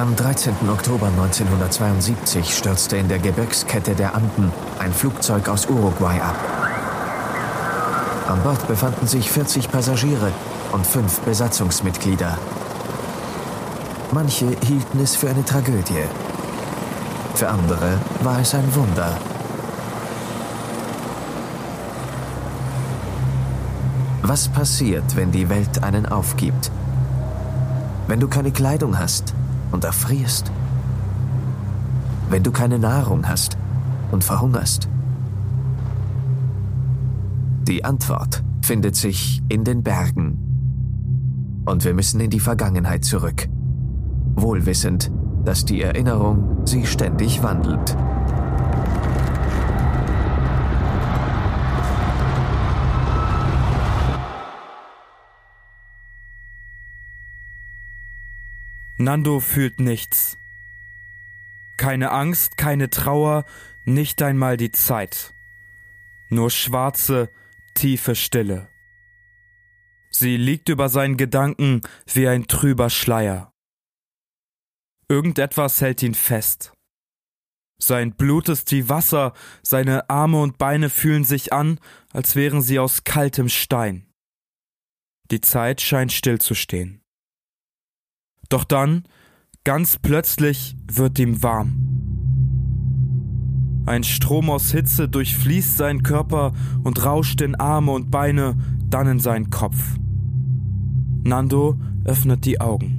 Am 13. Oktober 1972 stürzte in der Gebirgskette der Anden ein Flugzeug aus Uruguay ab. An Bord befanden sich 40 Passagiere und 5 Besatzungsmitglieder. Manche hielten es für eine Tragödie. Für andere war es ein Wunder. Was passiert, wenn die Welt einen aufgibt? Wenn du keine Kleidung hast und erfrierst? Wenn du keine Nahrung hast und verhungerst? Die Antwort findet sich in den Bergen. Und wir müssen in die Vergangenheit zurück, wohlwissend, dass die Erinnerung sie ständig wandelt. Nando fühlt nichts. Keine Angst, keine Trauer, nicht einmal die Zeit. Nur schwarze, tiefe Stille. Sie liegt über seinen Gedanken wie ein trüber Schleier. Irgendetwas hält ihn fest. Sein Blut ist wie Wasser, seine Arme und Beine fühlen sich an, als wären sie aus kaltem Stein. Die Zeit scheint stillzustehen. Doch dann, ganz plötzlich, wird ihm warm. Ein Strom aus Hitze durchfließt seinen Körper und rauscht in Arme und Beine, dann in seinen Kopf. Nando öffnet die Augen.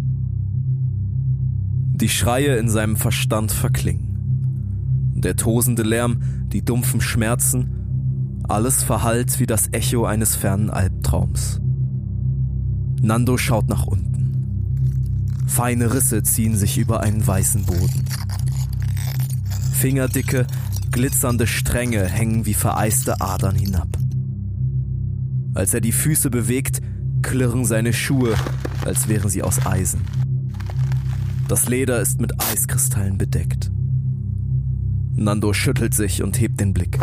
Die Schreie in seinem Verstand verklingen. Der tosende Lärm, die dumpfen Schmerzen, alles verhallt wie das Echo eines fernen Albtraums. Nando schaut nach unten. Feine Risse ziehen sich über einen weißen Boden. Fingerdicke, glitzernde Stränge hängen wie vereiste Adern hinab. Als er die Füße bewegt, klirren seine Schuhe, als wären sie aus Eisen. Das Leder ist mit Eiskristallen bedeckt. Nando schüttelt sich und hebt den Blick.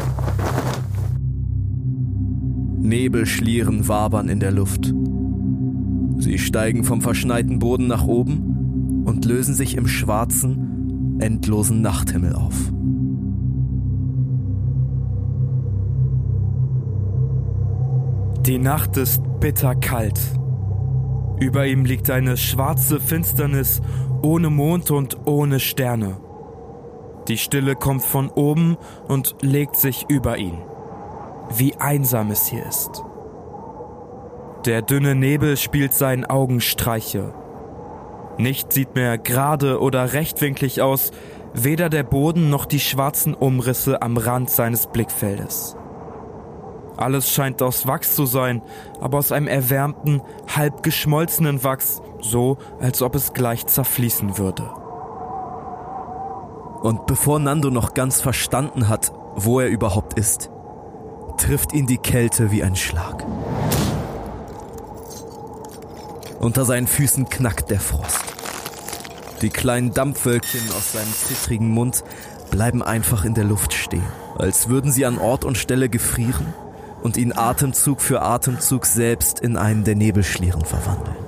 Nebelschlieren wabern in der Luft. Sie steigen vom verschneiten Boden nach oben und lösen sich im schwarzen, endlosen Nachthimmel auf. Die Nacht ist bitterkalt. Über ihm liegt eine schwarze Finsternis ohne Mond und ohne Sterne. Die Stille kommt von oben und legt sich über ihn. Wie einsam es hier ist. Der dünne Nebel spielt seinen Augen Streiche. Nichts sieht mehr gerade oder rechtwinklig aus, weder der Boden noch die schwarzen Umrisse am Rand seines Blickfeldes. Alles scheint aus Wachs zu sein, aber aus einem erwärmten, halb geschmolzenen Wachs, so als ob es gleich zerfließen würde. Und bevor Nando noch ganz verstanden hat, wo er überhaupt ist, trifft ihn die Kälte wie ein Schlag. Unter seinen Füßen knackt der Frost. Die kleinen Dampfwölkchen aus seinem zittrigen Mund bleiben einfach in der Luft stehen, als würden sie an Ort und Stelle gefrieren und ihn Atemzug für Atemzug selbst in einen der Nebelschlieren verwandeln.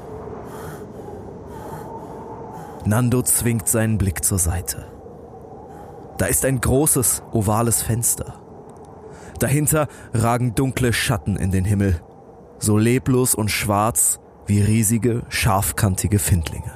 Nando zwingt seinen Blick zur Seite. Da ist ein großes, ovales Fenster. Dahinter ragen dunkle Schatten in den Himmel, so leblos und schwarz wie riesige, scharfkantige Findlinge.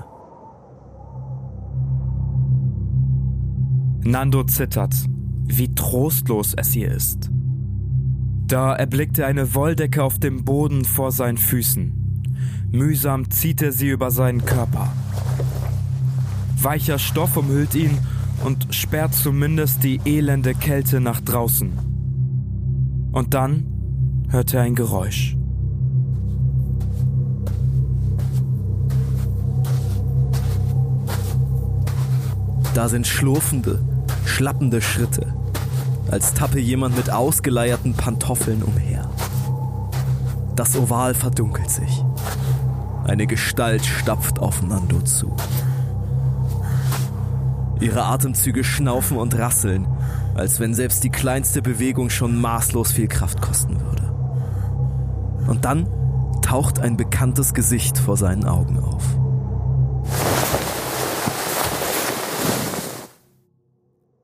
Nando zittert, wie trostlos es hier ist. Da erblickt er eine Wolldecke auf dem Boden vor seinen Füßen. Mühsam zieht er sie über seinen Körper. Weicher Stoff umhüllt ihn und sperrt zumindest die elende Kälte nach draußen. Und dann hört er ein Geräusch. Da sind schlurfende, schlappende Schritte, als tappe jemand mit ausgeleierten Pantoffeln umher. Das Oval verdunkelt sich. Eine Gestalt stapft auf Nando zu. Ihre Atemzüge schnaufen und rasseln, als wenn selbst die kleinste Bewegung schon maßlos viel Kraft kosten würde. Und dann taucht ein bekanntes Gesicht vor seinen Augen auf.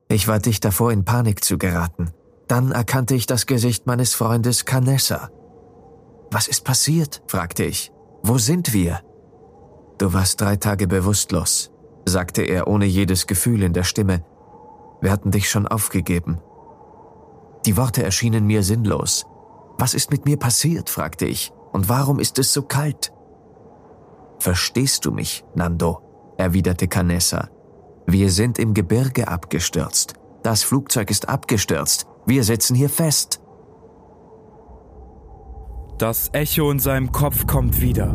Ich war dicht davor, in Panik zu geraten. Dann erkannte ich das Gesicht meines Freundes Canessa. »Was ist passiert?« fragte ich. »Wo sind wir?« »Du warst 3 Tage bewusstlos«, sagte er ohne jedes Gefühl in der Stimme. »Wir hatten dich schon aufgegeben.« Die Worte erschienen mir sinnlos. »Was ist mit mir passiert?« fragte ich. »Und warum ist es so kalt?« »Verstehst du mich, Nando?«, erwiderte Canessa. »Wir sind im Gebirge abgestürzt. Das Flugzeug ist abgestürzt. Wir sitzen hier fest.« Das Echo in seinem Kopf kommt wieder.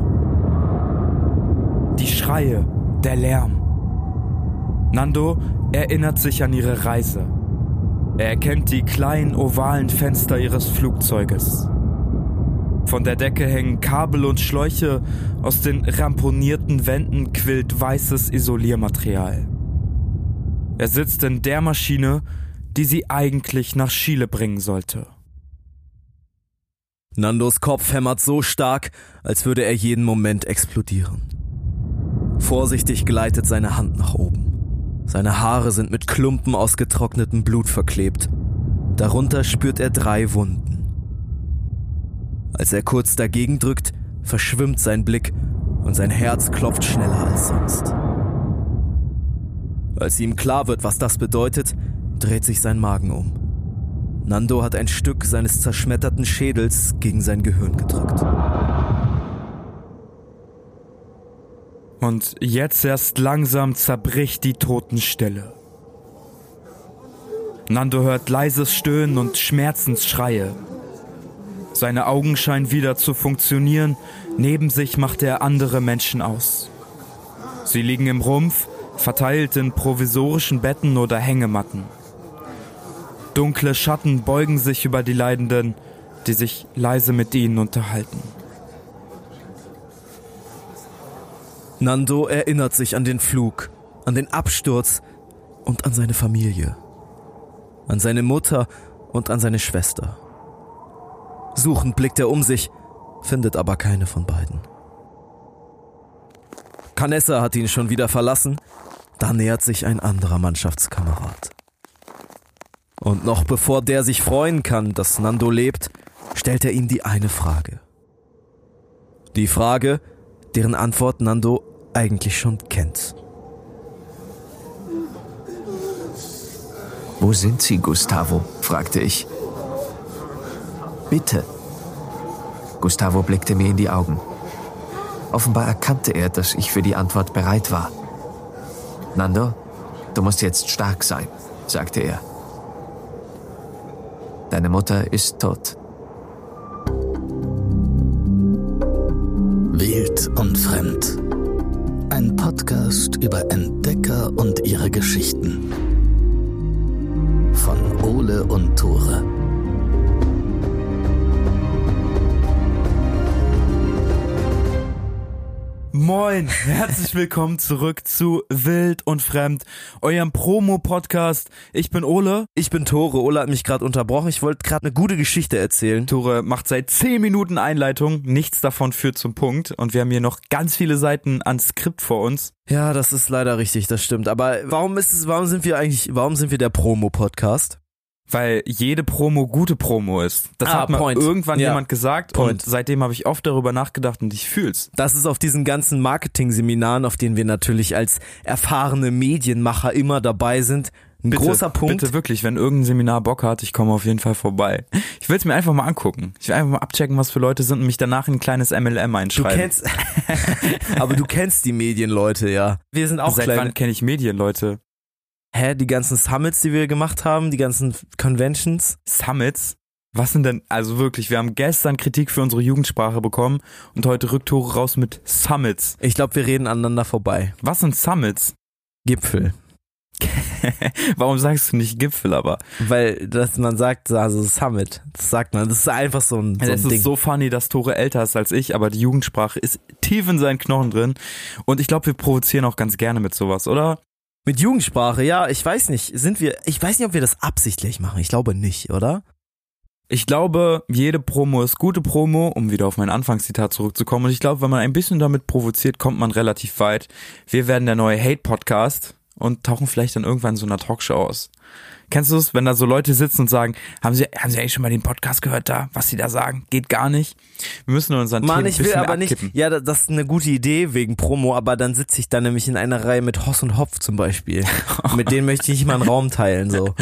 Die Schreie, der Lärm. Nando erinnert sich an ihre Reise. Er erkennt die kleinen ovalen Fenster ihres Flugzeuges. Von der Decke hängen Kabel und Schläuche, aus den ramponierten Wänden quillt weißes Isoliermaterial. Er sitzt in der Maschine, die sie eigentlich nach Chile bringen sollte. Nandos Kopf hämmert so stark, als würde er jeden Moment explodieren. Vorsichtig gleitet seine Hand nach oben. Seine Haare sind mit Klumpen aus getrocknetem Blut verklebt. Darunter spürt er 3 Wunden. Als er kurz dagegen drückt, verschwimmt sein Blick und sein Herz klopft schneller als sonst. Als ihm klar wird, was das bedeutet, dreht sich sein Magen um. Nando hat ein Stück seines zerschmetterten Schädels gegen sein Gehirn gedrückt. Und jetzt erst langsam zerbricht die Totenstille. Nando hört leises Stöhnen und Schmerzensschreie. Seine Augen scheinen wieder zu funktionieren, neben sich macht er andere Menschen aus. Sie liegen im Rumpf, verteilt in provisorischen Betten oder Hängematten. Dunkle Schatten beugen sich über die Leidenden, die sich leise mit ihnen unterhalten. Nando erinnert sich an den Flug, an den Absturz und an seine Familie. An seine Mutter und an seine Schwester. Suchend blickt er um sich, findet aber keine von beiden. Canessa hat ihn schon wieder verlassen, da nähert sich ein anderer Mannschaftskamerad. Und noch bevor der sich freuen kann, dass Nando lebt, stellt er ihm die eine Frage. Die Frage, deren Antwort Nando eigentlich schon kennt. »Wo sind Sie, Gustavo?« fragte ich. »Bitte.« Gustavo blickte mir in die Augen. Offenbar erkannte er, dass ich für die Antwort bereit war. »Nando, du musst jetzt stark sein«, sagte er. »Deine Mutter ist tot.« Wild und Fremd. Ein Podcast über Entdecker und ihre Geschichten. Von Ole und Tore. Moin, herzlich willkommen zurück zu Wild und Fremd, eurem Promo-Podcast. Ich bin Ole. Ich bin Tore. Ole hat mich gerade unterbrochen. Ich wollte gerade eine gute Geschichte erzählen. Tore macht seit 10 Minuten Einleitung. Nichts davon führt zum Punkt. Und wir haben hier noch ganz viele Seiten an Skript vor uns. Ja, das ist leider richtig, das stimmt. Aber warum sind wir der Promo-Podcast? Weil jede Promo gute Promo ist. Das hat mal irgendwann jemand gesagt und seitdem habe ich oft darüber nachgedacht und ich fühl's. Das ist auf diesen ganzen Marketing-Seminaren, auf denen wir natürlich als erfahrene Medienmacher immer dabei sind, ein großer Punkt. Bitte wirklich, wenn irgendein Seminar Bock hat, ich komme auf jeden Fall vorbei. Ich will es mir einfach mal angucken. Ich will einfach mal abchecken, was für Leute sind und mich danach in ein kleines MLM einschreiben. Aber du kennst die Medienleute, ja. Wir sind auch Seit wann kenne ich Medienleute? Die ganzen Summits, die wir gemacht haben, die ganzen Conventions. Summits? Was sind denn, also wirklich, wir haben gestern Kritik für unsere Jugendsprache bekommen und heute rückt Tore raus mit Summits. Ich glaube, wir reden aneinander vorbei. Was sind Summits? Gipfel. Warum sagst du nicht Gipfel aber? Weil man sagt, also Summit, das sagt man, das ist einfach so ein Ding. Es ist so funny, dass Tore älter ist als ich, aber die Jugendsprache ist tief in seinen Knochen drin und ich glaube, wir provozieren auch ganz gerne mit sowas, oder? Mit Jugendsprache, ja, ich weiß nicht, ob wir das absichtlich machen, ich glaube nicht, oder? Ich glaube, jede Promo ist gute Promo, um wieder auf mein Anfangszitat zurückzukommen und ich glaube, wenn man ein bisschen damit provoziert, kommt man relativ weit. Wir werden der neue Hate-Podcast, und tauchen vielleicht dann irgendwann in so einer Talkshow aus. Kennst du es, wenn da so Leute sitzen und sagen, haben Sie eigentlich schon mal den Podcast gehört da, was sie da sagen? Geht gar nicht. Wir müssen nur unseren Themen ein bisschen abkippen. Ja, das ist eine gute Idee wegen Promo, aber dann sitze ich da nämlich in einer Reihe mit Hoss und Hopf zum Beispiel. Mit denen möchte ich nicht mal einen Raum teilen, so.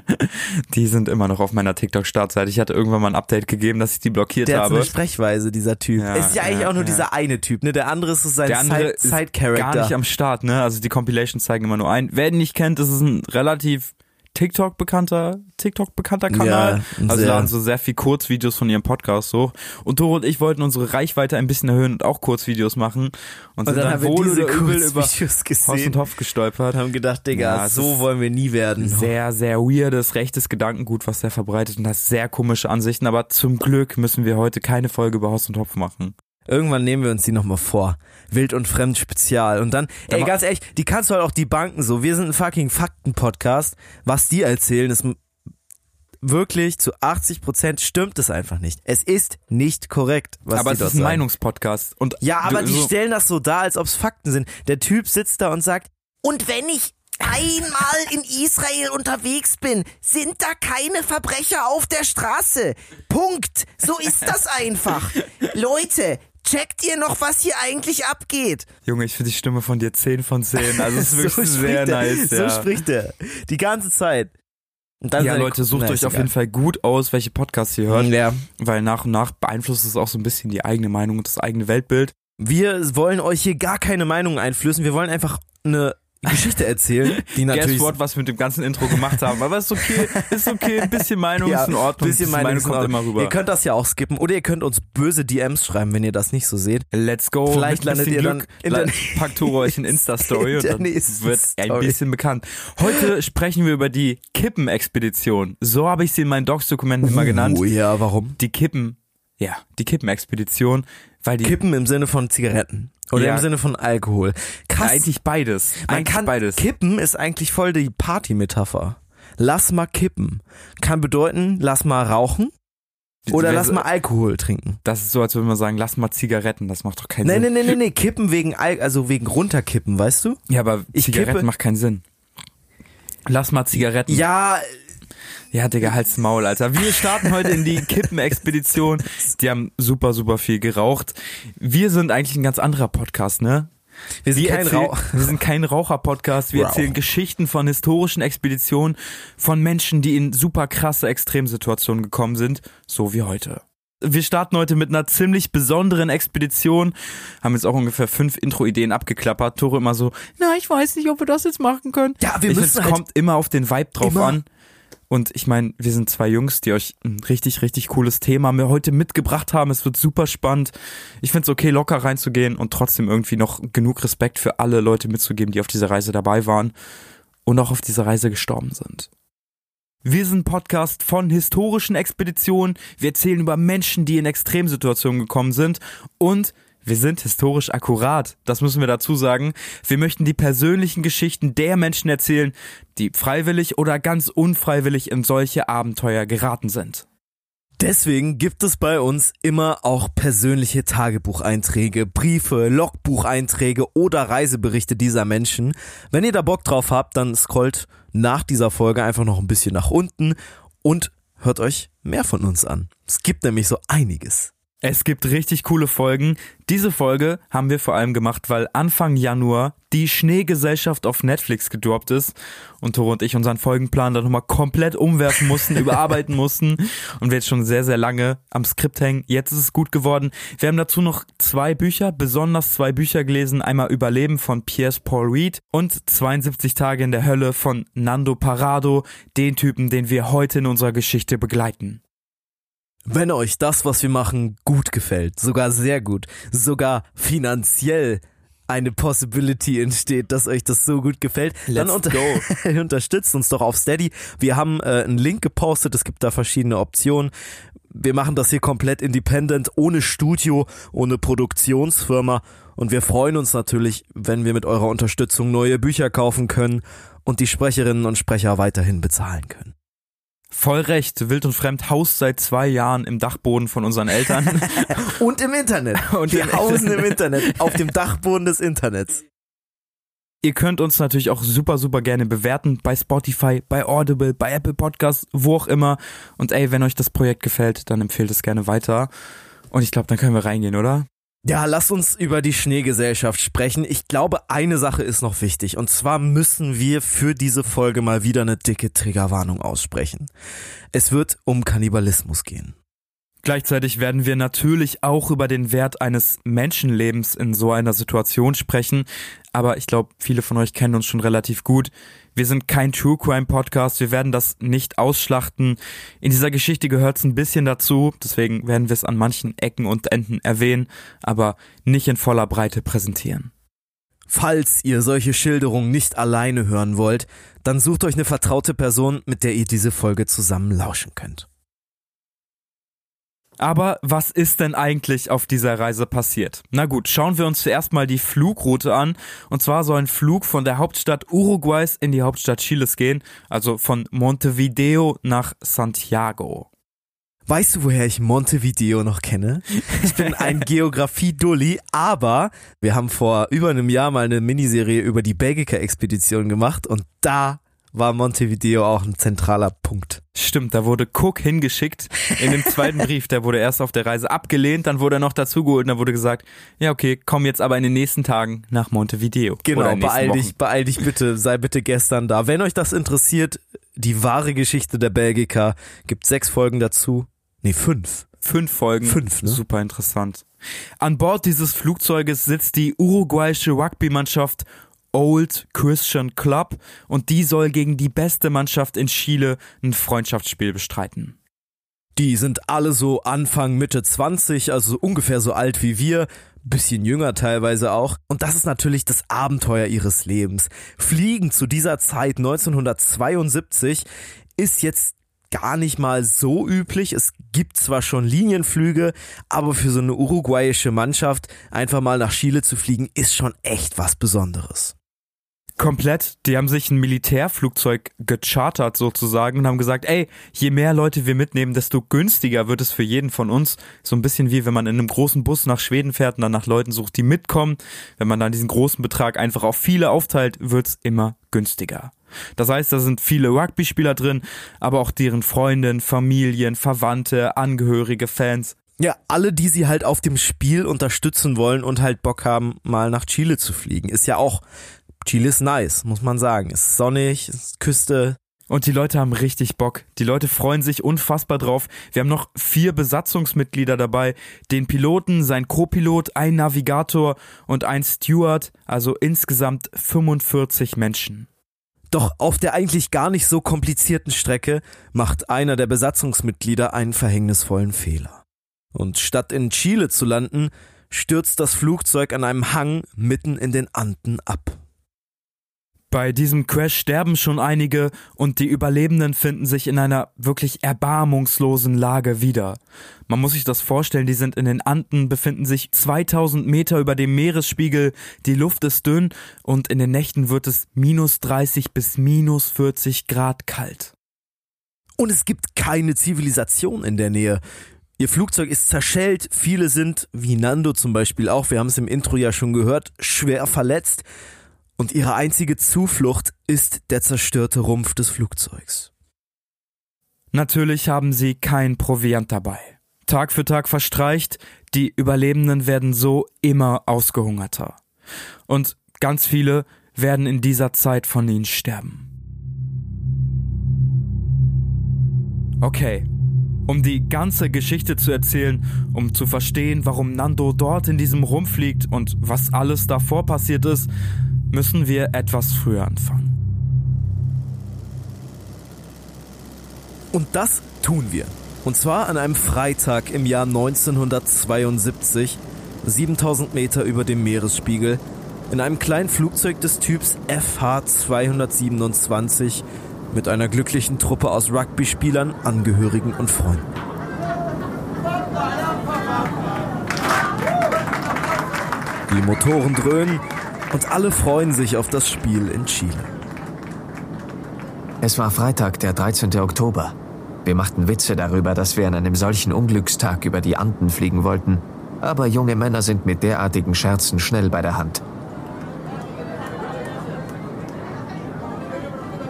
Die sind immer noch auf meiner TikTok-Startseite. Ich hatte irgendwann mal ein Update gegeben, dass ich die blockiert Der habe. hat so eine Sprechweise, dieser Typ. Ja, ist ja eigentlich auch nur dieser eine Typ, ne? Der andere ist so sein Side-Character. Gar nicht am Start, ne? Also die Compilations zeigen immer nur einen. Wer ihn nicht kennt, das ist ein relativ TikTok-bekannter Kanal. Ja, also laden so sehr viel Kurzvideos von ihrem Podcast hoch. Und Tore und ich wollten unsere Reichweite ein bisschen erhöhen und auch Kurzvideos machen. Und sind dann wohl oder übel über Hoss und Hopf gestolpert. Haben gedacht, Digga, ja, so wollen wir nie werden. Sehr, sehr weirdes, rechtes Gedankengut, was der verbreitet und hat sehr komische Ansichten. Aber zum Glück müssen wir heute keine Folge über Hoss und Hopf machen. Irgendwann nehmen wir uns die nochmal vor. Wild und Fremd Spezial. Und dann, ganz ehrlich, die kannst du halt auch debunken so. Wir sind ein fucking Fakten-Podcast. Was die erzählen, ist wirklich zu 80% stimmt es einfach nicht. Es ist nicht korrekt, was aber die dort es ist ein sagen. Meinungspodcast. Und ja, aber die stellen das so dar, als ob es Fakten sind. Der Typ sitzt da und sagt, und wenn ich einmal in Israel unterwegs bin, sind da keine Verbrecher auf der Straße. Punkt. So ist das einfach. Leute, checkt ihr noch, was hier eigentlich abgeht? Junge, ich finde die Stimme von dir 10 von 10. Also es ist wirklich so sehr nice. So spricht er. Die ganze Zeit. Und dann Leute, sucht euch auf jeden Fall gut aus, welche Podcasts ihr hört. Ja. Weil nach und nach beeinflusst es auch so ein bisschen die eigene Meinung und das eigene Weltbild. Wir wollen euch hier gar keine Meinung einflößen. Wir wollen einfach eine Geschichte erzählen, die natürlich... Guess what, was wir mit dem ganzen Intro gemacht haben. Aber ist okay, ein bisschen Meinung ist in Ordnung. Bisschen Meinung kommt immer rüber. Ihr könnt das ja auch skippen oder ihr könnt uns böse DMs schreiben, wenn ihr das nicht so seht. Let's go. Vielleicht landet ihr dann in der packt Tore euch in Insta-Story und dann wird ein bisschen bekannt. Heute sprechen wir über die Kippen-Expedition. So habe ich sie in meinen Docs-Dokumenten immer genannt. Oh ja, warum? Die Kippen-Expedition. Weil die Kippen im Sinne von Zigaretten. Oder im Sinne von Alkohol. Krass. Eigentlich beides. Kippen ist eigentlich voll die Party-Metapher. Lass mal kippen. Kann bedeuten, lass mal rauchen oder lass mal Alkohol trinken. Das ist so, als würde man sagen, lass mal Zigaretten. Das macht doch keinen Sinn. Nee. Kippen wegen runterkippen, weißt du? Ja, aber Zigaretten macht keinen Sinn. Lass mal Zigaretten. Ja, Digga, halt's Maul, Alter. Wir starten heute in die Kippen-Expedition. Die haben super, super viel geraucht. Wir sind eigentlich ein ganz anderer Podcast, ne? Wir sind kein Raucher-Podcast. Wir erzählen Geschichten von historischen Expeditionen, von Menschen, die in super krasse Extremsituationen gekommen sind, so wie heute. Wir starten heute mit einer ziemlich besonderen Expedition, haben jetzt auch ungefähr 5 Intro-Ideen abgeklappert. Tore immer so, ich weiß nicht, ob wir das jetzt machen können. Ja, es kommt immer auf den Vibe drauf an. Und ich meine, wir sind 2 Jungs, die euch ein richtig, richtig cooles Thema heute mitgebracht haben. Es wird super spannend. Ich find's okay, locker reinzugehen und trotzdem irgendwie noch genug Respekt für alle Leute mitzugeben, die auf dieser Reise dabei waren und auch auf dieser Reise gestorben sind. Wir sind ein Podcast von historischen Expeditionen. Wir erzählen über Menschen, die in Extremsituationen gekommen sind und wir sind historisch akkurat, das müssen wir dazu sagen. Wir möchten die persönlichen Geschichten der Menschen erzählen, die freiwillig oder ganz unfreiwillig in solche Abenteuer geraten sind. Deswegen gibt es bei uns immer auch persönliche Tagebucheinträge, Briefe, Logbucheinträge oder Reiseberichte dieser Menschen. Wenn ihr da Bock drauf habt, dann scrollt nach dieser Folge einfach noch ein bisschen nach unten und hört euch mehr von uns an. Es gibt nämlich so einiges. Es gibt richtig coole Folgen. Diese Folge haben wir vor allem gemacht, weil Anfang Januar die Schneegesellschaft auf Netflix gedroppt ist und Tore und ich unseren Folgenplan dann nochmal komplett umwerfen mussten, überarbeiten mussten und wir jetzt schon sehr, sehr lange am Skript hängen. Jetzt ist es gut geworden. Wir haben dazu noch 2 Bücher, besonders 2 Bücher gelesen. Einmal Überleben von Piers Paul Reed und 72 Tage in der Hölle von Nando Parrado, den Typen, den wir heute in unserer Geschichte begleiten. Wenn euch das, was wir machen, gut gefällt, sogar sehr gut, sogar finanziell eine Possibility entsteht, dass euch das so gut gefällt, dann unterstützt uns doch auf Steady. Wir haben einen Link gepostet, es gibt da verschiedene Optionen. Wir machen das hier komplett independent, ohne Studio, ohne Produktionsfirma und wir freuen uns natürlich, wenn wir mit eurer Unterstützung neue Bücher kaufen können und die Sprecherinnen und Sprecher weiterhin bezahlen können. Voll recht, Wild und Fremd haust seit 2 Jahren im Dachboden von unseren Eltern. Und im Internet. Und wir hausen im Internet, auf dem Dachboden des Internets. Ihr könnt uns natürlich auch super, super gerne bewerten bei Spotify, bei Audible, bei Apple Podcasts, wo auch immer. Und wenn euch das Projekt gefällt, dann empfehlt es gerne weiter. Und ich glaube, dann können wir reingehen, oder? Ja, lasst uns über die Schneegesellschaft sprechen. Ich glaube, eine Sache ist noch wichtig. Und zwar müssen wir für diese Folge mal wieder eine dicke Triggerwarnung aussprechen. Es wird um Kannibalismus gehen. Gleichzeitig werden wir natürlich auch über den Wert eines Menschenlebens in so einer Situation sprechen. Aber ich glaube, viele von euch kennen uns schon relativ gut. Wir sind kein True Crime Podcast, wir werden das nicht ausschlachten. In dieser Geschichte gehört es ein bisschen dazu, deswegen werden wir es an manchen Ecken und Enden erwähnen, aber nicht in voller Breite präsentieren. Falls ihr solche Schilderungen nicht alleine hören wollt, dann sucht euch eine vertraute Person, mit der ihr diese Folge zusammen lauschen könnt. Aber was ist denn eigentlich auf dieser Reise passiert? Na gut, schauen wir uns zuerst mal die Flugroute an. Und zwar soll ein Flug von der Hauptstadt Uruguays in die Hauptstadt Chiles gehen, also von Montevideo nach Santiago. Weißt du, woher ich Montevideo noch kenne? Ich bin ein Geografie-Dulli, aber wir haben vor über einem Jahr mal eine Miniserie über die Belgica-Expedition gemacht und da war Montevideo auch ein zentraler Punkt. Stimmt, da wurde Cook hingeschickt in dem zweiten Brief, der wurde erst auf der Reise abgelehnt, dann wurde er noch dazugeholt und dann wurde gesagt, ja okay, komm jetzt aber in den nächsten Tagen nach Montevideo. Genau, beeil dich bitte, sei bitte gestern da. Wenn euch das interessiert, die wahre Geschichte der Belgica, gibt 6 Folgen dazu. Nee, 5. 5 Folgen. 5, ne? Super interessant. An Bord dieses Flugzeuges sitzt die uruguayische Rugby-Mannschaft Old Christian Club und die soll gegen die beste Mannschaft in Chile ein Freundschaftsspiel bestreiten. Die sind alle so Anfang, Mitte 20, also ungefähr so alt wie wir, bisschen jünger teilweise auch. Und das ist natürlich das Abenteuer ihres Lebens. Fliegen zu dieser Zeit 1972 ist jetzt gar nicht mal so üblich. Es gibt zwar schon Linienflüge, aber für so eine uruguayische Mannschaft einfach mal nach Chile zu fliegen, ist schon echt was Besonderes. Komplett, die haben sich ein Militärflugzeug gechartert sozusagen und haben gesagt, je mehr Leute wir mitnehmen, desto günstiger wird es für jeden von uns. So ein bisschen wie wenn man in einem großen Bus nach Schweden fährt und dann nach Leuten sucht, die mitkommen. Wenn man dann diesen großen Betrag einfach auf viele aufteilt, wird's immer günstiger. Das heißt, da sind viele Rugby-Spieler drin, aber auch deren Freundinnen, Familien, Verwandte, Angehörige, Fans. Ja, alle, die sie halt auf dem Spiel unterstützen wollen und halt Bock haben, mal nach Chile zu fliegen. Ist ja auch, Chile ist nice, muss man sagen. Ist sonnig, ist Küste. Und die Leute haben richtig Bock. Die Leute freuen sich unfassbar drauf. Wir haben noch 4 Besatzungsmitglieder dabei. Den Piloten, sein Co-Pilot, ein Navigator und ein Steward. Also insgesamt 45 Menschen. Doch auf der eigentlich gar nicht so komplizierten Strecke macht einer der Besatzungsmitglieder einen verhängnisvollen Fehler. Und statt in Chile zu landen, stürzt das Flugzeug an einem Hang mitten in den Anden ab. Bei diesem Crash sterben schon einige und die Überlebenden finden sich in einer wirklich erbarmungslosen Lage wieder. Man muss sich das vorstellen, die sind in den Anden, befinden sich 2000 Meter über dem Meeresspiegel, die Luft ist dünn und in den Nächten wird es -30 bis -40 Grad kalt. Und es gibt keine Zivilisation in der Nähe. Ihr Flugzeug ist zerschellt, viele sind, wie Nando zum Beispiel auch, wir haben es im Intro ja schon gehört, schwer verletzt. Und ihre einzige Zuflucht ist der zerstörte Rumpf des Flugzeugs. Natürlich haben sie kein Proviant dabei. Tag für Tag verstreicht, die Überlebenden werden so immer ausgehungerter. Und ganz viele werden in dieser Zeit von ihnen sterben. Okay, um die ganze Geschichte zu erzählen, um zu verstehen, warum Nando dort in diesem Rumpf liegt und was alles davor passiert ist, müssen wir etwas früher anfangen. Und das tun wir. Und zwar an einem Freitag im Jahr 1972, 7000 Meter über dem Meeresspiegel, in einem kleinen Flugzeug des Typs FH-227 mit einer glücklichen Truppe aus Rugby-Spielern, Angehörigen und Freunden. Die Motoren dröhnen und alle freuen sich auf das Spiel in Chile. Es war Freitag, der 13. Oktober. Wir machten Witze darüber, dass wir an einem solchen Unglückstag über die Anden fliegen wollten. Aber junge Männer sind mit derartigen Scherzen schnell bei der Hand.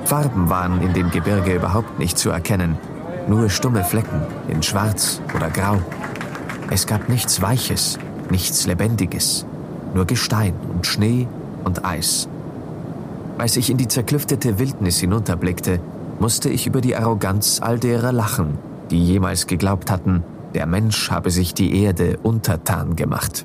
Farben waren in dem Gebirge überhaupt nicht zu erkennen, nur stumme Flecken in Schwarz oder Grau. Es gab nichts Weiches, nichts Lebendiges, nur Gestein und Schnee und Eis. Als ich in die zerklüftete Wildnis hinunterblickte, musste ich über die Arroganz all derer lachen, die jemals geglaubt hatten, der Mensch habe sich die Erde untertan gemacht.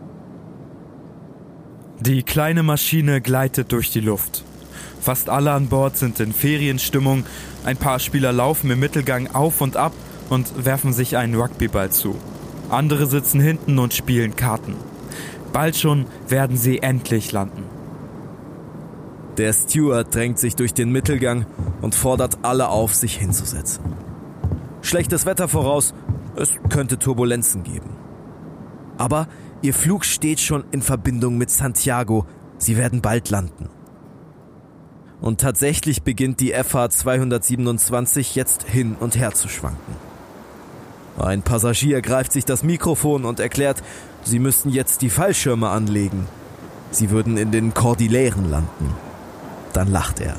Die kleine Maschine gleitet durch die Luft. Fast alle an Bord sind in Ferienstimmung, ein paar Spieler laufen im Mittelgang auf und ab und werfen sich einen Rugbyball zu. Andere sitzen hinten und spielen Karten. Bald schon werden sie endlich landen. Der Steward drängt sich durch den Mittelgang und fordert alle auf, sich hinzusetzen. Schlechtes Wetter voraus, es könnte Turbulenzen geben. Aber ihr Flug steht schon in Verbindung mit Santiago, sie werden bald landen. Und tatsächlich beginnt die FH 227 jetzt hin und her zu schwanken. Ein Passagier greift sich das Mikrofon und erklärt, sie müssten jetzt die Fallschirme anlegen. Sie würden in den Kordilleren landen. Dann lacht er.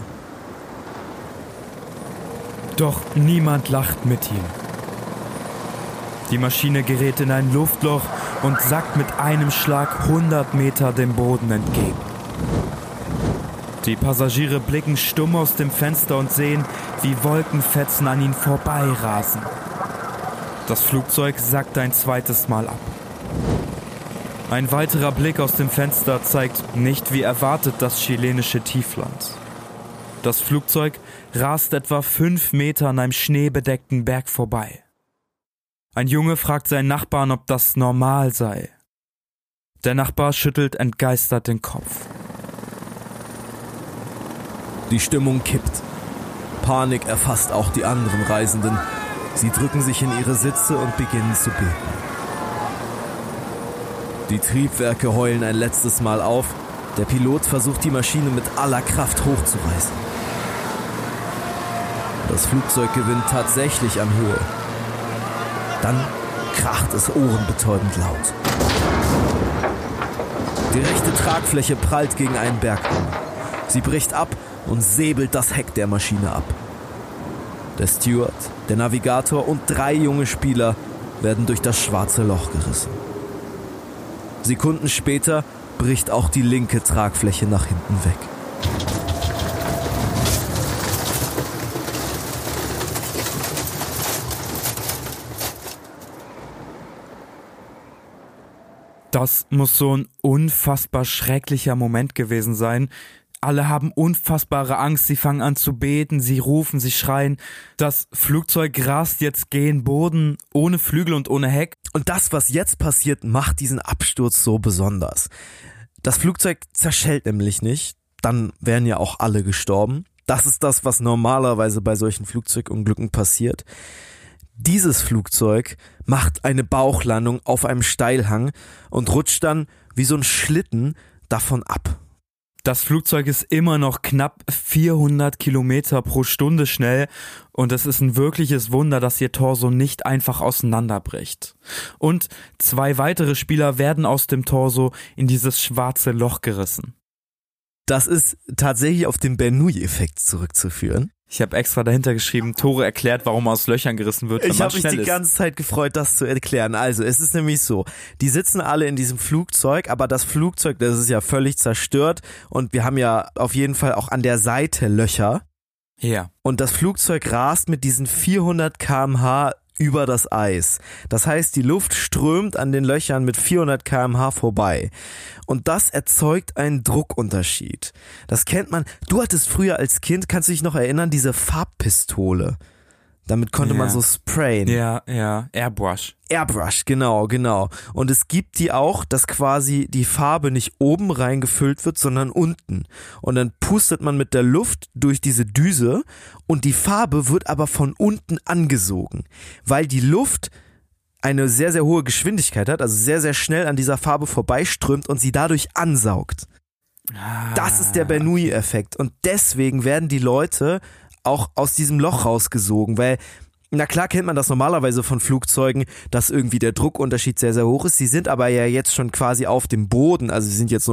Doch niemand lacht mit ihm. Die Maschine gerät in ein Luftloch und sackt mit einem Schlag 100 Meter dem Boden entgegen. Die Passagiere blicken stumm aus dem Fenster und sehen, wie Wolkenfetzen an ihnen vorbeirasen. Das Flugzeug sackt ein zweites Mal ab. Ein weiterer Blick aus dem Fenster zeigt nicht wie erwartet das chilenische Tiefland. Das Flugzeug rast etwa 5 Meter an einem schneebedeckten Berg vorbei. Ein Junge fragt seinen Nachbarn, ob das normal sei. Der Nachbar schüttelt entgeistert den Kopf. Die Stimmung kippt. Panik erfasst auch die anderen Reisenden. Sie drücken sich in ihre Sitze und beginnen zu beten. Die Triebwerke heulen ein letztes Mal auf. Der Pilot versucht, die Maschine mit aller Kraft hochzureißen. Das Flugzeug gewinnt tatsächlich an Höhe. Dann kracht es ohrenbetäubend laut. Die rechte Tragfläche prallt gegen einen Berg an. Sie bricht ab und säbelt das Heck der Maschine ab. Der Steward, der Navigator und 3 junge Spieler werden durch das schwarze Loch gerissen. Sekunden später bricht auch die linke Tragfläche nach hinten weg. Das muss so ein unfassbar schrecklicher Moment gewesen sein. Alle haben unfassbare Angst, sie fangen an zu beten, sie rufen, sie schreien. Das Flugzeug rast jetzt gen Boden, ohne Flügel und ohne Heck. Und das, was jetzt passiert, macht diesen Absturz so besonders. Das Flugzeug zerschellt nämlich nicht, dann wären ja auch alle gestorben. Das ist das, was normalerweise bei solchen Flugzeugunglücken passiert. Dieses Flugzeug macht eine Bauchlandung auf einem Steilhang und rutscht dann wie so ein Schlitten davon ab. Das Flugzeug ist immer noch knapp 400 Kilometer pro Stunde schnell und es ist ein wirkliches Wunder, dass ihr Torso nicht einfach auseinanderbricht. Und 2 weitere Spieler werden aus dem Torso in dieses schwarze Loch gerissen. Das ist tatsächlich auf den Bernoulli-Effekt zurückzuführen. Ich habe extra dahinter geschrieben, Tore erklärt, warum aus Löchern gerissen wird, wenn ich man habe schnell mich die ganze Zeit gefreut, das zu erklären. Also, es ist nämlich so, die sitzen alle in diesem Flugzeug, aber das Flugzeug, das ist ja völlig zerstört und wir haben ja auf jeden Fall auch an der Seite Löcher. Ja. Und das Flugzeug rast mit diesen 400 km/h über das Eis. Das heißt, die Luft strömt an den Löchern mit 400 km/h vorbei. Und das erzeugt einen Druckunterschied. Das kennt man. Du hattest früher als Kind, kannst du dich noch erinnern, diese Farbpistole. Damit konnte man so sprayen. Ja, Airbrush. Airbrush, genau. Und es gibt die auch, dass quasi die Farbe nicht oben reingefüllt wird, sondern unten. Und dann pustet man mit der Luft durch diese Düse und die Farbe wird aber von unten angesogen, weil die Luft eine sehr, sehr hohe Geschwindigkeit hat, also sehr, sehr schnell an dieser Farbe vorbeiströmt und sie dadurch ansaugt. Das ist der Bernoulli-Effekt und deswegen werden die Leute auch aus diesem Loch rausgesogen, weil, na klar kennt man das normalerweise von Flugzeugen, dass irgendwie der Druckunterschied sehr, sehr hoch ist. Sie sind aber ja jetzt schon quasi auf dem Boden, also sie sind jetzt nur noch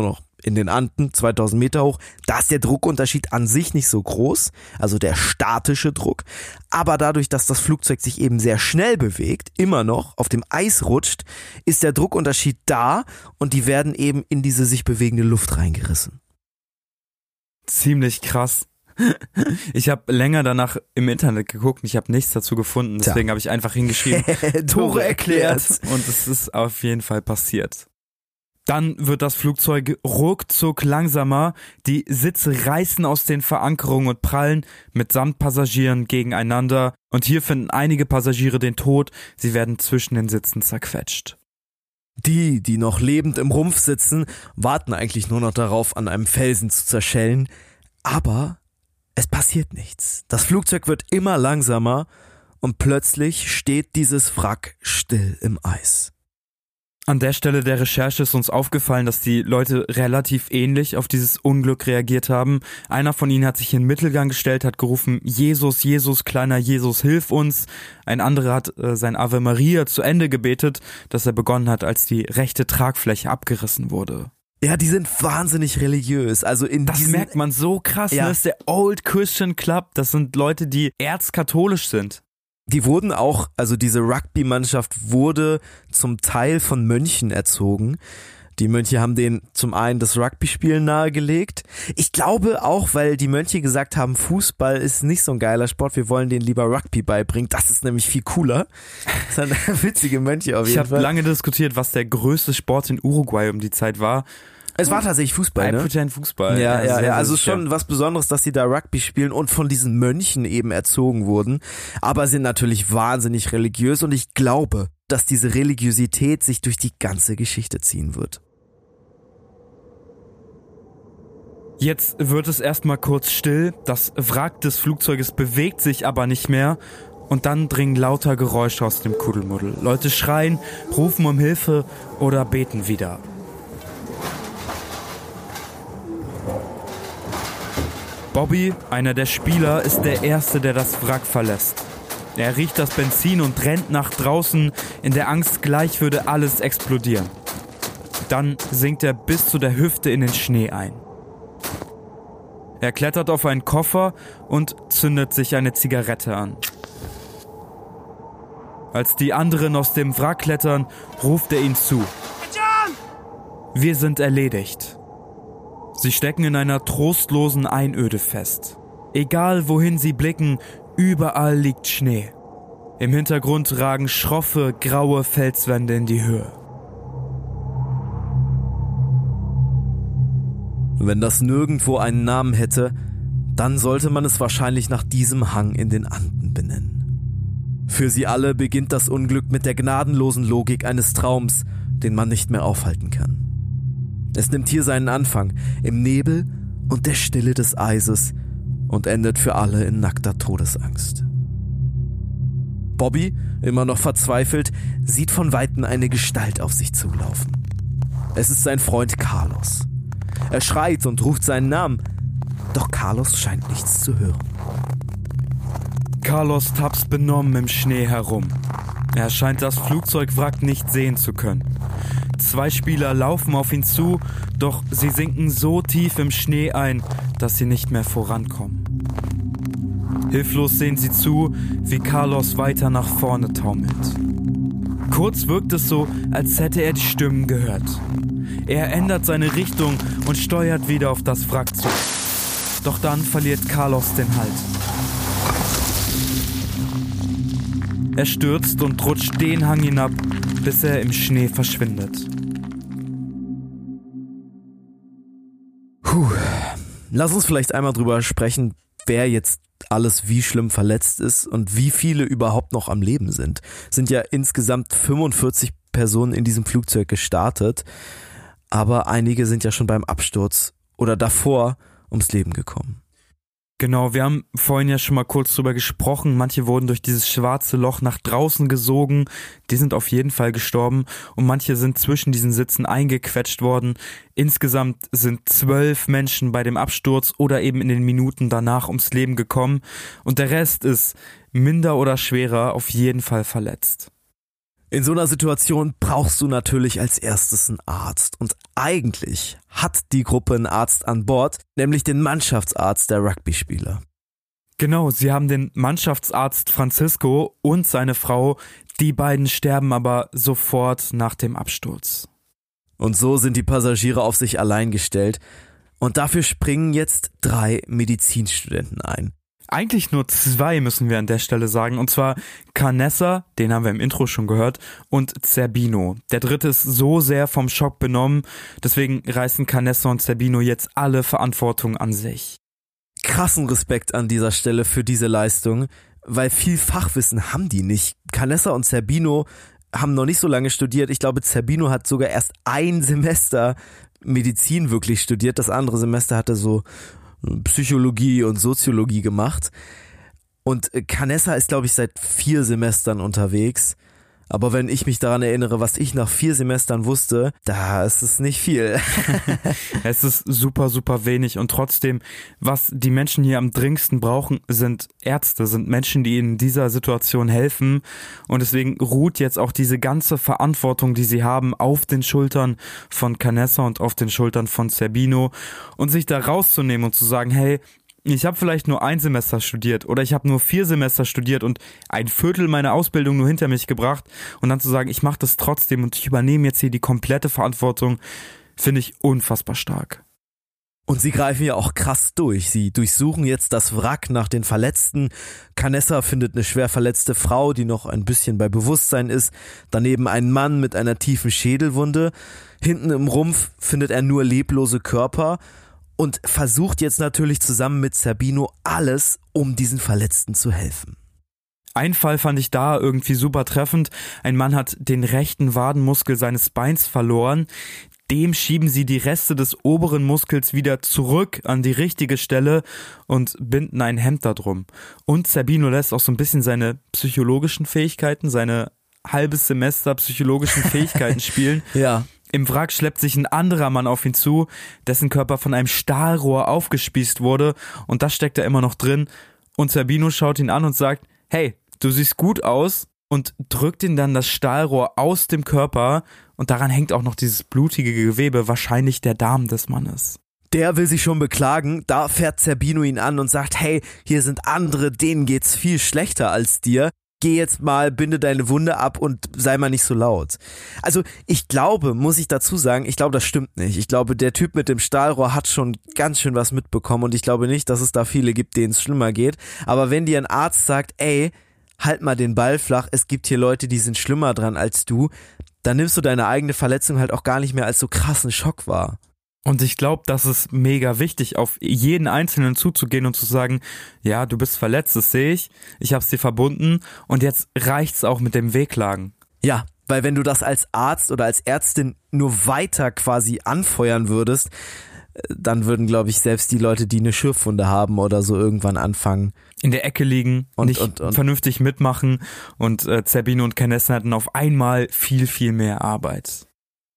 in den Anden, 2000 Meter hoch. Da ist der Druckunterschied an sich nicht so groß, also der statische Druck. Aber dadurch, dass das Flugzeug sich eben sehr schnell bewegt, immer noch auf dem Eis rutscht, ist der Druckunterschied da und die werden eben in diese sich bewegende Luft reingerissen. Ziemlich krass. Ich habe länger danach im Internet geguckt und ich habe nichts dazu gefunden. Deswegen habe ich einfach hingeschrieben, Tore erklärt. Und es ist auf jeden Fall passiert. Dann wird das Flugzeug ruckzuck langsamer. Die Sitze reißen aus den Verankerungen und prallen mitsamt Passagieren gegeneinander. Und hier finden einige Passagiere den Tod. Sie werden zwischen den Sitzen zerquetscht. Die noch lebend im Rumpf sitzen, warten eigentlich nur noch darauf, an einem Felsen zu zerschellen. Aber es passiert nichts. Das Flugzeug wird immer langsamer und plötzlich steht dieses Wrack still im Eis. An der Stelle der Recherche ist uns aufgefallen, dass die Leute relativ ähnlich auf dieses Unglück reagiert haben. Einer von ihnen hat sich in den Mittelgang gestellt, hat gerufen, Jesus, Jesus, kleiner Jesus, hilf uns. Ein anderer hat sein Ave Maria zu Ende gebetet, das er begonnen hat, als die rechte Tragfläche abgerissen wurde. Ja, die sind wahnsinnig religiös. Also das merkt man so krass. Ja. Das ist der Old Christian Club. Das sind Leute, die erzkatholisch sind. Die wurden auch, also diese Rugby-Mannschaft wurde zum Teil von Mönchen erzogen. Die Mönche haben denen zum einen das Rugby-Spielen nahegelegt. Ich glaube auch, weil die Mönche gesagt haben, Fußball ist nicht so ein geiler Sport, wir wollen denen lieber Rugby beibringen. Das ist nämlich viel cooler. Das sind witzige Mönche auf jeden Fall. Ich habe lange diskutiert, was der größte Sport in Uruguay um die Zeit war. Es war tatsächlich Fußball, ne? Fußball. Ja, also schon was Besonderes, dass sie da Rugby spielen und von diesen Mönchen eben erzogen wurden, aber sind natürlich wahnsinnig religiös und ich glaube, dass diese Religiosität sich durch die ganze Geschichte ziehen wird. Jetzt wird es erstmal kurz still, das Wrack des Flugzeuges bewegt sich aber nicht mehr und dann dringen lauter Geräusche aus dem Kuddelmuddel. Leute schreien, rufen um Hilfe oder beten wieder. Bobby, einer der Spieler, ist der Erste, der das Wrack verlässt. Er riecht das Benzin und rennt nach draußen, in der Angst, gleich würde alles explodieren. Dann sinkt er bis zu der Hüfte in den Schnee ein. Er klettert auf einen Koffer und zündet sich eine Zigarette an. Als die anderen aus dem Wrack klettern, ruft er ihnen zu. Wir sind erledigt. Sie stecken in einer trostlosen Einöde fest. Egal wohin sie blicken, überall liegt Schnee. Im Hintergrund ragen schroffe, graue Felswände in die Höhe. Wenn das nirgendwo einen Namen hätte, dann sollte man es wahrscheinlich nach diesem Hang in den Anden benennen. Für sie alle beginnt das Unglück mit der gnadenlosen Logik eines Traums, den man nicht mehr aufhalten kann. Es nimmt hier seinen Anfang im Nebel und der Stille des Eises und endet für alle in nackter Todesangst. Bobby, immer noch verzweifelt, sieht von Weitem eine Gestalt auf sich zulaufen. Es ist sein Freund Carlos. Er schreit und ruft seinen Namen, doch Carlos scheint nichts zu hören. Carlos tapst benommen im Schnee herum. Er scheint das Flugzeugwrack nicht sehen zu können. 2 Spieler laufen auf ihn zu, doch sie sinken so tief im Schnee ein, dass sie nicht mehr vorankommen. Hilflos sehen sie zu, wie Carlos weiter nach vorne taumelt. Kurz wirkt es so, als hätte er die Stimmen gehört. Er ändert seine Richtung und steuert wieder auf das Wrack zu. Doch dann verliert Carlos den Halt. Er stürzt und rutscht den Hang hinab, bis er im Schnee verschwindet. Lass uns vielleicht einmal drüber sprechen, wer jetzt alles wie schlimm verletzt ist und wie viele überhaupt noch am Leben sind. Es sind ja insgesamt 45 Personen in diesem Flugzeug gestartet, aber einige sind ja schon beim Absturz oder davor ums Leben gekommen. Genau, wir haben vorhin ja schon mal kurz drüber gesprochen. Manche wurden durch dieses schwarze Loch nach draußen gesogen. Die sind auf jeden Fall gestorben. Und manche sind zwischen diesen Sitzen eingequetscht worden. Insgesamt sind 12 Menschen bei dem Absturz oder eben in den Minuten danach ums Leben gekommen. Und der Rest ist minder oder schwerer auf jeden Fall verletzt. In so einer Situation brauchst du natürlich als erstes einen Arzt. Und eigentlich hat die Gruppe einen Arzt an Bord, nämlich den Mannschaftsarzt der Rugby-Spieler. Genau, sie haben den Mannschaftsarzt Francisco und seine Frau. Die beiden sterben aber sofort nach dem Absturz. Und so sind die Passagiere auf sich allein gestellt. Und dafür springen jetzt 3 Medizinstudenten ein. Eigentlich nur 2 müssen wir an der Stelle sagen, und zwar Canessa, den haben wir im Intro schon gehört, und Zerbino. Der dritte ist so sehr vom Schock benommen, deswegen reißen Canessa und Zerbino jetzt alle Verantwortung an sich. Krassen Respekt an dieser Stelle für diese Leistung, weil viel Fachwissen haben die nicht. Canessa und Zerbino haben noch nicht so lange studiert. Ich glaube, Zerbino hat sogar erst 1 Semester Medizin wirklich studiert. Das andere Semester hat er so Psychologie und Soziologie gemacht. Und Canessa ist, glaube ich, seit 4 Semestern unterwegs. Aber wenn ich mich daran erinnere, was ich nach 4 Semestern wusste, da ist es nicht viel. Es ist super, super wenig und trotzdem, was die Menschen hier am dringendsten brauchen, sind Ärzte, sind Menschen, die ihnen in dieser Situation helfen und deswegen ruht jetzt auch diese ganze Verantwortung, die sie haben, auf den Schultern von Canessa und auf den Schultern von Zerbino und sich da rauszunehmen und zu sagen, hey, ich habe vielleicht nur 1 Semester studiert oder ich habe nur 4 Semester studiert und 1/4 meiner Ausbildung nur hinter mich gebracht und dann zu sagen, ich mache das trotzdem und ich übernehme jetzt hier die komplette Verantwortung, finde ich unfassbar stark. Und sie greifen ja auch krass durch. Sie durchsuchen jetzt das Wrack nach den Verletzten. Canessa findet eine schwer verletzte Frau, die noch ein bisschen bei Bewusstsein ist. Daneben einen Mann mit einer tiefen Schädelwunde. Hinten im Rumpf findet er nur leblose Körper. Und versucht jetzt natürlich zusammen mit Zerbino alles, um diesen Verletzten zu helfen. Ein Fall fand ich da irgendwie super treffend. Ein Mann hat den rechten Wadenmuskel seines Beins verloren. Dem schieben sie die Reste des oberen Muskels wieder zurück an die richtige Stelle und binden ein Hemd da drum. Und Zerbino lässt auch so ein bisschen seine psychologischen Fähigkeiten, seine halbes Semester psychologischen Fähigkeiten spielen. Ja. Im Wrack schleppt sich ein anderer Mann auf ihn zu, dessen Körper von einem Stahlrohr aufgespießt wurde und das steckt er immer noch drin. Und Zerbino schaut ihn an und sagt, hey, du siehst gut aus und drückt ihn dann das Stahlrohr aus dem Körper und daran hängt auch noch dieses blutige Gewebe, wahrscheinlich der Darm des Mannes. Der will sich schon beklagen, da fährt Zerbino ihn an und sagt, hey, hier sind andere, denen geht's viel schlechter als dir. Geh jetzt mal, binde deine Wunde ab und sei mal nicht so laut. Also ich glaube, muss ich dazu sagen, ich glaube, das stimmt nicht. Ich glaube, der Typ mit dem Stahlrohr hat schon ganz schön was mitbekommen und ich glaube nicht, dass es da viele gibt, denen es schlimmer geht. Aber wenn dir ein Arzt sagt, ey, halt mal den Ball flach, es gibt hier Leute, die sind schlimmer dran als du, dann nimmst du deine eigene Verletzung halt auch gar nicht mehr als so krassen Schock wahr. Und ich glaube, das ist mega wichtig, auf jeden Einzelnen zuzugehen und zu sagen, ja, du bist verletzt, das sehe ich hab's dir verbunden und jetzt reicht's auch mit dem Wehklagen. Ja, weil wenn du das als Arzt oder als Ärztin nur weiter quasi anfeuern würdest, dann würden, glaube ich, selbst die Leute, die eine Schürfwunde haben oder so irgendwann anfangen. In der Ecke liegen, nicht vernünftig mitmachen und Zerbino und Canessa hatten auf einmal viel, viel mehr Arbeit.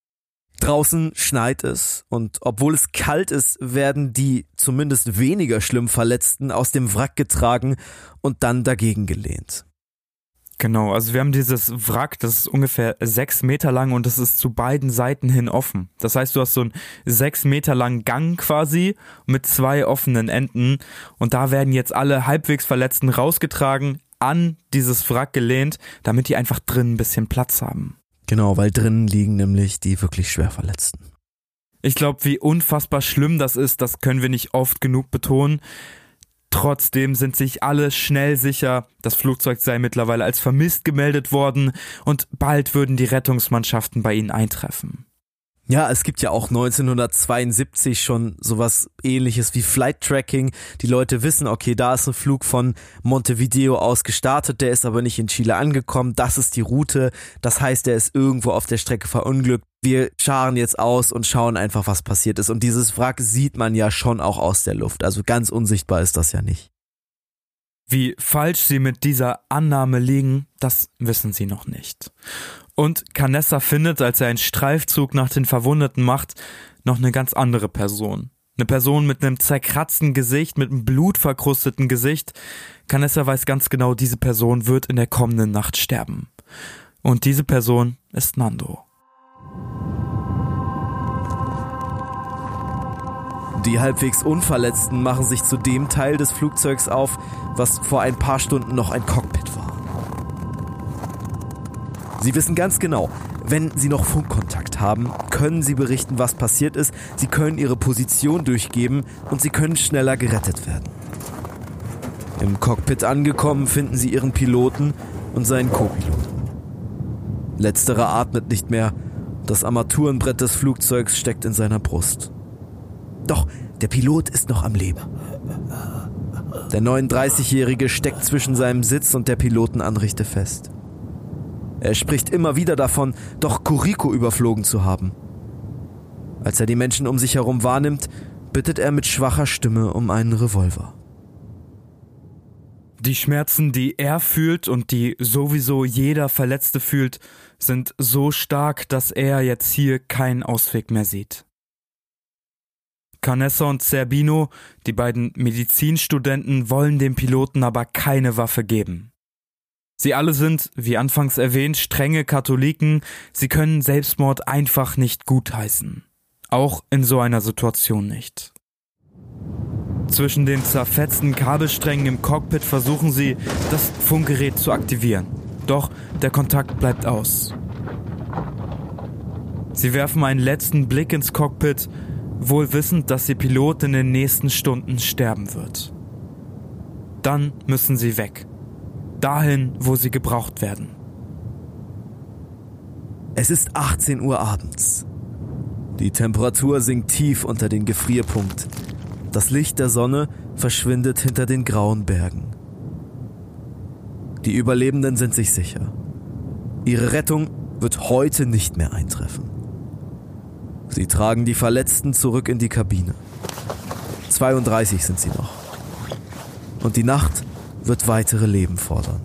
Draußen schneit es und obwohl es kalt ist, werden die zumindest weniger schlimm Verletzten aus dem Wrack getragen und dann dagegen gelehnt. Genau, also wir haben dieses Wrack, das ist ungefähr 6 Meter lang und das ist zu beiden Seiten hin offen. Das heißt, du hast so einen 6 Meter langen Gang quasi mit 2 offenen Enden und da werden jetzt alle halbwegs Verletzten rausgetragen, an dieses Wrack gelehnt, damit die einfach drin ein bisschen Platz haben. Genau, weil drinnen liegen nämlich die wirklich schwer Verletzten. Ich glaube, wie unfassbar schlimm das ist, das können wir nicht oft genug betonen. Trotzdem sind sich alle schnell sicher, das Flugzeug sei mittlerweile als vermisst gemeldet worden und bald würden die Rettungsmannschaften bei ihnen eintreffen. Ja, es gibt ja auch 1972 schon sowas Ähnliches wie Flight Tracking. Die Leute wissen, okay, da ist ein Flug von Montevideo aus gestartet, der ist aber nicht in Chile angekommen. Das ist die Route, das heißt, der ist irgendwo auf der Strecke verunglückt. Wir scharen jetzt aus und schauen einfach, was passiert ist. Und dieses Wrack sieht man ja schon auch aus der Luft, also ganz unsichtbar ist das ja nicht. Wie falsch sie mit dieser Annahme liegen, das wissen sie noch nicht. Und Canessa findet, als er einen Streifzug nach den Verwundeten macht, noch eine ganz andere Person. Eine Person mit einem zerkratzten Gesicht, mit einem blutverkrusteten Gesicht. Canessa weiß ganz genau, diese Person wird in der kommenden Nacht sterben. Und diese Person ist Nando. Die halbwegs Unverletzten machen sich zu dem Teil des Flugzeugs auf, was vor ein paar Stunden noch ein Cockpit war. Sie wissen ganz genau, wenn sie noch Funkkontakt haben, können sie berichten, was passiert ist, sie können ihre Position durchgeben und sie können schneller gerettet werden. Im Cockpit angekommen, finden sie ihren Piloten und seinen Co-Piloten. Letzterer atmet nicht mehr, das Armaturenbrett des Flugzeugs steckt in seiner Brust. Doch der Pilot ist noch am Leben. Der 39-Jährige steckt zwischen seinem Sitz und der Pilotenanrichte fest. Er spricht immer wieder davon, doch Curico überflogen zu haben. Als er die Menschen um sich herum wahrnimmt, bittet er mit schwacher Stimme um einen Revolver. Die Schmerzen, die er fühlt und die sowieso jeder Verletzte fühlt, sind so stark, dass er jetzt hier keinen Ausweg mehr sieht. Canessa und Zerbino, die beiden Medizinstudenten, wollen dem Piloten aber keine Waffe geben. Sie alle sind, wie anfangs erwähnt, strenge Katholiken, sie können Selbstmord einfach nicht gutheißen. Auch in so einer Situation nicht. Zwischen den zerfetzten Kabelsträngen im Cockpit versuchen sie, das Funkgerät zu aktivieren. Doch der Kontakt bleibt aus. Sie werfen einen letzten Blick ins Cockpit, wohl wissend, dass ihr Pilot in den nächsten Stunden sterben wird. Dann müssen sie weg. Dahin, wo sie gebraucht werden. Es ist 18 Uhr abends. Die Temperatur sinkt tief unter den Gefrierpunkt. Das Licht der Sonne verschwindet hinter den grauen Bergen. Die Überlebenden sind sich sicher. Ihre Rettung wird heute nicht mehr eintreffen. Sie tragen die Verletzten zurück in die Kabine. 32 sind sie noch. Und die Nacht wird weitere Leben fordern.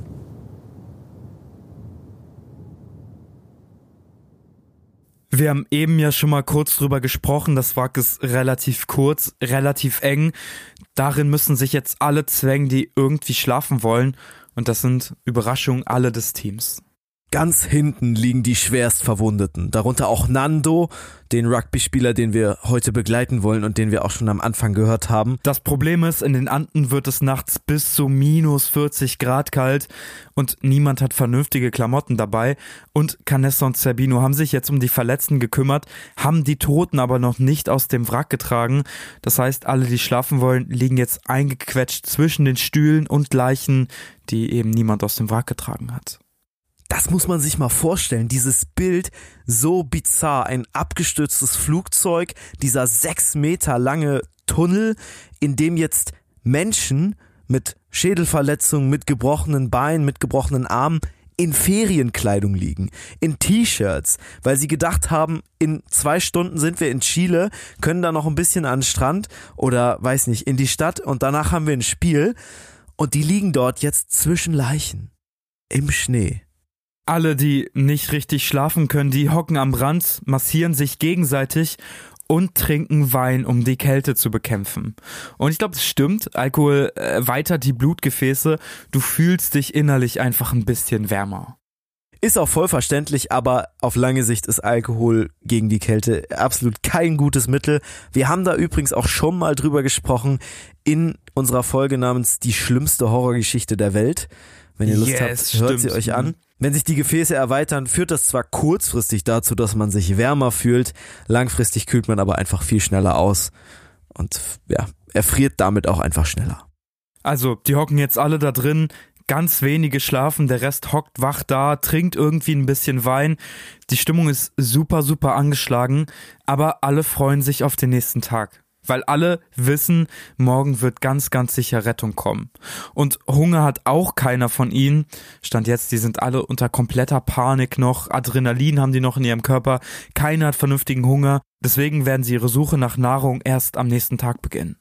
Wir haben eben ja schon mal kurz drüber gesprochen, das Wrack ist relativ kurz, relativ eng. Darin müssen sich jetzt alle zwängen, die irgendwie schlafen wollen. Und das sind Überraschungen alle des Teams. Ganz hinten liegen die schwerst Verwundeten, darunter auch Nando, den Rugby-Spieler, den wir heute begleiten wollen und den wir auch schon am Anfang gehört haben. Das Problem ist, in den Anden wird es nachts bis zu minus 40 Grad kalt und niemand hat vernünftige Klamotten dabei. Und Canessa und Zerbino haben sich jetzt um die Verletzten gekümmert, haben die Toten aber noch nicht aus dem Wrack getragen. Das heißt, alle, die schlafen wollen, liegen jetzt eingequetscht zwischen den Stühlen und Leichen, die eben niemand aus dem Wrack getragen hat. Das muss man sich mal vorstellen, dieses Bild, so bizarr, ein abgestürztes Flugzeug, dieser 6 Meter lange Tunnel, in dem jetzt Menschen mit Schädelverletzungen, mit gebrochenen Beinen, mit gebrochenen Armen in Ferienkleidung liegen, in T-Shirts, weil sie gedacht haben, in 2 Stunden sind wir in Chile, können da noch ein bisschen an den Strand oder, weiß nicht, in die Stadt und danach haben wir ein Spiel und die liegen dort jetzt zwischen Leichen, im Schnee. Alle, die nicht richtig schlafen können, die hocken am Rand, massieren sich gegenseitig und trinken Wein, um die Kälte zu bekämpfen. Und ich glaube, es stimmt, Alkohol erweitert die Blutgefäße, du fühlst dich innerlich einfach ein bisschen wärmer. Ist auch voll verständlich, aber auf lange Sicht ist Alkohol gegen die Kälte absolut kein gutes Mittel. Wir haben da übrigens auch schon mal drüber gesprochen in unserer Folge namens Die schlimmste Horrorgeschichte der Welt. Wenn ihr Lust habt, hört sie euch an. Wenn sich die Gefäße erweitern, führt das zwar kurzfristig dazu, dass man sich wärmer fühlt, langfristig kühlt man aber einfach viel schneller aus und ja, erfriert damit auch einfach schneller. Also, die hocken jetzt alle da drin, ganz wenige schlafen, der Rest hockt wach da, trinkt irgendwie ein bisschen Wein. Die Stimmung ist super, super angeschlagen, aber alle freuen sich auf den nächsten Tag. Weil alle wissen, morgen wird ganz, ganz sicher Rettung kommen. Und Hunger hat auch keiner von ihnen. Stand jetzt, die sind alle unter kompletter Panik noch. Adrenalin haben die noch in ihrem Körper. Keiner hat vernünftigen Hunger. Deswegen werden sie ihre Suche nach Nahrung erst am nächsten Tag beginnen.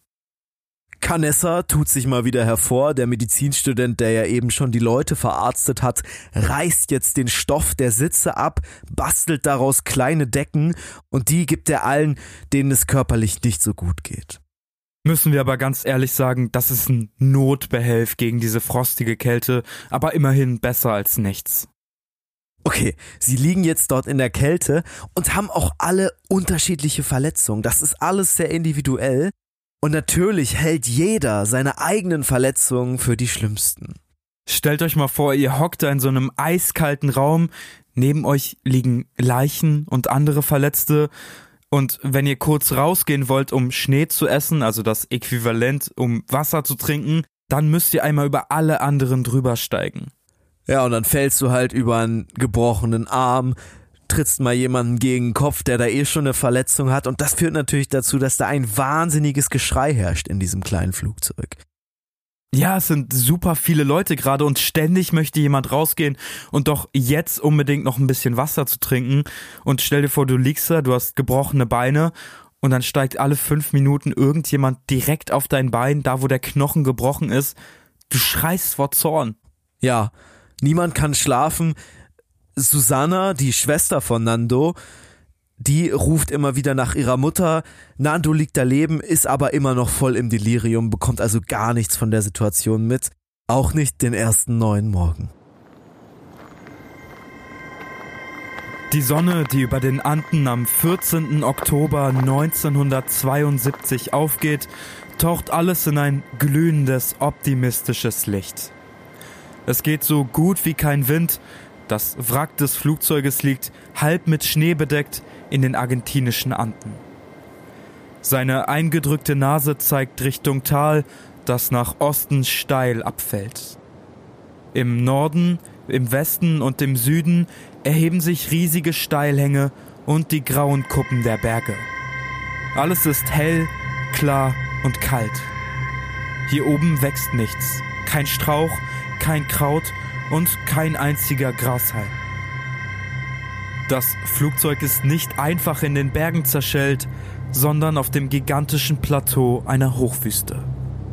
Canessa tut sich mal wieder hervor. Der Medizinstudent, der ja eben schon die Leute verarztet hat, reißt jetzt den Stoff der Sitze ab, bastelt daraus kleine Decken und die gibt er allen, denen es körperlich nicht so gut geht. Müssen wir aber ganz ehrlich sagen, das ist ein Notbehelf gegen diese frostige Kälte, aber immerhin besser als nichts. Okay, sie liegen jetzt dort in der Kälte und haben auch alle unterschiedliche Verletzungen. Das ist alles sehr individuell. Und natürlich hält jeder seine eigenen Verletzungen für die schlimmsten. Stellt euch mal vor, ihr hockt da in so einem eiskalten Raum, neben euch liegen Leichen und andere Verletzte und wenn ihr kurz rausgehen wollt, um Schnee zu essen, also das Äquivalent, um Wasser zu trinken, dann müsst ihr einmal über alle anderen drüber steigen. Ja, und dann fällst du halt über einen gebrochenen Arm, trittst mal jemanden gegen den Kopf, der da schon eine Verletzung hat und das führt natürlich dazu, dass da ein wahnsinniges Geschrei herrscht in diesem kleinen Flugzeug. Ja, es sind super viele Leute gerade und ständig möchte jemand rausgehen und doch jetzt unbedingt noch ein bisschen Wasser zu trinken. Und stell dir vor, du liegst da, du hast gebrochene Beine und dann steigt alle 5 Minuten irgendjemand direkt auf dein Bein, da wo der Knochen gebrochen ist. Du schreist vor Zorn. Ja, niemand kann schlafen. Susanna, die Schwester von Nando, die ruft immer wieder nach ihrer Mutter. Nando liegt daneben, ist aber immer noch voll im Delirium, bekommt also gar nichts von der Situation mit. Auch nicht den ersten neuen Morgen. Die Sonne, die über den Anden am 14. Oktober 1972 aufgeht, taucht alles in ein glühendes, optimistisches Licht. Es geht so gut wie kein Wind. Das Wrack des Flugzeuges liegt halb mit Schnee bedeckt in den argentinischen Anden. Seine eingedrückte Nase zeigt Richtung Tal, das nach Osten steil abfällt. Im Norden, im Westen und im Süden erheben sich riesige Steilhänge und die grauen Kuppen der Berge. Alles ist hell, klar und kalt. Hier oben wächst nichts, kein Strauch, kein Kraut und kein einziger Grashalm. Das Flugzeug ist nicht einfach in den Bergen zerschellt, sondern auf dem gigantischen Plateau einer Hochwüste.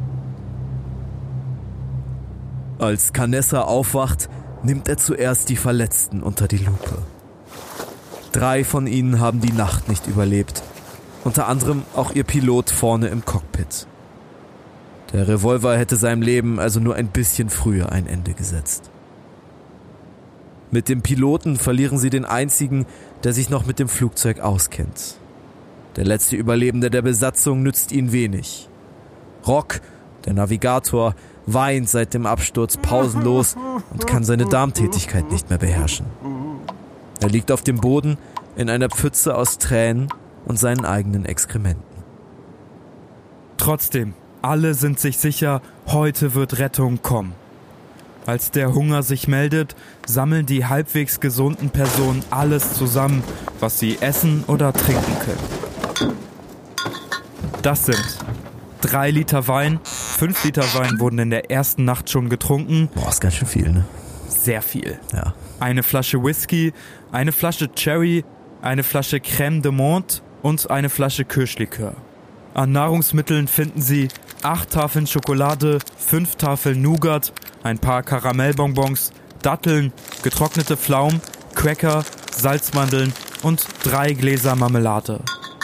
Als Canessa aufwacht, nimmt er zuerst die Verletzten unter die Lupe. 3 von ihnen haben die Nacht nicht überlebt, unter anderem auch ihr Pilot vorne im Cockpit. Der Revolver hätte seinem Leben also nur ein bisschen früher ein Ende gesetzt. Mit dem Piloten verlieren sie den einzigen, der sich noch mit dem Flugzeug auskennt. Der letzte Überlebende der Besatzung nützt ihnen wenig. Rock, der Navigator, weint seit dem Absturz pausenlos und kann seine Darmtätigkeit nicht mehr beherrschen. Er liegt auf dem Boden in einer Pfütze aus Tränen und seinen eigenen Exkrementen. Trotzdem, alle sind sich sicher, heute wird Rettung kommen. Als der Hunger sich meldet, sammeln die halbwegs gesunden Personen alles zusammen, was sie essen oder trinken können. Das sind 3 Liter Wein, 5 Liter Wein wurden in der ersten Nacht schon getrunken. Boah, ist ganz schön viel, ne? Sehr viel. Ja. Eine Flasche Whisky, eine Flasche Cherry, eine Flasche Crème de Menthe und eine Flasche Kirschlikör. An Nahrungsmitteln finden Sie 8 Tafeln Schokolade, 5 Tafeln Nougat, ein paar Karamellbonbons, Datteln, getrocknete Pflaumen, Cracker, Salzmandeln und 3 Gläser Marmelade.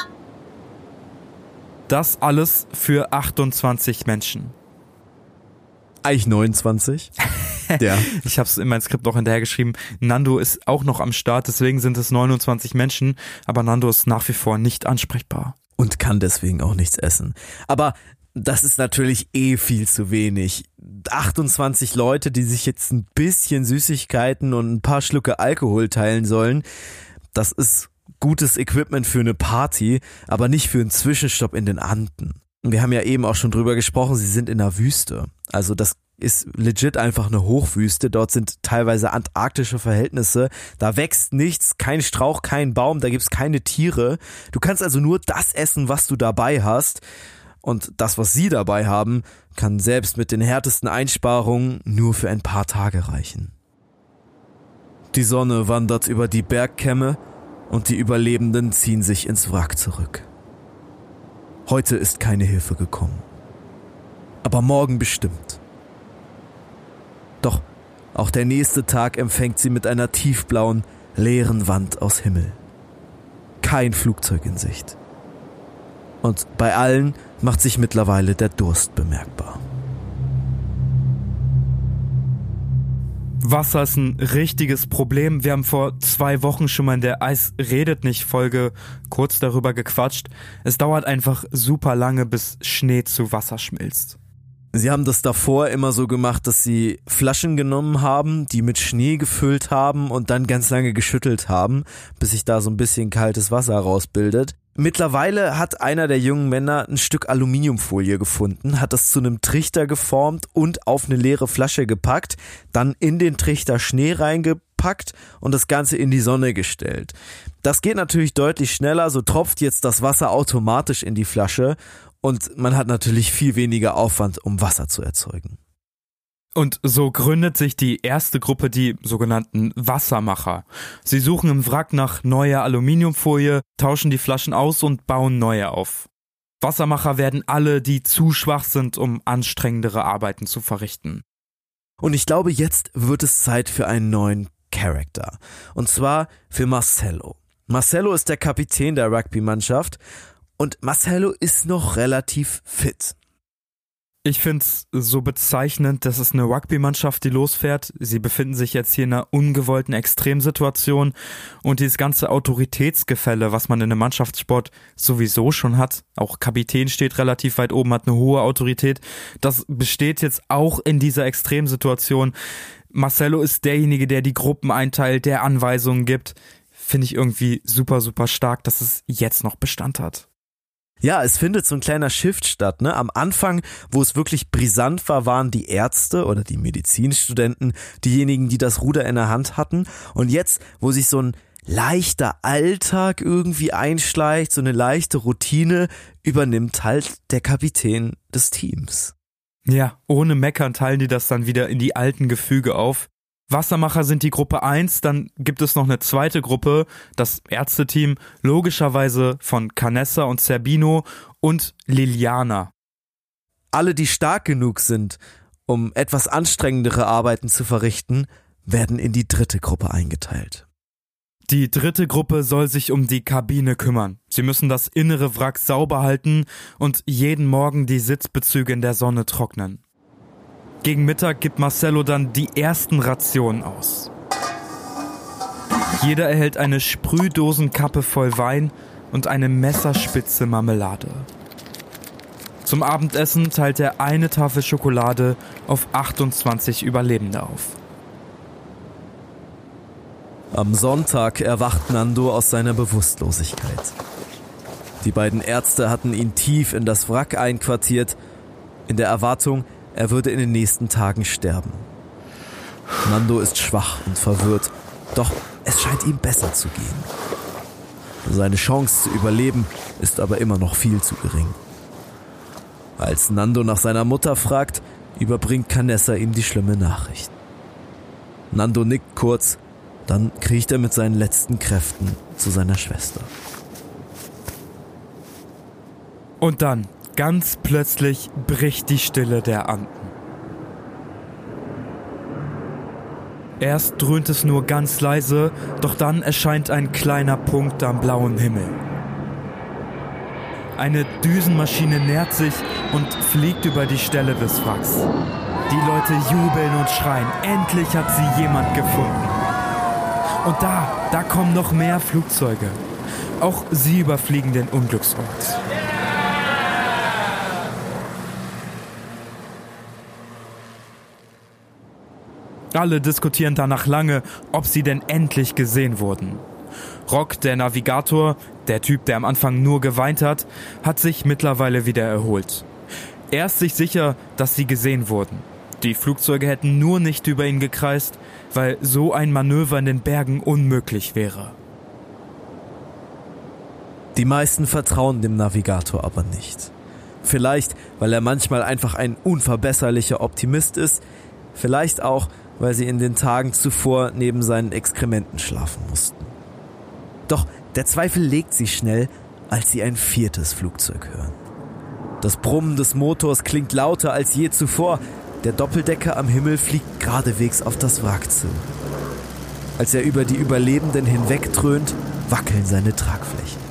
Das alles für 28 Menschen. Eigentlich 29? Ja. Ich habe es in mein Skript noch hinterhergeschrieben. Nando ist auch noch am Start, deswegen sind es 29 Menschen, aber Nando ist nach wie vor nicht ansprechbar. Und kann deswegen auch nichts essen. Aber das ist natürlich viel zu wenig. 28 Leute, die sich jetzt ein bisschen Süßigkeiten und ein paar Schlucke Alkohol teilen sollen, das ist gutes Equipment für eine Party, aber nicht für einen Zwischenstopp in den Anden. Wir haben ja eben auch schon drüber gesprochen, sie sind in der Wüste. Also das ist legit einfach eine Hochwüste. Dort sind teilweise antarktische Verhältnisse. Da wächst nichts, kein Strauch, kein Baum, da gibt's keine Tiere. Du kannst also nur das essen, was du dabei hast. Und das, was sie dabei haben, kann selbst mit den härtesten Einsparungen nur für ein paar Tage reichen. Die Sonne wandert über die Bergkämme und die Überlebenden ziehen sich ins Wrack zurück. Heute ist keine Hilfe gekommen. Aber morgen bestimmt. Doch auch der nächste Tag empfängt sie mit einer tiefblauen, leeren Wand aus Himmel. Kein Flugzeug in Sicht. Und bei allen macht sich mittlerweile der Durst bemerkbar. Wasser ist ein richtiges Problem. Wir haben vor 2 Wochen schon mal in der Eis-redet-nicht-Folge kurz darüber gequatscht. Es dauert einfach super lange, bis Schnee zu Wasser schmilzt. Sie haben das davor immer so gemacht, dass sie Flaschen genommen haben, die mit Schnee gefüllt haben und dann ganz lange geschüttelt haben, bis sich da so ein bisschen kaltes Wasser rausbildet. Mittlerweile hat einer der jungen Männer ein Stück Aluminiumfolie gefunden, hat das zu einem Trichter geformt und auf eine leere Flasche gepackt, dann in den Trichter Schnee reingepackt und das Ganze in die Sonne gestellt. Das geht natürlich deutlich schneller, so tropft jetzt das Wasser automatisch in die Flasche und man hat natürlich viel weniger Aufwand, um Wasser zu erzeugen. Und so gründet sich die erste Gruppe, die sogenannten Wassermacher. Sie suchen im Wrack nach neuer Aluminiumfolie, tauschen die Flaschen aus und bauen neue auf. Wassermacher werden alle, die zu schwach sind, um anstrengendere Arbeiten zu verrichten. Und ich glaube, jetzt wird es Zeit für einen neuen Charakter. Und zwar für Marcelo. Marcelo ist der Kapitän der Rugby-Mannschaft und Marcelo ist noch relativ fit. Ich find's so bezeichnend, dass es eine Rugby-Mannschaft, die losfährt. Sie befinden sich jetzt hier in einer ungewollten Extremsituation und dieses ganze Autoritätsgefälle, was man in einem Mannschaftssport sowieso schon hat, auch Kapitän steht relativ weit oben, hat eine hohe Autorität, das besteht jetzt auch in dieser Extremsituation. Marcelo ist derjenige, der die Gruppen einteilt, der Anweisungen gibt. Finde ich irgendwie super, super stark, dass es jetzt noch Bestand hat. Ja, es findet so ein kleiner Shift statt, ne? Am Anfang, wo es wirklich brisant war, waren die Ärzte oder die Medizinstudenten diejenigen, die das Ruder in der Hand hatten. Und jetzt, wo sich so ein leichter Alltag irgendwie einschleicht, so eine leichte Routine, übernimmt halt der Kapitän des Teams. Ja, ohne Meckern teilen die das dann wieder in die alten Gefüge auf. Wassermacher sind die Gruppe 1, dann gibt es noch eine zweite Gruppe, das Ärzteteam, logischerweise von Canessa und Zerbino und Liliana. Alle, die stark genug sind, um etwas anstrengendere Arbeiten zu verrichten, werden in die dritte Gruppe eingeteilt. Die dritte Gruppe soll sich um die Kabine kümmern. Sie müssen das innere Wrack sauber halten und jeden Morgen die Sitzbezüge in der Sonne trocknen. Gegen Mittag gibt Marcelo dann die ersten Rationen aus. Jeder erhält eine Sprühdosenkappe voll Wein und eine messerspitze Marmelade. Zum Abendessen teilt er eine Tafel Schokolade auf 28 Überlebende auf. Am Sonntag erwacht Nando aus seiner Bewusstlosigkeit. Die beiden Ärzte hatten ihn tief in das Wrack einquartiert, in der Erwartung, er würde in den nächsten Tagen sterben. Nando ist schwach und verwirrt, doch es scheint ihm besser zu gehen. Seine Chance zu überleben ist aber immer noch viel zu gering. Als Nando nach seiner Mutter fragt, überbringt Canessa ihm die schlimme Nachricht. Nando nickt kurz, dann kriecht er mit seinen letzten Kräften zu seiner Schwester. Und dann, ganz plötzlich, bricht die Stille der Anden. Erst dröhnt es nur ganz leise, doch dann erscheint ein kleiner Punkt am blauen Himmel. Eine Düsenmaschine nähert sich und fliegt über die Stelle des Wracks. Die Leute jubeln und schreien, endlich hat sie jemand gefunden. Und da kommen noch mehr Flugzeuge. Auch sie überfliegen den Unglücksort. Alle diskutieren danach lange, ob sie denn endlich gesehen wurden. Rock, der Navigator, der Typ, der am Anfang nur geweint hat sich mittlerweile wieder erholt. Er ist sich sicher, dass sie gesehen wurden. Die Flugzeuge hätten nur nicht über ihn gekreist, weil so ein Manöver in den Bergen unmöglich wäre. Die meisten vertrauen dem Navigator aber nicht. Vielleicht, weil er manchmal einfach ein unverbesserlicher Optimist ist, vielleicht auch, weil sie in den Tagen zuvor neben seinen Exkrementen schlafen mussten. Doch der Zweifel legt sich schnell, als sie ein viertes Flugzeug hören. Das Brummen des Motors klingt lauter als je zuvor. Der Doppeldecker am Himmel fliegt geradewegs auf das Wrack zu. Als er über die Überlebenden hinwegdröhnt, wackeln seine Tragflächen.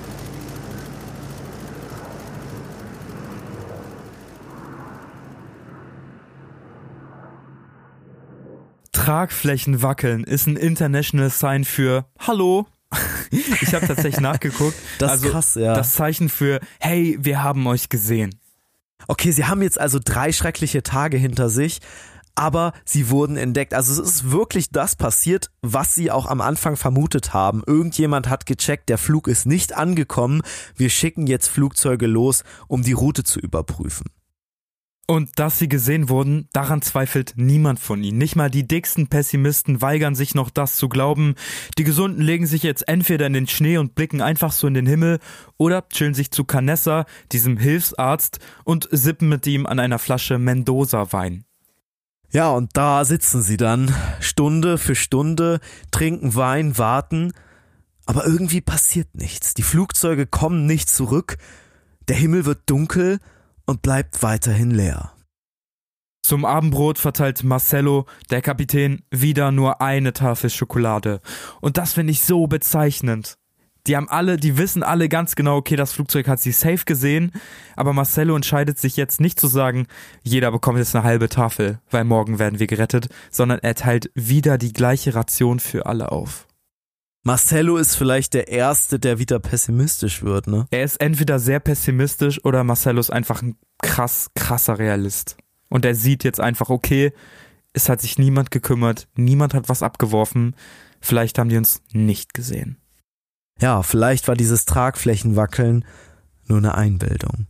Tragflächen wackeln ist ein International Sign für Hallo. Ich habe tatsächlich nachgeguckt. Das ist krass, ja. Das Zeichen für Hey, wir haben euch gesehen. Okay, sie haben jetzt also 3 schreckliche Tage hinter sich, aber sie wurden entdeckt. Also es ist wirklich das passiert, was sie auch am Anfang vermutet haben. Irgendjemand hat gecheckt, der Flug ist nicht angekommen. Wir schicken jetzt Flugzeuge los, um die Route zu überprüfen. Und dass sie gesehen wurden, daran zweifelt niemand von ihnen. Nicht mal die dicksten Pessimisten weigern sich noch, das zu glauben. Die Gesunden legen sich jetzt entweder in den Schnee und blicken einfach so in den Himmel oder chillen sich zu Canessa, diesem Hilfsarzt, und sippen mit ihm an einer Flasche Mendoza-Wein. Ja, und da sitzen sie dann, Stunde für Stunde, trinken Wein, warten, aber irgendwie passiert nichts. Die Flugzeuge kommen nicht zurück, der Himmel wird dunkel und bleibt weiterhin leer. Zum Abendbrot verteilt Marcello, der Kapitän, wieder nur eine Tafel Schokolade. Und das finde ich so bezeichnend. Die wissen alle ganz genau, okay, das Flugzeug hat sie safe gesehen, aber Marcello entscheidet sich jetzt nicht zu sagen, jeder bekommt jetzt eine halbe Tafel, weil morgen werden wir gerettet, sondern er teilt wieder die gleiche Ration für alle auf. Marcello ist vielleicht der Erste, der wieder pessimistisch wird, ne? Er ist entweder sehr pessimistisch oder Marcello ist einfach ein krasser Realist. Und er sieht jetzt einfach, okay, es hat sich niemand gekümmert, niemand hat was abgeworfen, vielleicht haben die uns nicht gesehen. Ja, vielleicht war dieses Tragflächenwackeln nur eine Einbildung.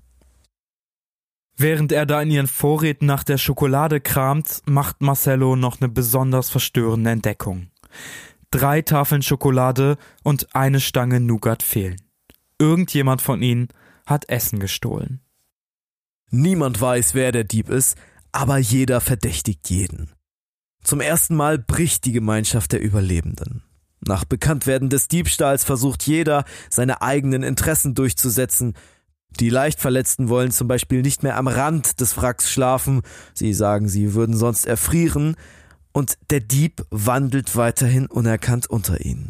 Während er da in ihren Vorräten nach der Schokolade kramt, macht Marcello noch eine besonders verstörende Entdeckung. 3 Tafeln Schokolade und eine Stange Nougat fehlen. Irgendjemand von ihnen hat Essen gestohlen. Niemand weiß, wer der Dieb ist, aber jeder verdächtigt jeden. Zum ersten Mal bricht die Gemeinschaft der Überlebenden. Nach Bekanntwerden des Diebstahls versucht jeder, seine eigenen Interessen durchzusetzen. Die Leichtverletzten wollen zum Beispiel nicht mehr am Rand des Wracks schlafen. Sie sagen, sie würden sonst erfrieren. Und der Dieb wandelt weiterhin unerkannt unter ihnen.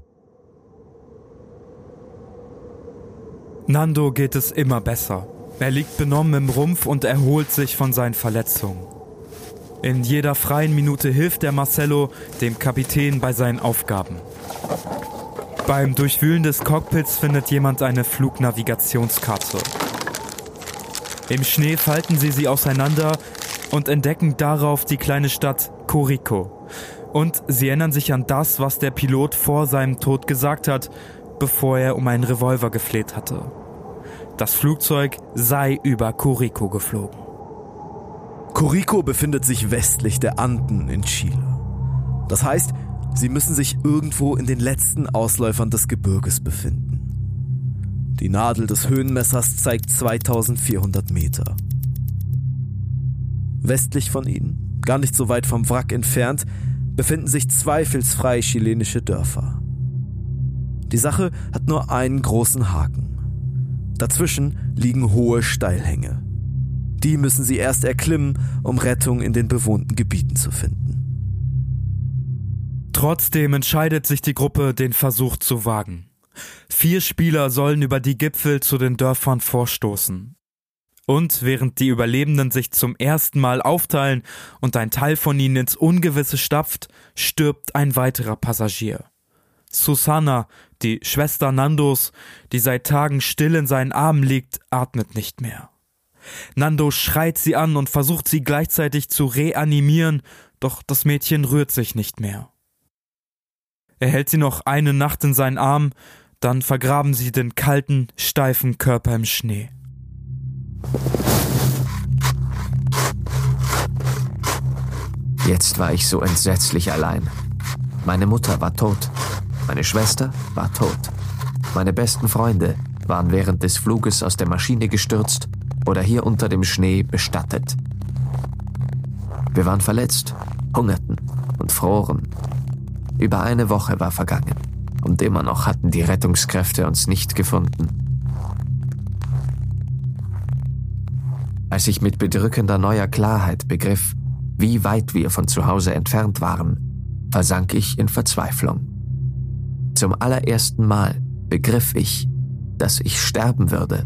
Nando geht es immer besser. Er liegt benommen im Rumpf und erholt sich von seinen Verletzungen. In jeder freien Minute hilft der Marcello dem Kapitän bei seinen Aufgaben. Beim Durchwühlen des Cockpits findet jemand eine Flugnavigationskarte. Im Schnee falten sie auseinander und entdecken darauf die kleine Stadt Corico. Und sie erinnern sich an das, was der Pilot vor seinem Tod gesagt hat, bevor er um einen Revolver gefleht hatte. Das Flugzeug sei über Corico geflogen. Corico befindet sich westlich der Anden in Chile. Das heißt, sie müssen sich irgendwo in den letzten Ausläufern des Gebirges befinden. Die Nadel des Höhenmessers zeigt 2400 Meter. Westlich von ihnen, gar nicht so weit vom Wrack entfernt, befinden sich zweifelsfrei chilenische Dörfer. Die Sache hat nur einen großen Haken. Dazwischen liegen hohe Steilhänge. Die müssen sie erst erklimmen, um Rettung in den bewohnten Gebieten zu finden. Trotzdem entscheidet sich die Gruppe, den Versuch zu wagen. 4 Spieler sollen über die Gipfel zu den Dörfern vorstoßen. Und während die Überlebenden sich zum ersten Mal aufteilen und ein Teil von ihnen ins Ungewisse stapft, stirbt ein weiterer Passagier. Susana, die Schwester Nandos, die seit Tagen still in seinen Armen liegt, atmet nicht mehr. Nando schreit sie an und versucht sie gleichzeitig zu reanimieren, doch das Mädchen rührt sich nicht mehr. Er hält sie noch eine Nacht in seinen Arm, dann vergraben sie den kalten, steifen Körper im Schnee. Jetzt war ich so entsetzlich allein. Meine Mutter war tot. Meine Schwester war tot. Meine besten Freunde waren während des Fluges aus der Maschine gestürzt oder hier unter dem Schnee bestattet. Wir waren verletzt, hungerten und froren. Über eine Woche war vergangen und immer noch hatten die Rettungskräfte uns nicht gefunden. Als ich mit bedrückender neuer Klarheit begriff, wie weit wir von zu Hause entfernt waren, versank ich in Verzweiflung. Zum allerersten Mal begriff ich, dass ich sterben würde.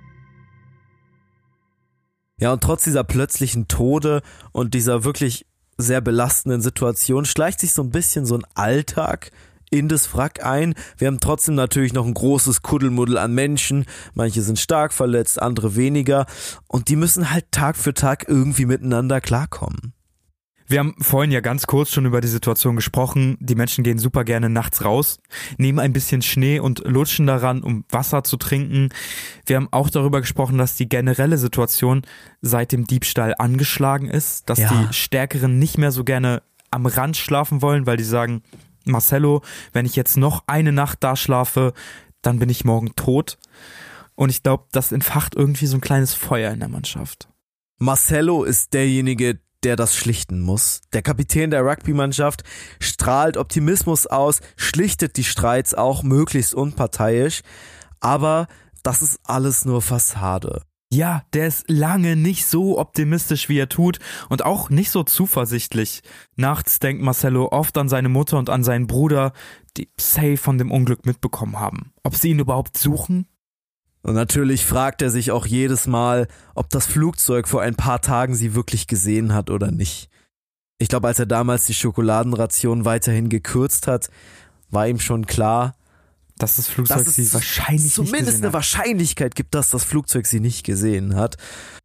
Ja, und trotz dieser plötzlichen Tode und dieser wirklich sehr belastenden Situation schleicht sich so ein bisschen so ein Alltag in das Wrack ein. Wir haben trotzdem natürlich noch ein großes Kuddelmuddel an Menschen. Manche sind stark verletzt, andere weniger. Und die müssen halt Tag für Tag irgendwie miteinander klarkommen. Wir haben vorhin ja ganz kurz schon über die Situation gesprochen. Die Menschen gehen super gerne nachts raus, nehmen ein bisschen Schnee und lutschen daran, um Wasser zu trinken. Wir haben auch darüber gesprochen, dass die generelle Situation seit dem Diebstahl angeschlagen ist, dass die Stärkeren nicht mehr so gerne am Rand schlafen wollen, weil die sagen, Marcello, wenn ich jetzt noch eine Nacht da schlafe, dann bin ich morgen tot. Und ich glaube, das entfacht irgendwie so ein kleines Feuer in der Mannschaft. Marcello ist derjenige, der das schlichten muss. Der Kapitän der Rugby-Mannschaft strahlt Optimismus aus, schlichtet die Streits auch möglichst unparteiisch, aber das ist alles nur Fassade. Ja, der ist lange nicht so optimistisch, wie er tut und auch nicht so zuversichtlich. Nachts denkt Marcello oft an seine Mutter und an seinen Bruder, die safe von dem Unglück mitbekommen haben. Ob sie ihn überhaupt suchen? Und natürlich fragt er sich auch jedes Mal, ob das Flugzeug vor ein paar Tagen sie wirklich gesehen hat oder nicht. Ich glaube, als er damals die Schokoladenration weiterhin gekürzt hat, war ihm schon klar, dass das Flugzeug sie wahrscheinlich nicht gesehen hat. Zumindest eine Wahrscheinlichkeit gibt, dass das Flugzeug sie nicht gesehen hat.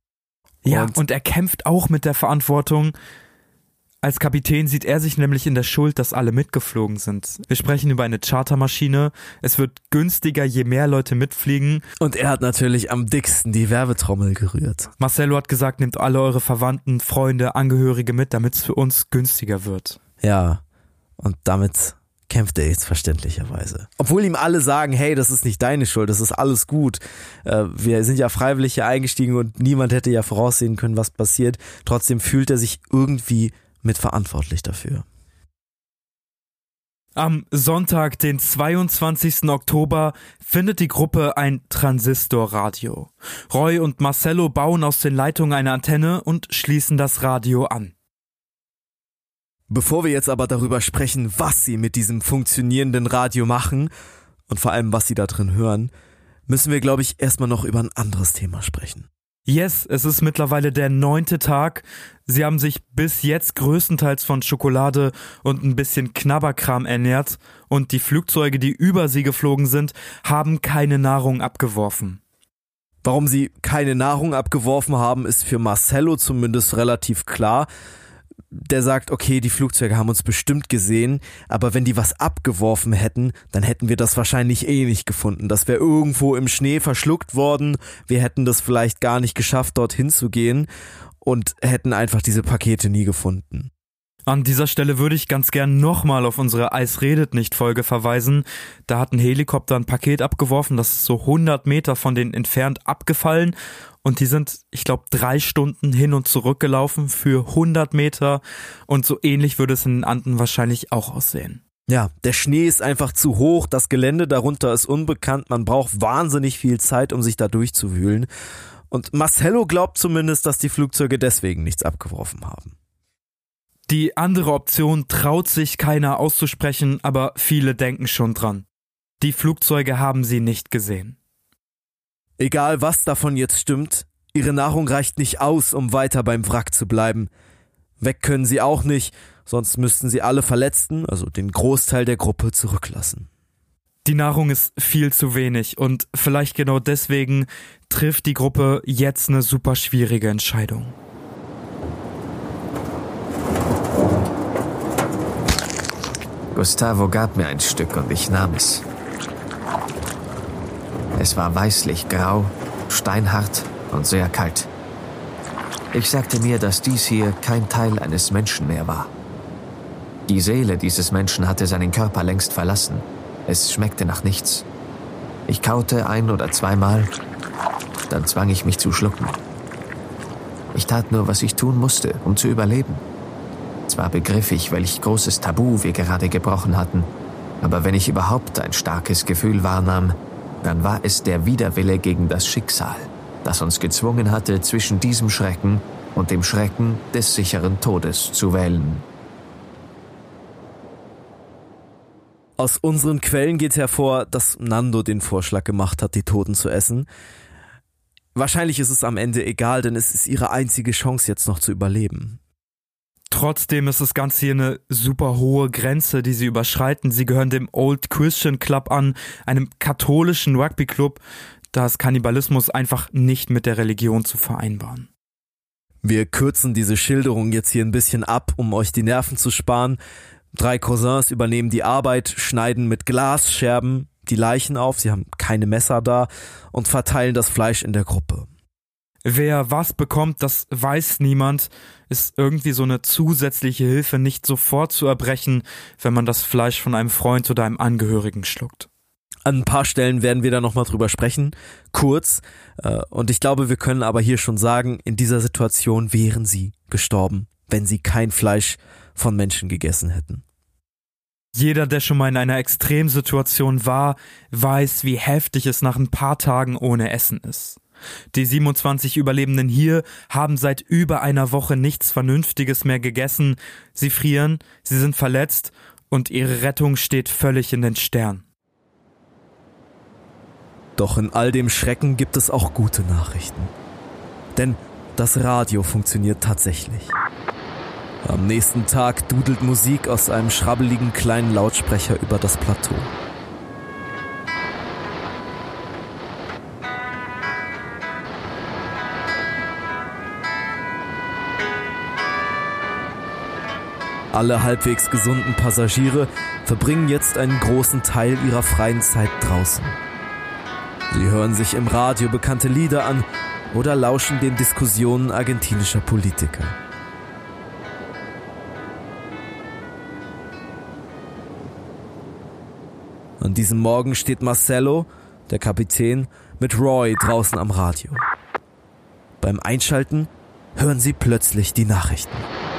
Ja, und er kämpft auch mit der Verantwortung. Als Kapitän sieht er sich nämlich in der Schuld, dass alle mitgeflogen sind. Wir sprechen über eine Chartermaschine. Es wird günstiger, je mehr Leute mitfliegen. Und er hat natürlich am dicksten die Werbetrommel gerührt. Marcello hat gesagt, nehmt alle eure Verwandten, Freunde, Angehörige mit, damit es für uns günstiger wird. Ja, und damit kämpft er jetzt verständlicherweise. Obwohl ihm alle sagen, hey, das ist nicht deine Schuld, das ist alles gut. Wir sind ja freiwillig hier eingestiegen und niemand hätte ja voraussehen können, was passiert. Trotzdem fühlt er sich irgendwie mitverantwortlich dafür. Am Sonntag, den 22. Oktober, findet die Gruppe ein Transistorradio. Roy und Marcello bauen aus den Leitungen eine Antenne und schließen das Radio an. Bevor wir jetzt aber darüber sprechen, was sie mit diesem funktionierenden Radio machen und vor allem, was sie da drin hören, müssen wir, glaube ich, erstmal noch über ein anderes Thema sprechen. Yes, es ist mittlerweile der 9. Tag. Sie haben sich bis jetzt größtenteils von Schokolade und ein bisschen Knabberkram ernährt und die Flugzeuge, die über sie geflogen sind, haben keine Nahrung abgeworfen. Warum sie keine Nahrung abgeworfen haben, ist für Marcello zumindest relativ klar. Der sagt, okay, die Flugzeuge haben uns bestimmt gesehen, aber wenn die was abgeworfen hätten, dann hätten wir das wahrscheinlich eh nicht gefunden. Das wäre irgendwo im Schnee verschluckt worden, wir hätten das vielleicht gar nicht geschafft, dorthin zu gehen und hätten einfach diese Pakete nie gefunden. An dieser Stelle würde ich ganz gern nochmal auf unsere Eis redet nicht Folge verweisen. Da hat ein Helikopter ein Paket abgeworfen, das ist so 100 Meter von denen entfernt abgefallen und die sind, ich glaube, 3 Stunden hin und zurück gelaufen für 100 Meter und so ähnlich würde es in den Anden wahrscheinlich auch aussehen. Ja, der Schnee ist einfach zu hoch, das Gelände darunter ist unbekannt, man braucht wahnsinnig viel Zeit, um sich da durchzuwühlen und Marcello glaubt zumindest, dass die Flugzeuge deswegen nichts abgeworfen haben. Die andere Option traut sich keiner auszusprechen, aber viele denken schon dran. Die Flugzeuge haben sie nicht gesehen. Egal was davon jetzt stimmt, ihre Nahrung reicht nicht aus, um weiter beim Wrack zu bleiben. Weg können sie auch nicht, sonst müssten sie alle Verletzten, also den Großteil der Gruppe, zurücklassen. Die Nahrung ist viel zu wenig und vielleicht genau deswegen trifft die Gruppe jetzt eine super schwierige Entscheidung. Gustavo gab mir ein Stück und ich nahm es. Es war weißlich grau, steinhart und sehr kalt. Ich sagte mir, dass dies hier kein Teil eines Menschen mehr war. Die Seele dieses Menschen hatte seinen Körper längst verlassen. Es schmeckte nach nichts. Ich kaute 1 oder 2 Mal, dann zwang ich mich zu schlucken. Ich tat nur, was ich tun musste, um zu überleben. Zwar begriff ich, welch großes Tabu wir gerade gebrochen hatten, aber wenn ich überhaupt ein starkes Gefühl wahrnahm, dann war es der Widerwille gegen das Schicksal, das uns gezwungen hatte, zwischen diesem Schrecken und dem Schrecken des sicheren Todes zu wählen. Aus unseren Quellen geht hervor, dass Nando den Vorschlag gemacht hat, die Toten zu essen. Wahrscheinlich ist es am Ende egal, denn es ist ihre einzige Chance, jetzt noch zu überleben. Trotzdem ist das Ganze hier eine super hohe Grenze, die sie überschreiten. Sie gehören dem Old Christian Club an, einem katholischen Rugby-Club. Da ist Kannibalismus einfach nicht mit der Religion zu vereinbaren. Wir kürzen diese Schilderung jetzt hier ein bisschen ab, um euch die Nerven zu sparen. 3 Cousins übernehmen die Arbeit, schneiden mit Glasscherben die Leichen auf, sie haben keine Messer da, und verteilen das Fleisch in der Gruppe. Wer was bekommt, das weiß niemand. Ist irgendwie so eine zusätzliche Hilfe nicht sofort zu erbrechen, wenn man das Fleisch von einem Freund oder einem Angehörigen schluckt. An ein paar Stellen werden wir da nochmal drüber sprechen, kurz. Und ich glaube, wir können aber hier schon sagen, in dieser Situation wären sie gestorben, wenn sie kein Fleisch von Menschen gegessen hätten. Jeder, der schon mal in einer Extremsituation war, weiß, wie heftig es nach ein paar Tagen ohne Essen ist. Die 27 Überlebenden hier haben seit über einer Woche nichts Vernünftiges mehr gegessen. Sie frieren, sie sind verletzt und ihre Rettung steht völlig in den Sternen. Doch in all dem Schrecken gibt es auch gute Nachrichten. Denn das Radio funktioniert tatsächlich. Am nächsten Tag dudelt Musik aus einem schrabbeligen kleinen Lautsprecher über das Plateau. Alle halbwegs gesunden Passagiere verbringen jetzt einen großen Teil ihrer freien Zeit draußen. Sie hören sich im Radio bekannte Lieder an oder lauschen den Diskussionen argentinischer Politiker. An diesem Morgen steht Marcelo, der Kapitän, mit Roy draußen am Radio. Beim Einschalten hören sie plötzlich die Nachrichten.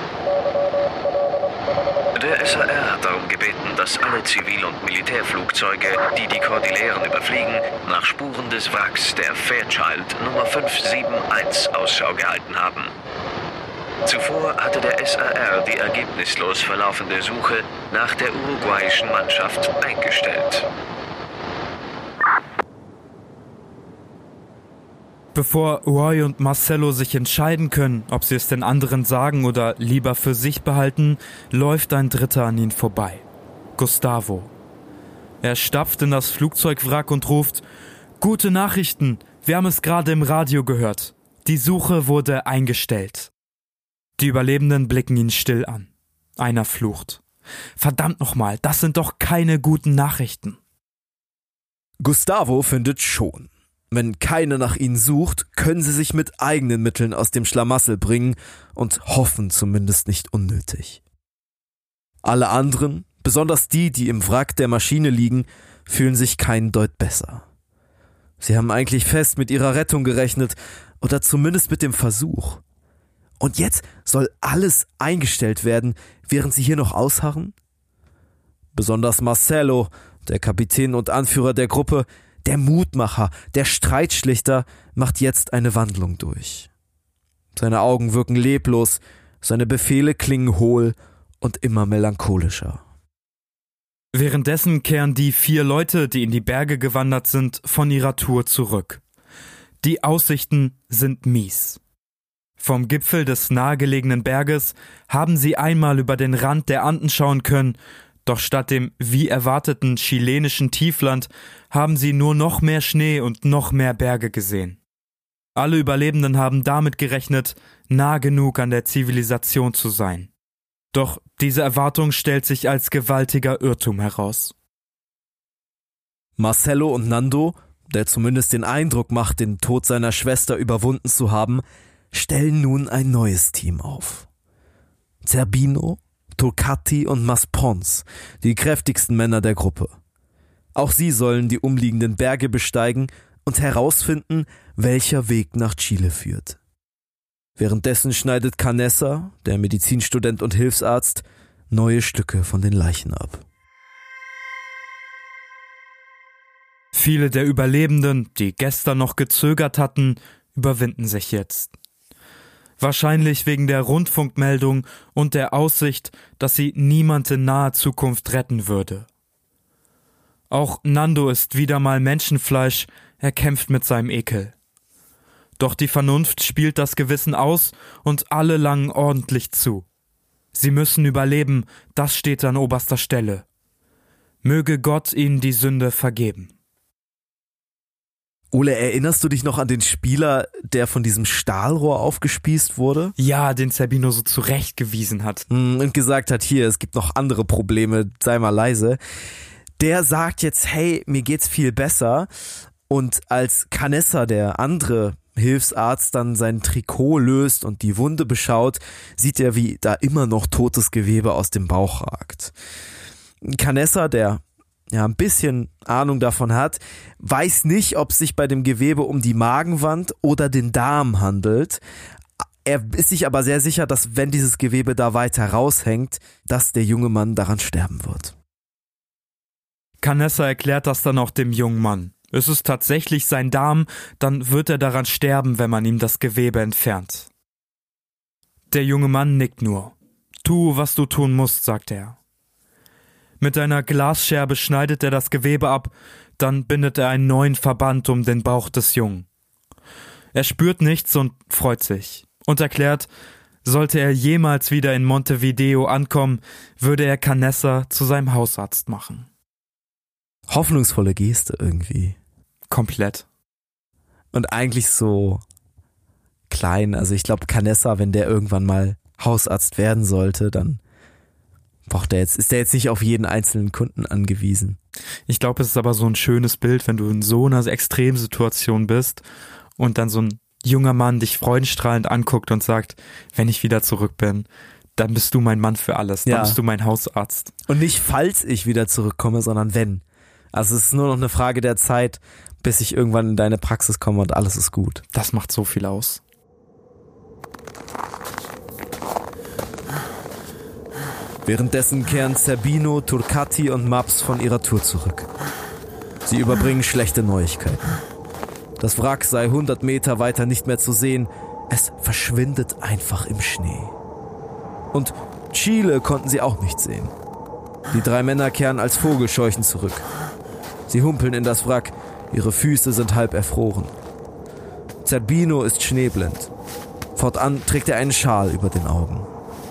Der SAR hat darum gebeten, dass alle Zivil- und Militärflugzeuge, die die Kordilleren überfliegen, nach Spuren des Wracks der Fairchild Nummer 571 Ausschau gehalten haben. Zuvor hatte der SAR die ergebnislos verlaufende Suche nach der uruguayischen Mannschaft eingestellt. Bevor Roy und Marcelo sich entscheiden können, ob sie es den anderen sagen oder lieber für sich behalten, läuft ein Dritter an ihnen vorbei. Gustavo. Er stapft in das Flugzeugwrack und ruft: "Gute Nachrichten, wir haben es gerade im Radio gehört. Die Suche wurde eingestellt." Die Überlebenden blicken ihn still an. Einer flucht: "Verdammt nochmal, das sind doch keine guten Nachrichten." Gustavo findet schon. Wenn keiner nach ihnen sucht, können sie sich mit eigenen Mitteln aus dem Schlamassel bringen und hoffen zumindest nicht unnötig. Alle anderen, besonders die, die im Wrack der Maschine liegen, fühlen sich keinen Deut besser. Sie haben eigentlich fest mit ihrer Rettung gerechnet oder zumindest mit dem Versuch. Und jetzt soll alles eingestellt werden, während sie hier noch ausharren? Besonders Marcelo, der Kapitän und Anführer der Gruppe, der Mutmacher, der Streitschlichter, macht jetzt eine Wandlung durch. Seine Augen wirken leblos, seine Befehle klingen hohl und immer melancholischer. Währenddessen kehren die 4 Leute, die in die Berge gewandert sind, von ihrer Tour zurück. Die Aussichten sind mies. Vom Gipfel des nahegelegenen Berges haben sie einmal über den Rand der Anden schauen können, doch statt dem wie erwarteten chilenischen Tiefland haben sie nur noch mehr Schnee und noch mehr Berge gesehen. Alle Überlebenden haben damit gerechnet, nah genug an der Zivilisation zu sein. Doch diese Erwartung stellt sich als gewaltiger Irrtum heraus. Marcelo und Nando, der zumindest den Eindruck macht, den Tod seiner Schwester überwunden zu haben, stellen nun ein neues Team auf. Zerbino, Tocati und Maspons, die kräftigsten Männer der Gruppe. Auch sie sollen die umliegenden Berge besteigen und herausfinden, welcher Weg nach Chile führt. Währenddessen schneidet Canessa, der Medizinstudent und Hilfsarzt, neue Stücke von den Leichen ab. Viele der Überlebenden, die gestern noch gezögert hatten, überwinden sich jetzt. Wahrscheinlich wegen der Rundfunkmeldung und der Aussicht, dass sie niemand in naher Zukunft retten würde. Auch Nando ist wieder mal Menschenfleisch, er kämpft mit seinem Ekel. Doch die Vernunft spielt das Gewissen aus und alle langen ordentlich zu. Sie müssen überleben, das steht an oberster Stelle. Möge Gott ihnen die Sünde vergeben. Ole, erinnerst du dich noch an den Spieler, der von diesem Stahlrohr aufgespießt wurde? Ja, den Zerbino so zurechtgewiesen hat. Und gesagt hat, hier, es gibt noch andere Probleme, sei mal leise. Der sagt jetzt, hey, mir geht's viel besser. Und als Canessa, der andere Hilfsarzt, dann sein Trikot löst und die Wunde beschaut, sieht er, wie da immer noch totes Gewebe aus dem Bauch ragt. Canessa, der ja ein bisschen Ahnung davon hat, weiß nicht, ob es sich bei dem Gewebe um die Magenwand oder den Darm handelt. Er ist sich aber sehr sicher, dass wenn dieses Gewebe da weiter raushängt, dass der junge Mann daran sterben wird. Canessa erklärt das dann auch dem jungen Mann. Es ist tatsächlich sein Darm, dann wird er daran sterben, wenn man ihm das Gewebe entfernt. Der junge Mann nickt nur. Tu, was du tun musst, sagt er. Mit einer Glasscherbe schneidet er das Gewebe ab, dann bindet er einen neuen Verband um den Bauch des Jungen. Er spürt nichts und freut sich und erklärt, sollte er jemals wieder in Montevideo ankommen, würde er Canessa zu seinem Hausarzt machen. Hoffnungsvolle Geste irgendwie. Komplett. Und eigentlich so klein, also ich glaube Canessa, wenn der irgendwann mal Hausarzt werden sollte, dann ist der jetzt nicht auf jeden einzelnen Kunden angewiesen. Ich glaube, es ist aber so ein schönes Bild, wenn du in so einer Extremsituation bist und dann so ein junger Mann dich freudenstrahlend anguckt und sagt, wenn ich wieder zurück bin, dann bist du mein Mann für alles, dann bist du mein Hausarzt. Und nicht falls ich wieder zurückkomme, sondern wenn. Also es ist nur noch eine Frage der Zeit, bis ich irgendwann in deine Praxis komme und alles ist gut. Das macht so viel aus. Währenddessen kehren Zerbino, Turcati und Maps von ihrer Tour zurück. Sie überbringen schlechte Neuigkeiten. Das Wrack sei 100 Meter weiter nicht mehr zu sehen. Es verschwindet einfach im Schnee. Und Chile konnten sie auch nicht sehen. Die 3 Männer kehren als Vogelscheuchen zurück. Sie humpeln in das Wrack, ihre Füße sind halb erfroren. Zerbino ist schneeblind. Fortan trägt er einen Schal über den Augen.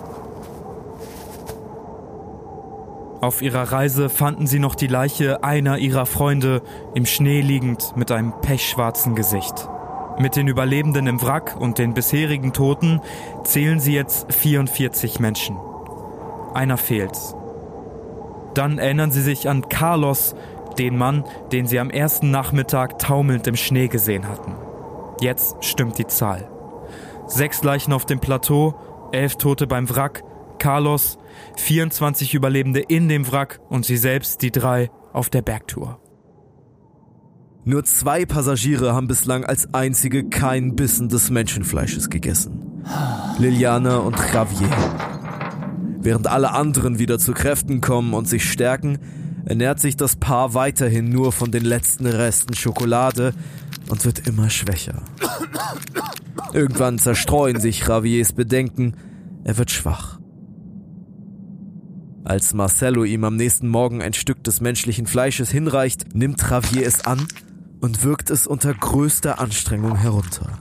Auf ihrer Reise fanden sie noch die Leiche einer ihrer Freunde im Schnee liegend mit einem pechschwarzen Gesicht. Mit den Überlebenden im Wrack und den bisherigen Toten zählen sie jetzt 44 Menschen. Einer fehlt. Dann erinnern sie sich an Carlos, den Mann, den sie am ersten Nachmittag taumelnd im Schnee gesehen hatten. Jetzt stimmt die Zahl. 6 Leichen auf dem Plateau, 11 Tote beim Wrack, Carlos, 24 Überlebende in dem Wrack und sie selbst, die 3, auf der Bergtour. Nur 2 Passagiere haben bislang als einzige keinen Bissen des Menschenfleisches gegessen. Liliana und Javier. Während alle anderen wieder zu Kräften kommen und sich stärken, ernährt sich das Paar weiterhin nur von den letzten Resten Schokolade und wird immer schwächer. Irgendwann zerstreuen sich Javiers Bedenken, er wird schwach. Als Marcelo ihm am nächsten Morgen ein Stück des menschlichen Fleisches hinreicht, nimmt Javier es an und wirkt es unter größter Anstrengung herunter.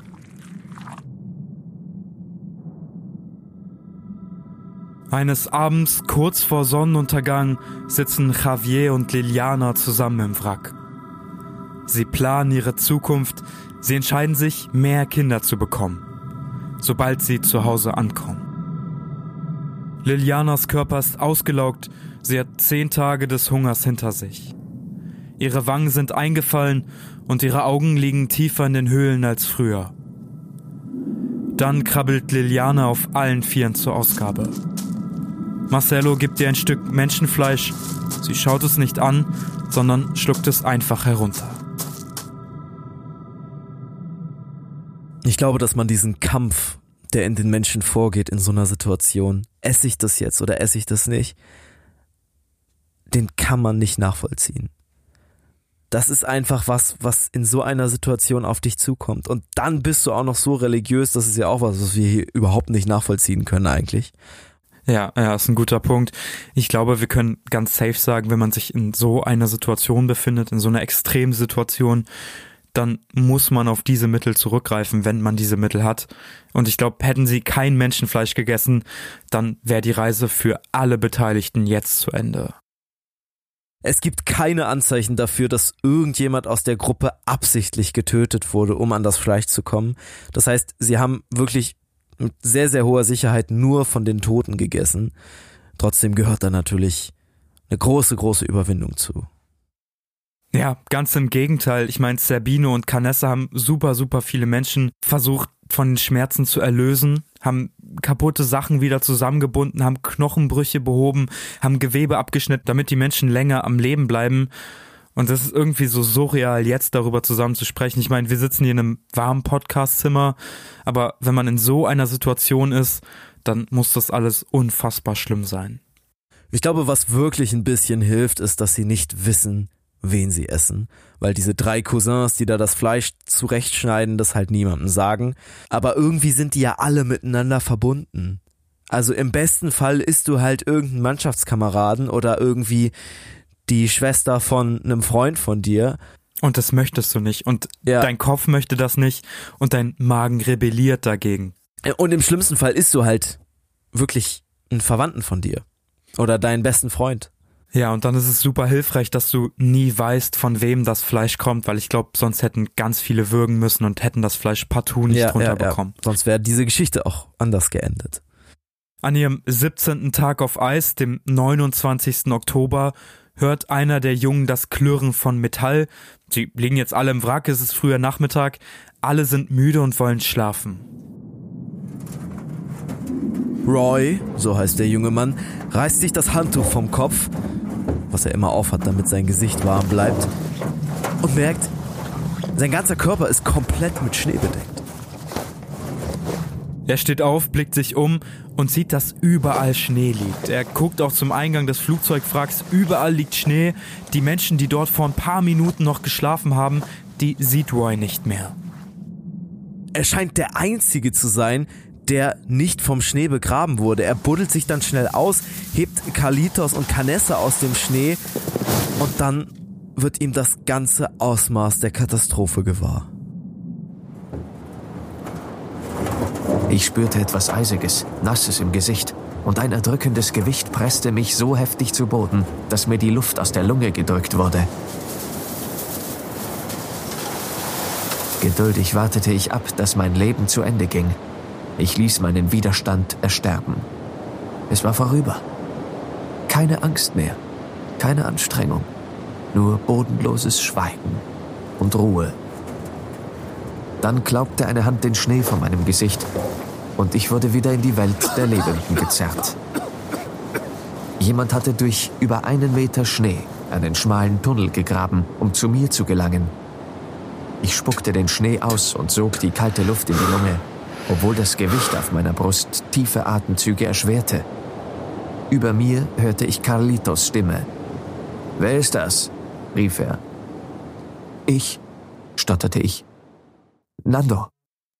Eines Abends, kurz vor Sonnenuntergang, sitzen Javier und Liliana zusammen im Wrack. Sie planen ihre Zukunft, sie entscheiden sich, mehr Kinder zu bekommen, sobald sie zu Hause ankommen. Lilianas Körper ist ausgelaugt, sie hat 10 Tage des Hungers hinter sich. Ihre Wangen sind eingefallen und ihre Augen liegen tiefer in den Höhlen als früher. Dann krabbelt Liliana auf allen 4 zur Ausgabe. Marcelo gibt ihr ein Stück Menschenfleisch, sie schaut es nicht an, sondern schluckt es einfach herunter. Ich glaube, dass man diesen Kampf, der in den Menschen vorgeht in so einer Situation, esse ich das jetzt oder esse ich das nicht, den kann man nicht nachvollziehen. Das ist einfach was in so einer Situation auf dich zukommt. Und dann bist du auch noch so religiös, das ist ja auch was wir hier überhaupt nicht nachvollziehen können eigentlich. Ja, ist ein guter Punkt. Ich glaube, wir können ganz safe sagen, wenn man sich in so einer Situation befindet, in so einer Extremsituation, dann muss man auf diese Mittel zurückgreifen, wenn man diese Mittel hat. Und ich glaube, hätten sie kein Menschenfleisch gegessen, dann wäre die Reise für alle Beteiligten jetzt zu Ende. Es gibt keine Anzeichen dafür, dass irgendjemand aus der Gruppe absichtlich getötet wurde, um an das Fleisch zu kommen. Das heißt, sie haben wirklich mit sehr, sehr hoher Sicherheit nur von den Toten gegessen. Trotzdem gehört da natürlich eine große, große Überwindung zu. Ja, ganz im Gegenteil. Ich meine, Zerbino und Canessa haben super, super viele Menschen versucht, von den Schmerzen zu erlösen, haben kaputte Sachen wieder zusammengebunden, haben Knochenbrüche behoben, haben Gewebe abgeschnitten, damit die Menschen länger am Leben bleiben. Und das ist irgendwie so surreal, jetzt darüber zusammen zu sprechen. Ich meine, wir sitzen hier in einem warmen Podcastzimmer, aber wenn man in so einer Situation ist, dann muss das alles unfassbar schlimm sein. Ich glaube, was wirklich ein bisschen hilft, ist, dass sie nicht wissen, wen sie essen, weil diese 3 Cousins, die da das Fleisch zurechtschneiden, das halt niemandem sagen, aber irgendwie sind die ja alle miteinander verbunden. Also im besten Fall isst du halt irgendeinen Mannschaftskameraden oder irgendwie die Schwester von einem Freund von dir. Und das möchtest du nicht und Dein Kopf möchte das nicht und dein Magen rebelliert dagegen. Und im schlimmsten Fall isst du halt wirklich einen Verwandten von dir oder deinen besten Freund. Ja, und dann ist es super hilfreich, dass du nie weißt, von wem das Fleisch kommt, weil ich glaube, sonst hätten ganz viele würgen müssen und hätten das Fleisch partout nicht runterbekommen. Ja. Sonst wäre diese Geschichte auch anders geendet. An ihrem 17. Tag auf Eis, dem 29. Oktober, hört einer der Jungen das Klirren von Metall. Sie liegen jetzt alle im Wrack, es ist früher Nachmittag, alle sind müde und wollen schlafen. Roy, so heißt der junge Mann, reißt sich das Handtuch vom Kopf, was er immer aufhat, damit sein Gesicht warm bleibt, und merkt, sein ganzer Körper ist komplett mit Schnee bedeckt. Er steht auf, blickt sich um und sieht, dass überall Schnee liegt. Er guckt auch zum Eingang des Flugzeugwracks, überall liegt Schnee. Die Menschen, die dort vor ein paar Minuten noch geschlafen haben, die sieht Roy nicht mehr. Er scheint der Einzige zu sein, der nicht vom Schnee begraben wurde. Er buddelt sich dann schnell aus, hebt Carlitos und Canessa aus dem Schnee und dann wird ihm das ganze Ausmaß der Katastrophe gewahr. Ich spürte etwas Eisiges, Nasses im Gesicht und ein erdrückendes Gewicht presste mich so heftig zu Boden, dass mir die Luft aus der Lunge gedrückt wurde. Geduldig wartete ich ab, dass mein Leben zu Ende ging. Ich ließ meinen Widerstand ersterben. Es war vorüber. Keine Angst mehr, keine Anstrengung, nur bodenloses Schweigen und Ruhe. Dann klaubte eine Hand den Schnee von meinem Gesicht und ich wurde wieder in die Welt der Lebenden gezerrt. Jemand hatte durch über 1 Meter Schnee einen schmalen Tunnel gegraben, um zu mir zu gelangen. Ich spuckte den Schnee aus und sog die kalte Luft in die Lunge, obwohl das Gewicht auf meiner Brust tiefe Atemzüge erschwerte. Über mir hörte ich Carlitos Stimme. »Wer ist das?« rief er. »Ich«, stotterte ich. »Nando.«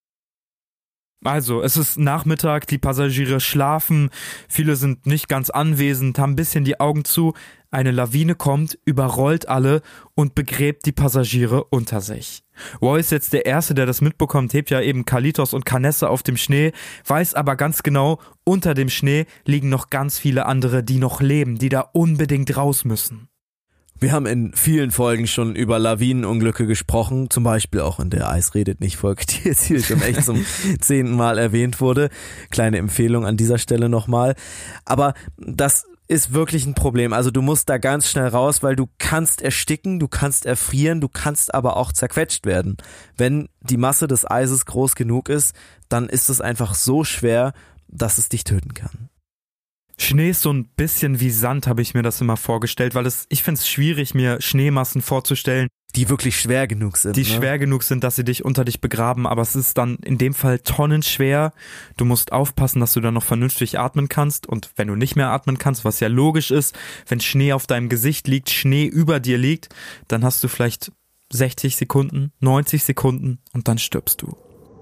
Also, es ist Nachmittag, die Passagiere schlafen, viele sind nicht ganz anwesend, haben ein bisschen die Augen zu. Eine Lawine kommt, überrollt alle und begräbt die Passagiere unter sich. Roy ist jetzt der Erste, der das mitbekommt, hebt ja eben Carlitos und Canessa auf dem Schnee, weiß aber ganz genau, unter dem Schnee liegen noch ganz viele andere, die noch leben, die da unbedingt raus müssen. Wir haben in vielen Folgen schon über Lawinenunglücke gesprochen, zum Beispiel auch in der Eis redet nicht Folge, die jetzt hier schon echt zum 10. Mal erwähnt wurde. Kleine Empfehlung an dieser Stelle nochmal. Aber das ist wirklich ein Problem. Also du musst da ganz schnell raus, weil du kannst ersticken, du kannst erfrieren, du kannst aber auch zerquetscht werden. Wenn die Masse des Eises groß genug ist, dann ist es einfach so schwer, dass es dich töten kann. Schnee ist so ein bisschen wie Sand, habe ich mir das immer vorgestellt, weil ich finde es schwierig, mir Schneemassen vorzustellen. Die wirklich schwer genug sind. Die schwer genug sind, dass sie dich unter dich begraben, aber es ist dann in dem Fall tonnenschwer. Du musst aufpassen, dass du dann noch vernünftig atmen kannst und wenn du nicht mehr atmen kannst, was ja logisch ist, wenn Schnee auf deinem Gesicht liegt, Schnee über dir liegt, dann hast du vielleicht 60 Sekunden, 90 Sekunden und dann stirbst du.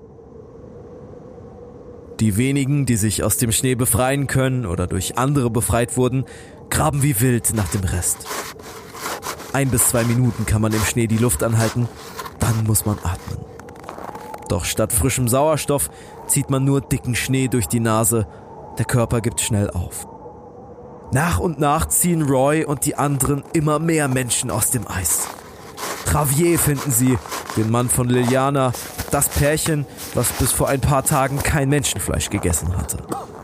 Die wenigen, die sich aus dem Schnee befreien können oder durch andere befreit wurden, graben wie wild nach dem Rest. 1 bis 2 Minuten kann man im Schnee die Luft anhalten, dann muss man atmen. Doch statt frischem Sauerstoff zieht man nur dicken Schnee durch die Nase. Der Körper gibt schnell auf. Nach und nach ziehen Roy und die anderen immer mehr Menschen aus dem Eis. Javier finden sie, den Mann von Liliana, das Pärchen, was bis vor ein paar Tagen kein Menschenfleisch gegessen hatte.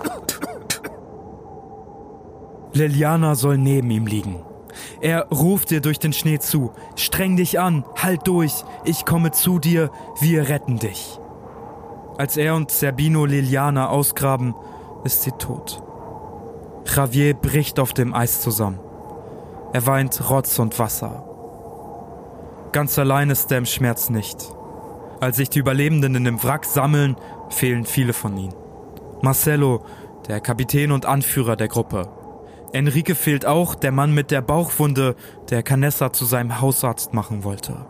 Liliana soll neben ihm liegen. Er ruft ihr durch den Schnee zu. Streng dich an, halt durch, ich komme zu dir, wir retten dich. Als er und Zerbino Liliana ausgraben, ist sie tot. Javier bricht auf dem Eis zusammen. Er weint Rotz und Wasser. Ganz allein ist er im Schmerz nicht. Als sich die Überlebenden in dem Wrack sammeln, fehlen viele von ihnen. Marcelo, der Kapitän und Anführer der Gruppe. Enrique fehlt auch, der Mann mit der Bauchwunde, der Canessa zu seinem Hausarzt machen wollte.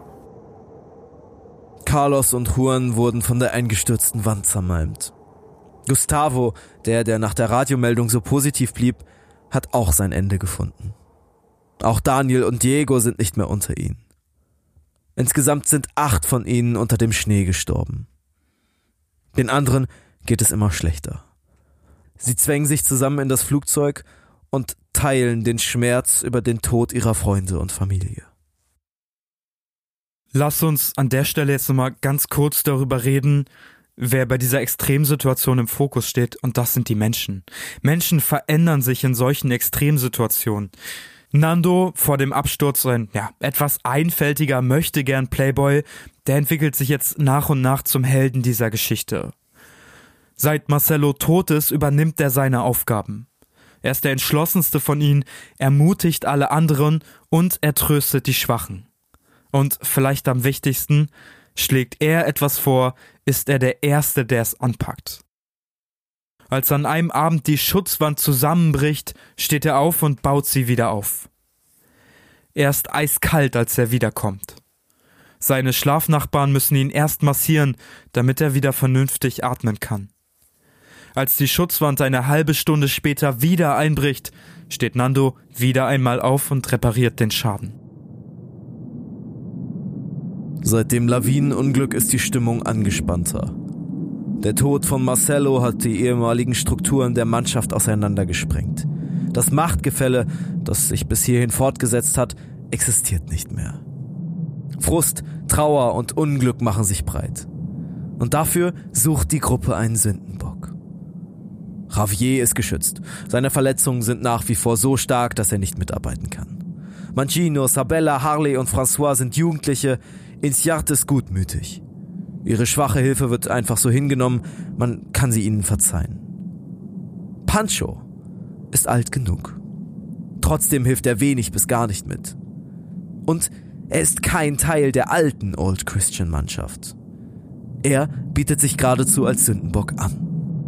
Carlos und Juan wurden von der eingestürzten Wand zermalmt. Gustavo, der nach der Radiomeldung so positiv blieb, hat auch sein Ende gefunden. Auch Daniel und Diego sind nicht mehr unter ihnen. Insgesamt sind 8 von ihnen unter dem Schnee gestorben. Den anderen geht es immer schlechter. Sie zwängen sich zusammen in das Flugzeug und teilen den Schmerz über den Tod ihrer Freunde und Familie. Lass uns an der Stelle jetzt nochmal ganz kurz darüber reden, wer bei dieser Extremsituation im Fokus steht, und das sind die Menschen. Menschen verändern sich in solchen Extremsituationen. Nando, vor dem Absturz ein etwas einfältiger Möchtegern Playboy, der entwickelt sich jetzt nach und nach zum Helden dieser Geschichte. Seit Marcelo tot ist, übernimmt er seine Aufgaben. Er ist der entschlossenste von ihnen, ermutigt alle anderen und er tröstet die Schwachen. Und vielleicht am wichtigsten, schlägt er etwas vor, ist er der Erste, der es anpackt. Als an einem Abend die Schutzwand zusammenbricht, steht er auf und baut sie wieder auf. Er ist eiskalt, als er wiederkommt. Seine Schlafnachbarn müssen ihn erst massieren, damit er wieder vernünftig atmen kann. Als die Schutzwand eine halbe Stunde später wieder einbricht, steht Nando wieder einmal auf und repariert den Schaden. Seit dem Lawinenunglück ist die Stimmung angespannter. Der Tod von Marcelo hat die ehemaligen Strukturen der Mannschaft auseinandergesprengt. Das Machtgefälle, das sich bis hierhin fortgesetzt hat, existiert nicht mehr. Frust, Trauer und Unglück machen sich breit. Und dafür sucht die Gruppe einen Sündenbock. Javier ist geschützt. Seine Verletzungen sind nach wie vor so stark, dass er nicht mitarbeiten kann. Mancino, Sabella, Harley und François sind Jugendliche. Inciart ist gutmütig. Ihre schwache Hilfe wird einfach so hingenommen, man kann sie ihnen verzeihen. Pancho ist alt genug. Trotzdem hilft er wenig bis gar nicht mit. Und er ist kein Teil der alten Old Christian Mannschaft. Er bietet sich geradezu als Sündenbock an.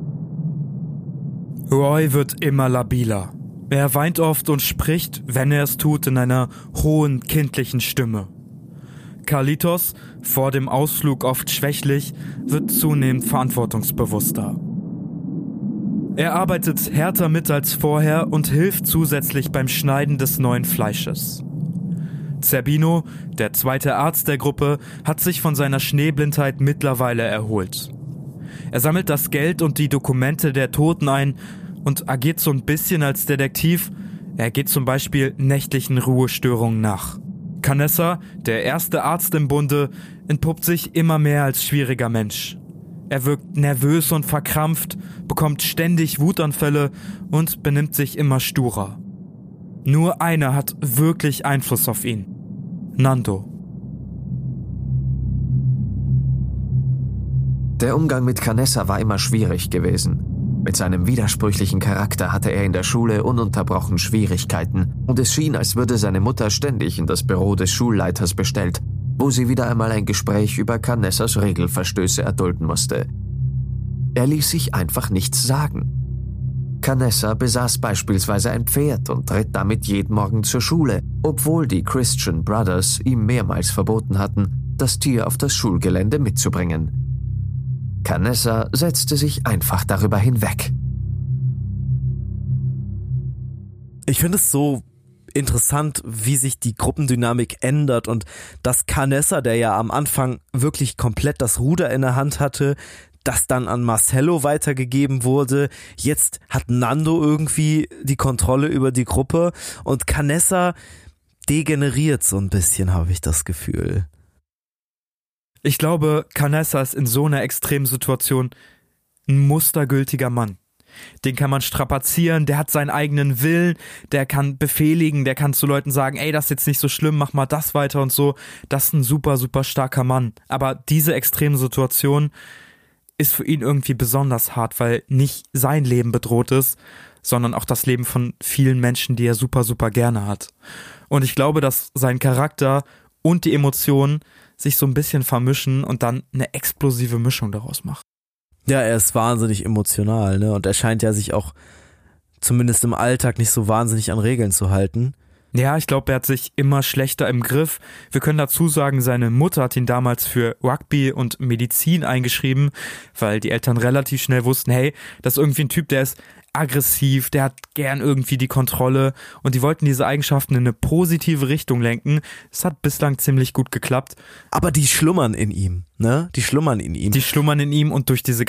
Roy wird immer labiler. Er weint oft und spricht, wenn er es tut, in einer hohen, kindlichen Stimme. Carlitos, vor dem Ausflug oft schwächlich, wird zunehmend verantwortungsbewusster. Er arbeitet härter mit als vorher und hilft zusätzlich beim Schneiden des neuen Fleisches. Zerbino, der zweite Arzt der Gruppe, hat sich von seiner Schneeblindheit mittlerweile erholt. Er sammelt das Geld und die Dokumente der Toten ein und agiert so ein bisschen als Detektiv. Er geht zum Beispiel nächtlichen Ruhestörungen nach. Canessa, der erste Arzt im Bunde, entpuppt sich immer mehr als schwieriger Mensch. Er wirkt nervös und verkrampft, bekommt ständig Wutanfälle und benimmt sich immer sturer. Nur einer hat wirklich Einfluss auf ihn: Nando. Der Umgang mit Canessa war immer schwierig gewesen. Mit seinem widersprüchlichen Charakter hatte er in der Schule ununterbrochen Schwierigkeiten und es schien, als würde seine Mutter ständig in das Büro des Schulleiters bestellt, wo sie wieder einmal ein Gespräch über Canessas Regelverstöße erdulden musste. Er ließ sich einfach nichts sagen. Canessa besaß beispielsweise ein Pferd und ritt damit jeden Morgen zur Schule, obwohl die Christian Brothers ihm mehrmals verboten hatten, das Tier auf das Schulgelände mitzubringen. Canessa setzte sich einfach darüber hinweg. Ich finde es so interessant, wie sich die Gruppendynamik ändert und dass Canessa, der ja am Anfang wirklich komplett das Ruder in der Hand hatte, das dann an Marcelo weitergegeben wurde. Jetzt hat Nando irgendwie die Kontrolle über die Gruppe und Canessa degeneriert so ein bisschen, habe ich das Gefühl. Ich glaube, Canessa ist in so einer extremen Situation ein mustergültiger Mann. Den kann man strapazieren, der hat seinen eigenen Willen, der kann befehligen, der kann zu Leuten sagen, ey, das ist jetzt nicht so schlimm, mach mal das weiter und so. Das ist ein super, super starker Mann. Aber diese extreme Situation ist für ihn irgendwie besonders hart, weil nicht sein Leben bedroht ist, sondern auch das Leben von vielen Menschen, die er super, super gerne hat. Und ich glaube, dass sein Charakter und die Emotionen sich so ein bisschen vermischen und dann eine explosive Mischung daraus machen. Ja, er ist wahnsinnig emotional, ne? Und er scheint ja sich auch zumindest im Alltag nicht so wahnsinnig an Regeln zu halten. Ja, ich glaube, er hat sich immer schlechter im Griff. Wir können dazu sagen, seine Mutter hat ihn damals für Rugby und Medizin eingeschrieben, weil die Eltern relativ schnell wussten, hey, das ist irgendwie ein Typ, der ist aggressiv, der hat gern irgendwie die Kontrolle und die wollten diese Eigenschaften in eine positive Richtung lenken. Es hat bislang ziemlich gut geklappt. Aber die schlummern in ihm, ne? Die schlummern in ihm und durch diese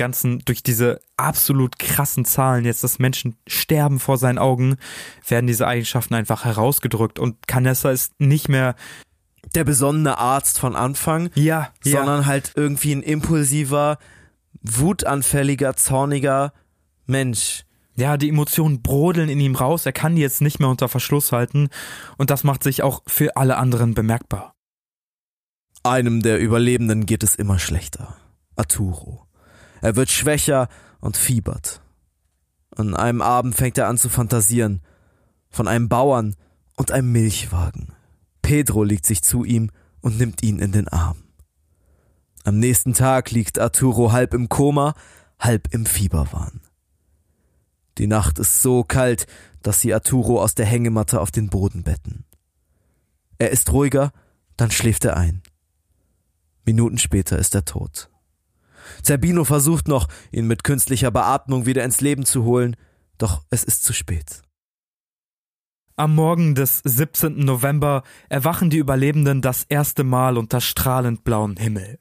absolut krassen Zahlen jetzt, dass Menschen sterben vor seinen Augen, werden diese Eigenschaften einfach herausgedrückt und Canessa ist nicht mehr der besonnene Arzt von Anfang, sondern halt irgendwie ein impulsiver, wutanfälliger, zorniger Mensch. Ja, die Emotionen brodeln in ihm raus, er kann die jetzt nicht mehr unter Verschluss halten und das macht sich auch für alle anderen bemerkbar. Einem der Überlebenden geht es immer schlechter. Arturo. Er wird schwächer und fiebert. An einem Abend fängt er an zu fantasieren. Von einem Bauern und einem Milchwagen. Pedro legt sich zu ihm und nimmt ihn in den Arm. Am nächsten Tag liegt Arturo halb im Koma, halb im Fieberwahn. Die Nacht ist so kalt, dass sie Arturo aus der Hängematte auf den Boden betten. Er ist ruhiger, dann schläft er ein. Minuten später ist er tot. Zerbino versucht noch, ihn mit künstlicher Beatmung wieder ins Leben zu holen, doch es ist zu spät. Am Morgen des 17. November erwachen die Überlebenden das erste Mal unter strahlend blauem Himmel.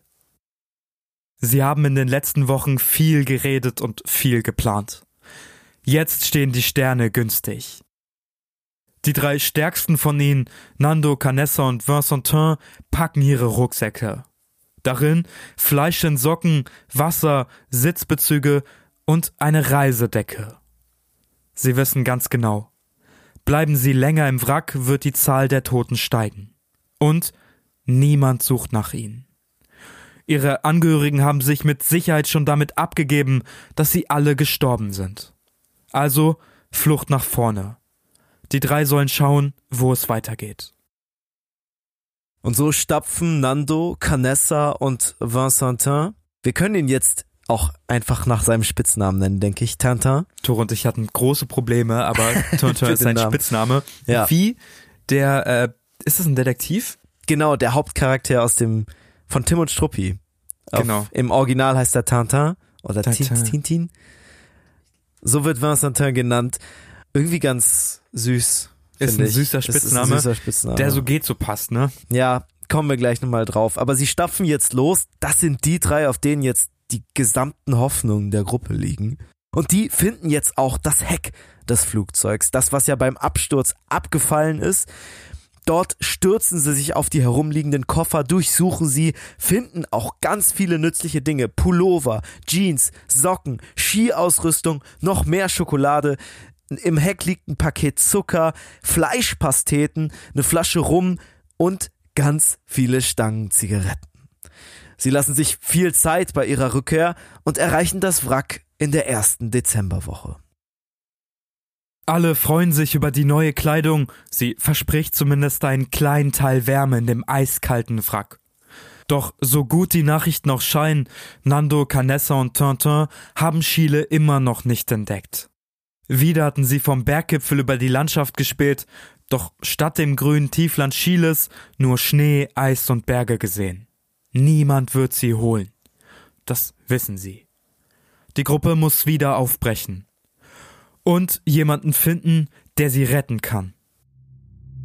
Sie haben in den letzten Wochen viel geredet und viel geplant. Jetzt stehen die Sterne günstig. Die 3 stärksten von ihnen, Nando, Canessa und Vincentin, packen ihre Rucksäcke. Darin Fleisch in Socken, Wasser, Sitzbezüge und eine Reisedecke. Sie wissen ganz genau, bleiben sie länger im Wrack, wird die Zahl der Toten steigen. Und niemand sucht nach ihnen. Ihre Angehörigen haben sich mit Sicherheit schon damit abgegeben, dass sie alle gestorben sind. Also Flucht nach vorne. Die 3 sollen schauen, wo es weitergeht. Und so stapfen Nando, Canessa und Vincentin. Wir können ihn jetzt auch einfach nach seinem Spitznamen nennen, denke ich. Tintin. Tore und ich hatten große Probleme, aber Tintin ist sein Spitzname. Ja. Wie der, ist das ein Detektiv? Genau, der Hauptcharakter von Tim und Struppi. Genau. Im Original heißt er Tintin oder Tintin. Tintin. So wird Vincentin genannt. Irgendwie ganz süß. Ist ein süßer Spitzname, der so geht, so passt, ne? Ja, kommen wir gleich nochmal drauf. Aber sie stapfen jetzt los. Das sind die 3, auf denen jetzt die gesamten Hoffnungen der Gruppe liegen. Und die finden jetzt auch das Heck des Flugzeugs. Das, was ja beim Absturz abgefallen ist. Dort stürzen sie sich auf die herumliegenden Koffer, durchsuchen sie, finden auch ganz viele nützliche Dinge. Pullover, Jeans, Socken, Skiausrüstung, noch mehr Schokolade. Im Heck liegt ein Paket Zucker, Fleischpasteten, eine Flasche Rum und ganz viele Stangen Zigaretten. Sie lassen sich viel Zeit bei ihrer Rückkehr und erreichen das Wrack in der ersten Dezemberwoche. Alle freuen sich über die neue Kleidung, sie verspricht zumindest einen kleinen Teil Wärme in dem eiskalten Wrack. Doch so gut die Nachrichten auch scheinen, Nando, Canessa und Tintin haben Chile immer noch nicht entdeckt. Wieder hatten sie vom Berggipfel über die Landschaft gespäht, doch statt dem grünen Tiefland Chiles nur Schnee, Eis und Berge gesehen. Niemand wird sie holen. Das wissen sie. Die Gruppe muss wieder aufbrechen. Und jemanden finden, der sie retten kann.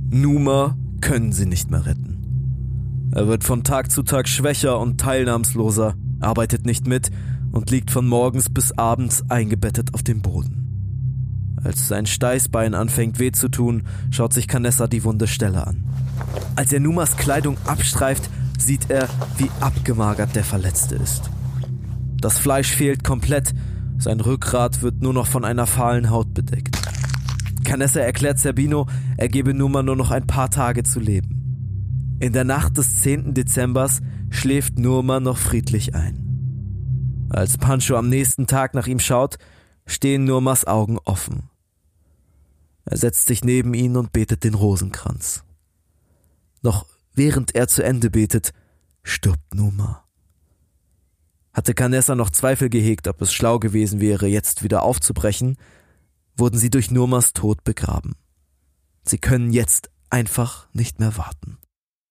Numa können sie nicht mehr retten. Er wird von Tag zu Tag schwächer und teilnahmsloser, arbeitet nicht mit und liegt von morgens bis abends eingebettet auf dem Boden. Als sein Steißbein anfängt weh zu tun, schaut sich Canessa die wunde Stelle an. Als er Numas Kleidung abstreift, sieht er, wie abgemagert der Verletzte ist. Das Fleisch fehlt komplett, sein Rückgrat wird nur noch von einer fahlen Haut bedeckt. Canessa erklärt Zerbino, er gebe Numa nur noch ein paar Tage zu leben. In der Nacht des 10. Dezembers schläft Numa noch friedlich ein. Als Pancho am nächsten Tag nach ihm schaut, stehen Numas Augen offen. Er setzt sich neben ihn und betet den Rosenkranz. Noch während er zu Ende betet, stirbt Numa. Hatte Canessa noch Zweifel gehegt, ob es schlau gewesen wäre, jetzt wieder aufzubrechen, wurden sie durch Numas Tod begraben. Sie können jetzt einfach nicht mehr warten.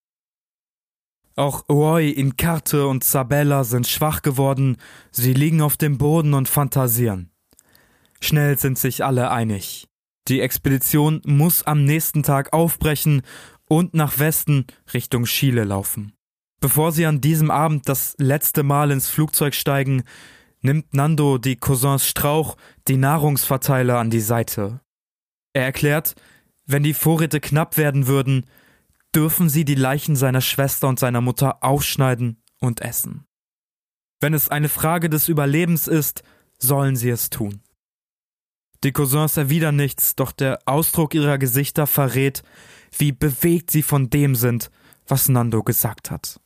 Auch Roy, Incarte und Sabella sind schwach geworden, sie liegen auf dem Boden und fantasieren. Schnell sind sich alle einig. Die Expedition muss am nächsten Tag aufbrechen und nach Westen Richtung Chile laufen. Bevor sie an diesem Abend das letzte Mal ins Flugzeug steigen, nimmt Nando die Cousins Strauch die Nahrungsverteiler an die Seite. Er erklärt, wenn die Vorräte knapp werden würden, dürfen sie die Leichen seiner Schwester und seiner Mutter aufschneiden und essen. Wenn es eine Frage des Überlebens ist, sollen sie es tun. Die Cousins erwidern nichts, doch der Ausdruck ihrer Gesichter verrät, wie bewegt sie von dem sind, was Nando gesagt hat.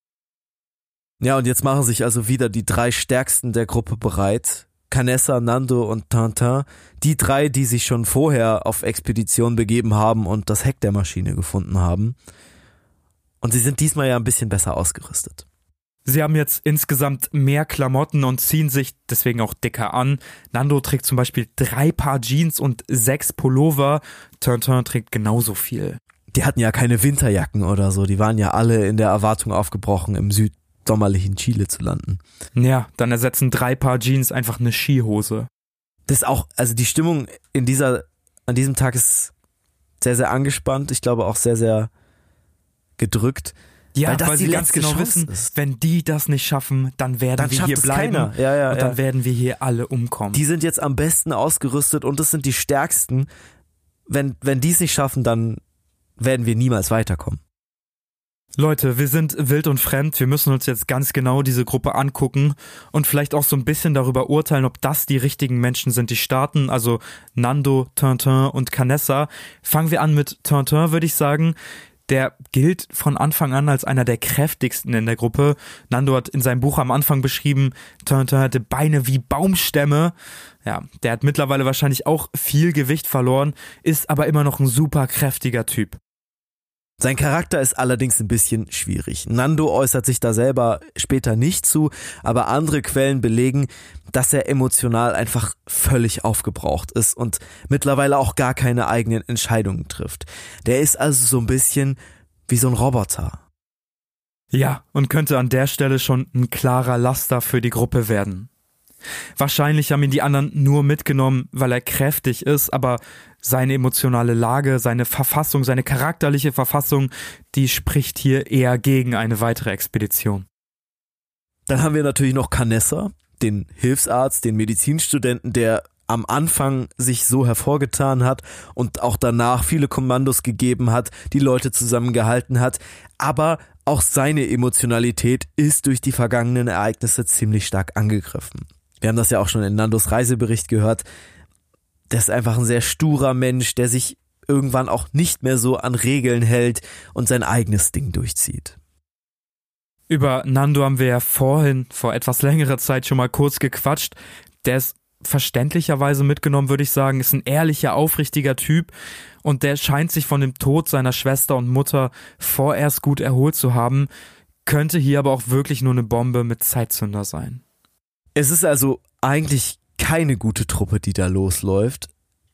Ja, und jetzt machen sich also wieder die 3 Stärksten der Gruppe bereit. Canessa, Nando und Tintin, die 3, die sich schon vorher auf Expedition begeben haben und das Heck der Maschine gefunden haben. Und sie sind diesmal ja ein bisschen besser ausgerüstet. Sie haben jetzt insgesamt mehr Klamotten und ziehen sich deswegen auch dicker an. Nando trägt zum Beispiel 3 Paar Jeans und 6 Pullover. Tintin trägt genauso viel. Die hatten ja keine Winterjacken oder so, die waren ja alle in der Erwartung aufgebrochen, im südsommerlichen Chile zu landen. Ja, dann ersetzen 3 Paar Jeans einfach eine Skihose. Das ist auch, also die Stimmung an diesem Tag ist sehr, sehr angespannt, ich glaube auch sehr, sehr gedrückt. Ja, weil sie ganz genau wissen, wenn die das nicht schaffen, dann werden wir hier bleiben und dann werden wir hier alle umkommen. Die sind jetzt am besten ausgerüstet und es sind die Stärksten. Wenn die es nicht schaffen, dann werden wir niemals weiterkommen. Leute, wir sind wild und fremd, wir müssen uns jetzt ganz genau diese Gruppe angucken und vielleicht auch so ein bisschen darüber urteilen, ob das die richtigen Menschen sind, die starten, also Nando, Tintin und Canessa. Fangen wir an mit Tintin, würde ich sagen. Der gilt von Anfang an als einer der kräftigsten in der Gruppe. Nando hat in seinem Buch am Anfang beschrieben, Tintin hatte Beine wie Baumstämme. Ja, der hat mittlerweile wahrscheinlich auch viel Gewicht verloren, ist aber immer noch ein super kräftiger Typ. Sein Charakter ist allerdings ein bisschen schwierig. Nando äußert sich da selber später nicht zu, aber andere Quellen belegen, dass er emotional einfach völlig aufgebraucht ist und mittlerweile auch gar keine eigenen Entscheidungen trifft. Der ist also so ein bisschen wie so ein Roboter. Ja, und könnte an der Stelle schon ein klarer Laster für die Gruppe werden. Wahrscheinlich haben ihn die anderen nur mitgenommen, weil er kräftig ist, aber seine emotionale Lage, seine Verfassung, seine charakterliche Verfassung, die spricht hier eher gegen eine weitere Expedition. Dann haben wir natürlich noch Canessa, den Hilfsarzt, den Medizinstudenten, der am Anfang sich so hervorgetan hat und auch danach viele Kommandos gegeben hat, die Leute zusammengehalten hat, aber auch seine Emotionalität ist durch die vergangenen Ereignisse ziemlich stark angegriffen. Wir haben das ja auch schon in Nandos Reisebericht gehört. Der ist einfach ein sehr sturer Mensch, der sich irgendwann auch nicht mehr so an Regeln hält und sein eigenes Ding durchzieht. Über Nando haben wir ja vorhin, vor etwas längerer Zeit schon mal kurz gequatscht. Der ist verständlicherweise mitgenommen, würde ich sagen, ist ein ehrlicher, aufrichtiger Typ und der scheint sich von dem Tod seiner Schwester und Mutter vorerst gut erholt zu haben, könnte hier aber auch wirklich nur eine Bombe mit Zeitzünder sein. Es ist also eigentlich keine gute Truppe, die da losläuft.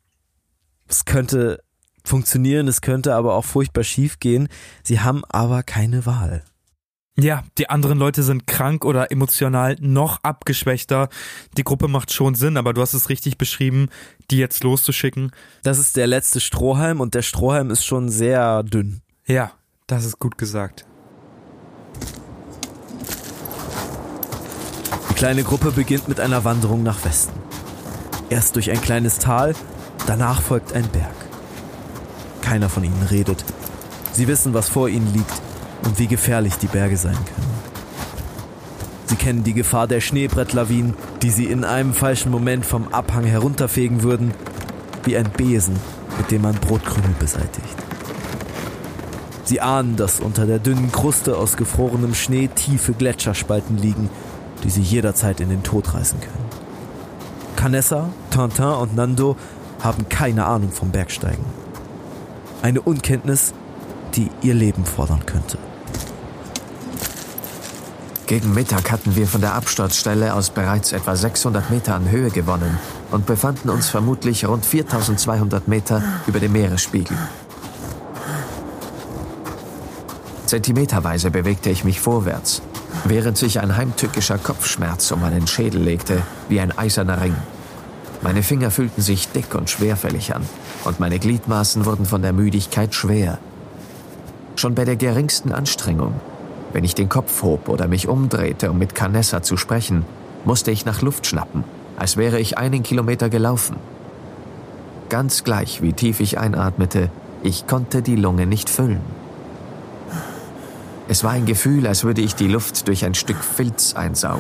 Es könnte funktionieren, es könnte aber auch furchtbar schief gehen. Sie haben aber keine Wahl. Ja, die anderen Leute sind krank oder emotional noch abgeschwächter. Die Gruppe macht schon Sinn, aber du hast es richtig beschrieben, die jetzt loszuschicken. Das ist der letzte Strohhalm und der Strohhalm ist schon sehr dünn. Ja, das ist gut gesagt. Die kleine Gruppe beginnt mit einer Wanderung nach Westen. Erst durch ein kleines Tal, danach folgt ein Berg. Keiner von ihnen redet. Sie wissen, was vor ihnen liegt und wie gefährlich die Berge sein können. Sie kennen die Gefahr der Schneebrettlawinen, die sie in einem falschen Moment vom Abhang herunterfegen würden, wie ein Besen, mit dem man Brotkrümel beseitigt. Sie ahnen, dass unter der dünnen Kruste aus gefrorenem Schnee tiefe Gletscherspalten liegen, die sie jederzeit in den Tod reißen können. Canessa, Tintin und Nando haben keine Ahnung vom Bergsteigen. Eine Unkenntnis, die ihr Leben fordern könnte. Gegen Mittag hatten wir von der Absturzstelle aus bereits etwa 600 Meter an Höhe gewonnen und befanden uns vermutlich rund 4200 Meter über dem Meeresspiegel. Zentimeterweise bewegte ich mich vorwärts, während sich ein heimtückischer Kopfschmerz um meinen Schädel legte, wie ein eiserner Ring. Meine Finger fühlten sich dick und schwerfällig an und meine Gliedmaßen wurden von der Müdigkeit schwer. Schon bei der geringsten Anstrengung, wenn ich den Kopf hob oder mich umdrehte, um mit Canessa zu sprechen, musste ich nach Luft schnappen, als wäre ich 1 Kilometer gelaufen. Ganz gleich, wie tief ich einatmete, ich konnte die Lunge nicht füllen. Es war ein Gefühl, als würde ich die Luft durch ein Stück Filz einsaugen.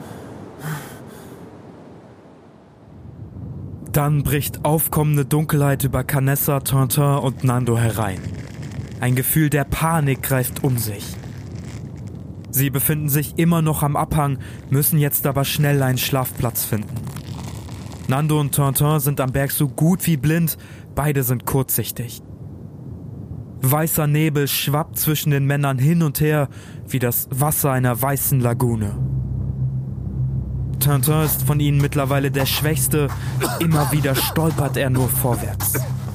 Dann bricht aufkommende Dunkelheit über Canessa, Tintin und Nando herein. Ein Gefühl der Panik greift um sich. Sie befinden sich immer noch am Abhang, müssen jetzt aber schnell einen Schlafplatz finden. Nando und Tintin sind am Berg so gut wie blind, beide sind kurzsichtig. Weißer Nebel schwappt zwischen den Männern hin und her, wie das Wasser einer weißen Lagune. Tintin ist von ihnen mittlerweile der Schwächste, immer wieder stolpert er nur vorwärts.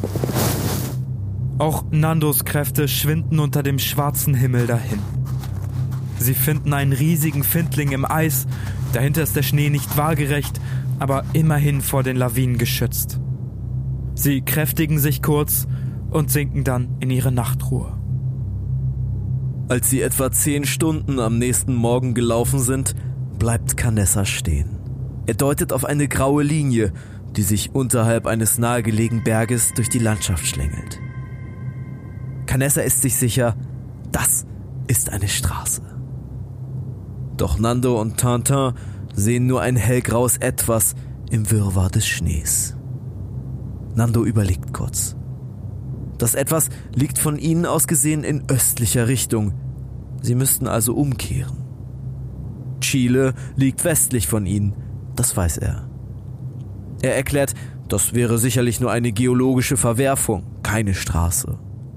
Auch Nandos Kräfte schwinden unter dem schwarzen Himmel dahin. Sie finden einen riesigen Findling im Eis, dahinter ist der Schnee nicht waagerecht, aber immerhin vor den Lawinen geschützt. Sie kräftigen sich kurz und sinken dann in ihre Nachtruhe. Als sie etwa 10 Stunden am nächsten Morgen gelaufen sind, bleibt Canessa stehen. Er deutet auf eine graue Linie, die sich unterhalb eines nahegelegenen Berges durch die Landschaft schlängelt. Canessa ist sich sicher, das ist eine Straße. Doch Nando und Tintin sehen nur ein hellgraues Etwas im Wirrwarr des Schnees. Nando überlegt kurz. Das Etwas liegt von ihnen aus gesehen in östlicher Richtung. Sie müssten also umkehren. Chile liegt westlich von ihnen, das weiß er. Er erklärt, das wäre sicherlich nur eine geologische Verwerfung, keine Straße.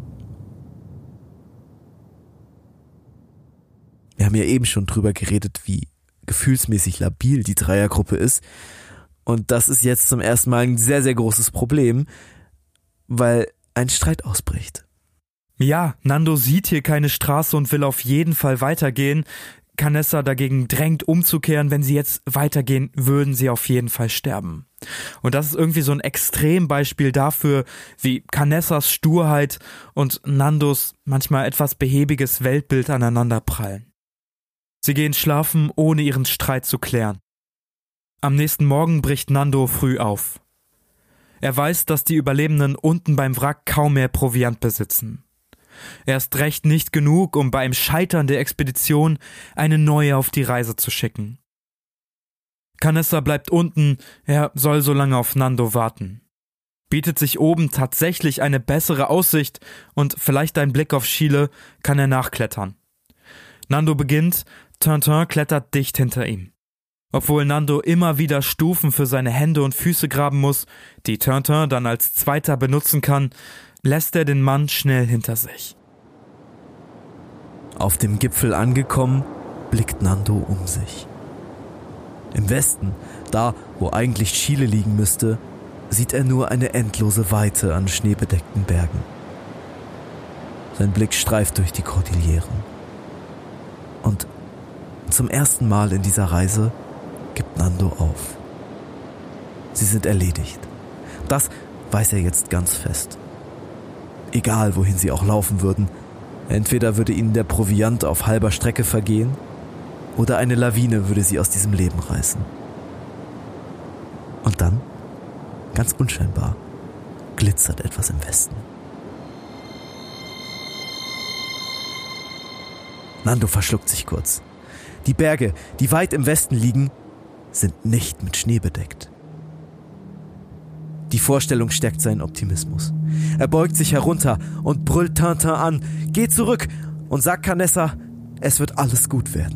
Wir haben ja eben schon drüber geredet, wie gefühlsmäßig labil die Dreiergruppe ist. Und das ist jetzt zum ersten Mal ein sehr, sehr großes Problem, weil ein Streit ausbricht. Ja, Nando sieht hier keine Straße und will auf jeden Fall weitergehen. Canessa dagegen drängt umzukehren. Wenn sie jetzt weitergehen, würden sie auf jeden Fall sterben. Und das ist irgendwie so ein Extrembeispiel dafür, wie Canessas Sturheit und Nandos manchmal etwas behäbiges Weltbild aneinanderprallen. Sie gehen schlafen, ohne ihren Streit zu klären. Am nächsten Morgen bricht Nando früh auf. Er weiß, dass die Überlebenden unten beim Wrack kaum mehr Proviant besitzen. Erst recht nicht genug, um beim Scheitern der Expedition eine neue auf die Reise zu schicken. Canessa bleibt unten, er soll so lange auf Nando warten. Bietet sich oben tatsächlich eine bessere Aussicht und vielleicht ein Blick auf Chile, kann er nachklettern. Nando beginnt, Tintin klettert dicht hinter ihm. Obwohl Nando immer wieder Stufen für seine Hände und Füße graben muss, die Tintin dann als Zweiter benutzen kann, lässt er den Mann schnell hinter sich. Auf dem Gipfel angekommen, blickt Nando um sich. Im Westen, da wo eigentlich Chile liegen müsste, sieht er nur eine endlose Weite an schneebedeckten Bergen. Sein Blick streift durch die Kordilleren. Und zum ersten Mal in dieser Reise gibt Nando auf. Sie sind erledigt. Das weiß er jetzt ganz fest. Egal, wohin sie auch laufen würden, entweder würde ihnen der Proviant auf halber Strecke vergehen oder eine Lawine würde sie aus diesem Leben reißen. Und dann, ganz unscheinbar, glitzert etwas im Westen. Nando verschluckt sich kurz. Die Berge, die weit im Westen liegen, sind nicht mit Schnee bedeckt. Die Vorstellung stärkt seinen Optimismus. Er beugt sich herunter und brüllt Tintin an, geh zurück und sagt Canessa, es wird alles gut werden.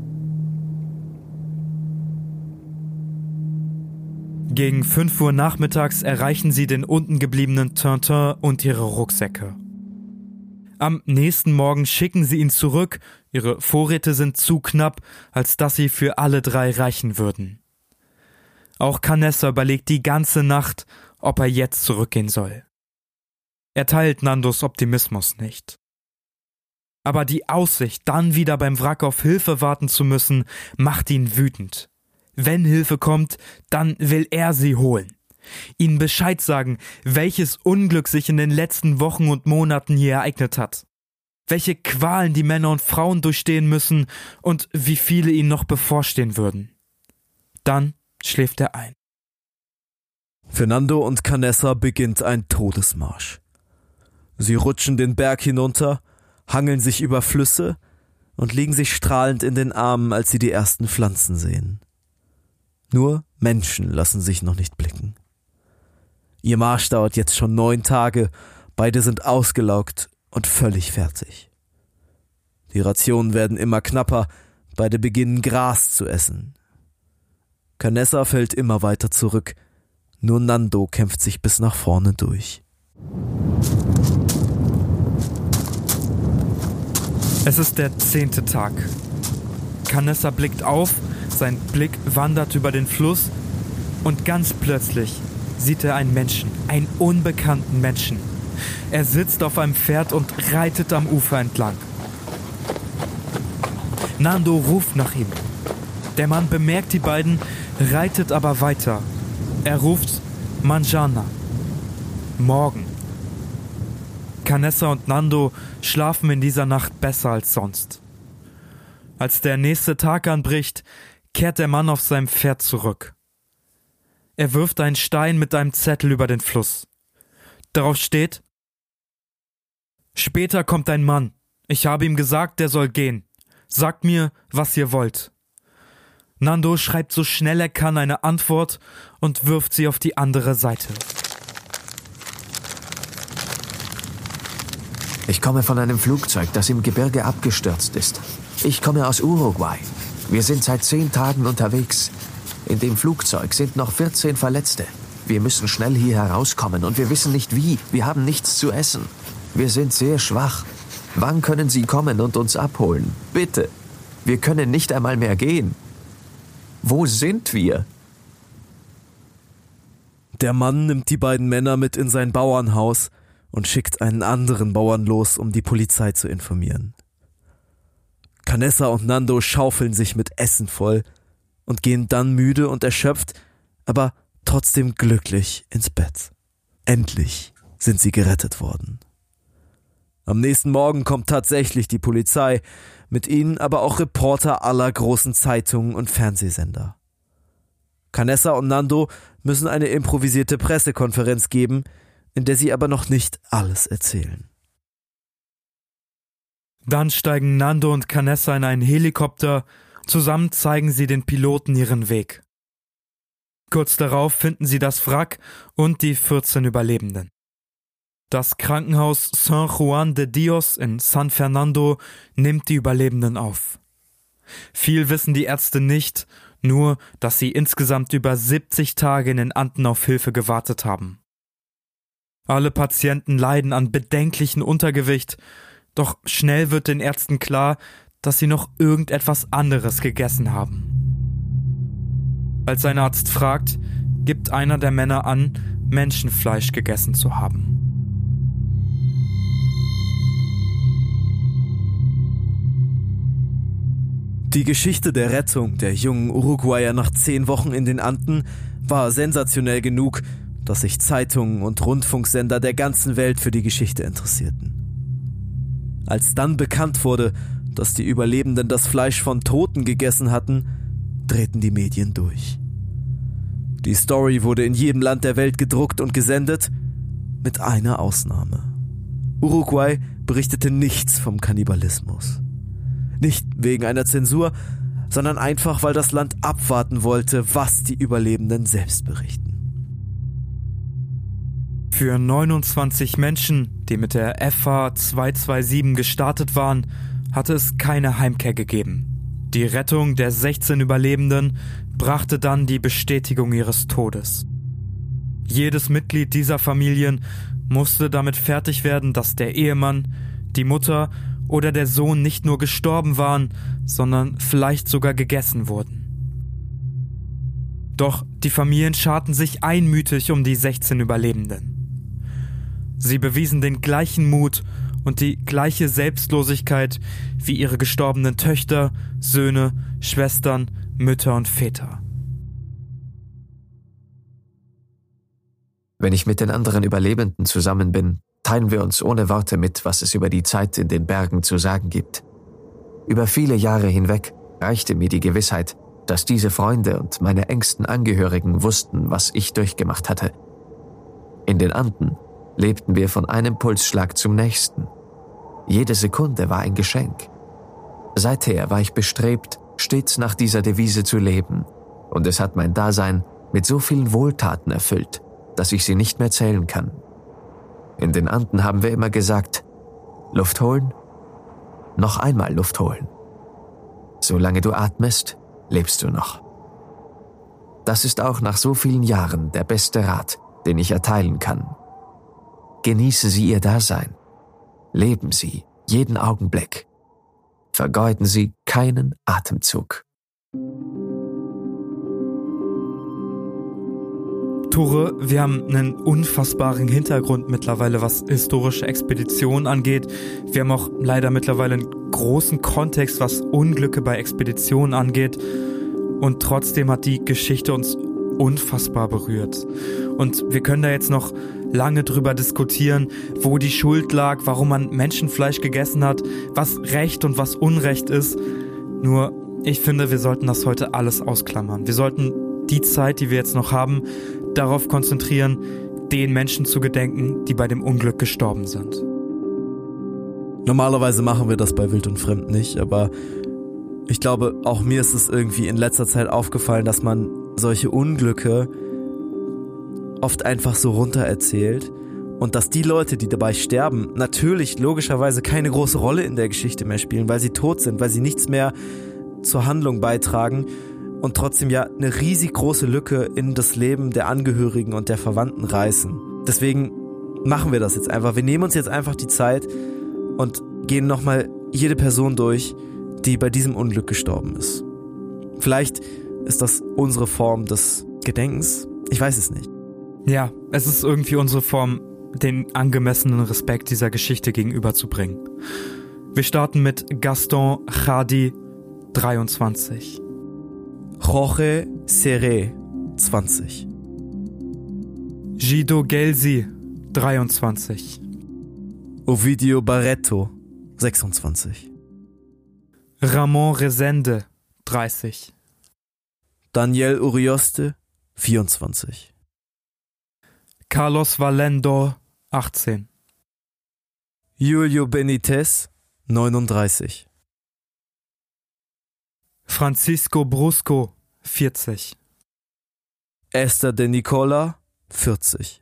Gegen 5 Uhr nachmittags erreichen sie den unten gebliebenen Tintin und ihre Rucksäcke. Am nächsten Morgen schicken sie ihn zurück, ihre Vorräte sind zu knapp, als dass sie für alle 3 reichen würden. Auch Canessa überlegt die ganze Nacht, ob er jetzt zurückgehen soll. Er teilt Nandos Optimismus nicht. Aber die Aussicht, dann wieder beim Wrack auf Hilfe warten zu müssen, macht ihn wütend. Wenn Hilfe kommt, dann will er sie holen. Ihnen Bescheid sagen, welches Unglück sich in den letzten Wochen und Monaten hier ereignet hat. Welche Qualen die Männer und Frauen durchstehen müssen und wie viele ihnen noch bevorstehen würden. Dann schläft er ein. Für Nando und Canessa beginnt ein Todesmarsch. Sie rutschen den Berg hinunter, hangeln sich über Flüsse und liegen sich strahlend in den Armen, als sie die ersten Pflanzen sehen. Nur Menschen lassen sich noch nicht blicken. Ihr Marsch dauert jetzt schon 9 Tage, beide sind ausgelaugt und völlig fertig. Die Rationen werden immer knapper, beide beginnen Gras zu essen. Canessa fällt immer weiter zurück, nur Nando kämpft sich bis nach vorne durch. Es ist der 10. Tag. Canessa blickt auf, sein Blick wandert über den Fluss und ganz plötzlich sieht er einen Menschen, einen unbekannten Menschen. Er sitzt auf einem Pferd und reitet am Ufer entlang. Nando ruft nach ihm. Der Mann bemerkt die beiden, reitet aber weiter. Er ruft Manjana. Morgen. Canessa und Nando schlafen in dieser Nacht besser als sonst. Als der nächste Tag anbricht, kehrt der Mann auf seinem Pferd zurück. Er wirft einen Stein mit einem Zettel über den Fluss. Darauf steht: Später kommt ein Mann. Ich habe ihm gesagt, der soll gehen. Sagt mir, was ihr wollt. Nando schreibt so schnell er kann eine Antwort und wirft sie auf die andere Seite. Ich komme von einem Flugzeug, das im Gebirge abgestürzt ist. Ich komme aus Uruguay. Wir sind seit 10 Tagen unterwegs. In dem Flugzeug sind noch 14 Verletzte. Wir müssen schnell hier herauskommen und wir wissen nicht wie. Wir haben nichts zu essen. Wir sind sehr schwach. Wann können Sie kommen und uns abholen? Bitte. Wir können nicht einmal mehr gehen. Wo sind wir? Der Mann nimmt die beiden Männer mit in sein Bauernhaus und schickt einen anderen Bauern los, um die Polizei zu informieren. Canessa und Nando schaufeln sich mit Essen voll und gehen dann müde und erschöpft, aber trotzdem glücklich ins Bett. Endlich sind sie gerettet worden. Am nächsten Morgen kommt tatsächlich die Polizei, mit ihnen aber auch Reporter aller großen Zeitungen und Fernsehsender. Canessa und Nando müssen eine improvisierte Pressekonferenz geben, in der sie aber noch nicht alles erzählen. Dann steigen Nando und Canessa in einen Helikopter. Zusammen zeigen sie den Piloten ihren Weg. Kurz darauf finden sie das Wrack und die 14 Überlebenden. Das Krankenhaus San Juan de Dios in San Fernando nimmt die Überlebenden auf. Viel wissen die Ärzte nicht, nur dass sie insgesamt über 70 Tage in den Anden auf Hilfe gewartet haben. Alle Patienten leiden an bedenklichem Untergewicht, doch schnell wird den Ärzten klar, dass sie noch irgendetwas anderes gegessen haben. Als ein Arzt fragt, gibt einer der Männer an, Menschenfleisch gegessen zu haben. Die Geschichte der Rettung der jungen Uruguayer nach 10 Wochen in den Anden war sensationell genug, dass sich Zeitungen und Rundfunksender der ganzen Welt für die Geschichte interessierten. Als dann bekannt wurde, dass die Überlebenden das Fleisch von Toten gegessen hatten, drehten die Medien durch. Die Story wurde in jedem Land der Welt gedruckt und gesendet, mit einer Ausnahme. Uruguay berichtete nichts vom Kannibalismus. Nicht wegen einer Zensur, sondern einfach, weil das Land abwarten wollte, was die Überlebenden selbst berichten. Für 29 Menschen, die mit der FH 227 gestartet waren, hatte es keine Heimkehr gegeben. Die Rettung der 16 Überlebenden brachte dann die Bestätigung ihres Todes. Jedes Mitglied dieser Familien musste damit fertig werden, dass der Ehemann, die Mutter oder der Sohn nicht nur gestorben waren, sondern vielleicht sogar gegessen wurden. Doch die Familien scharten sich einmütig um die 16 Überlebenden. Sie bewiesen den gleichen Mut und die gleiche Selbstlosigkeit wie ihre gestorbenen Töchter, Söhne, Schwestern, Mütter und Väter. Wenn ich mit den anderen Überlebenden zusammen bin, teilen wir uns ohne Worte mit, was es über die Zeit in den Bergen zu sagen gibt. Über viele Jahre hinweg reichte mir die Gewissheit, dass diese Freunde und meine engsten Angehörigen wussten, was ich durchgemacht hatte. In den Anden lebten wir von einem Pulsschlag zum nächsten. Jede Sekunde war ein Geschenk. Seither war ich bestrebt, stets nach dieser Devise zu leben, und es hat mein Dasein mit so vielen Wohltaten erfüllt, dass ich sie nicht mehr zählen kann. In den Anden haben wir immer gesagt, Luft holen, noch einmal Luft holen. Solange du atmest, lebst du noch. Das ist auch nach so vielen Jahren der beste Rat, den ich erteilen kann. Genießen Sie Ihr Dasein. Leben Sie jeden Augenblick. Vergeuden Sie keinen Atemzug. Tore, wir haben einen unfassbaren Hintergrund mittlerweile, was historische Expeditionen angeht. Wir haben auch leider mittlerweile einen großen Kontext, was Unglücke bei Expeditionen angeht. Und trotzdem hat die Geschichte uns unfassbar berührt. Und wir können da jetzt noch lange drüber diskutieren, wo die Schuld lag, warum man Menschenfleisch gegessen hat, was Recht und was Unrecht ist. Nur, ich finde, wir sollten das heute alles ausklammern. Wir sollten die Zeit, die wir jetzt noch haben, darauf konzentrieren, den Menschen zu gedenken, die bei dem Unglück gestorben sind. Normalerweise machen wir das bei Wild und Fremd nicht, aber ich glaube, auch mir ist es irgendwie in letzter Zeit aufgefallen, dass man solche Unglücke oft einfach so runtererzählt und dass die Leute, die dabei sterben, natürlich logischerweise keine große Rolle in der Geschichte mehr spielen, weil sie tot sind, weil sie nichts mehr zur Handlung beitragen und trotzdem ja eine riesig große Lücke in das Leben der Angehörigen und der Verwandten reißen. Deswegen machen wir das jetzt einfach. Wir nehmen uns jetzt einfach die Zeit und gehen nochmal jede Person durch, die bei diesem Unglück gestorben ist. Vielleicht ist das unsere Form des Gedenkens? Ich weiß es nicht. Ja, es ist irgendwie unsere Form, den angemessenen Respekt dieser Geschichte gegenüberzubringen. Wir starten mit Gaston Chadi, 23. Jorge Seré, 20. Guido Gelsi, 23. Ovidio Barreto, 26. Ramon Resende, 30. Daniel Urioste, 24. Carlos Valendo, 18. Julio Benitez, 39. Francisco Brusco, 40. Esther de Nicola, 40.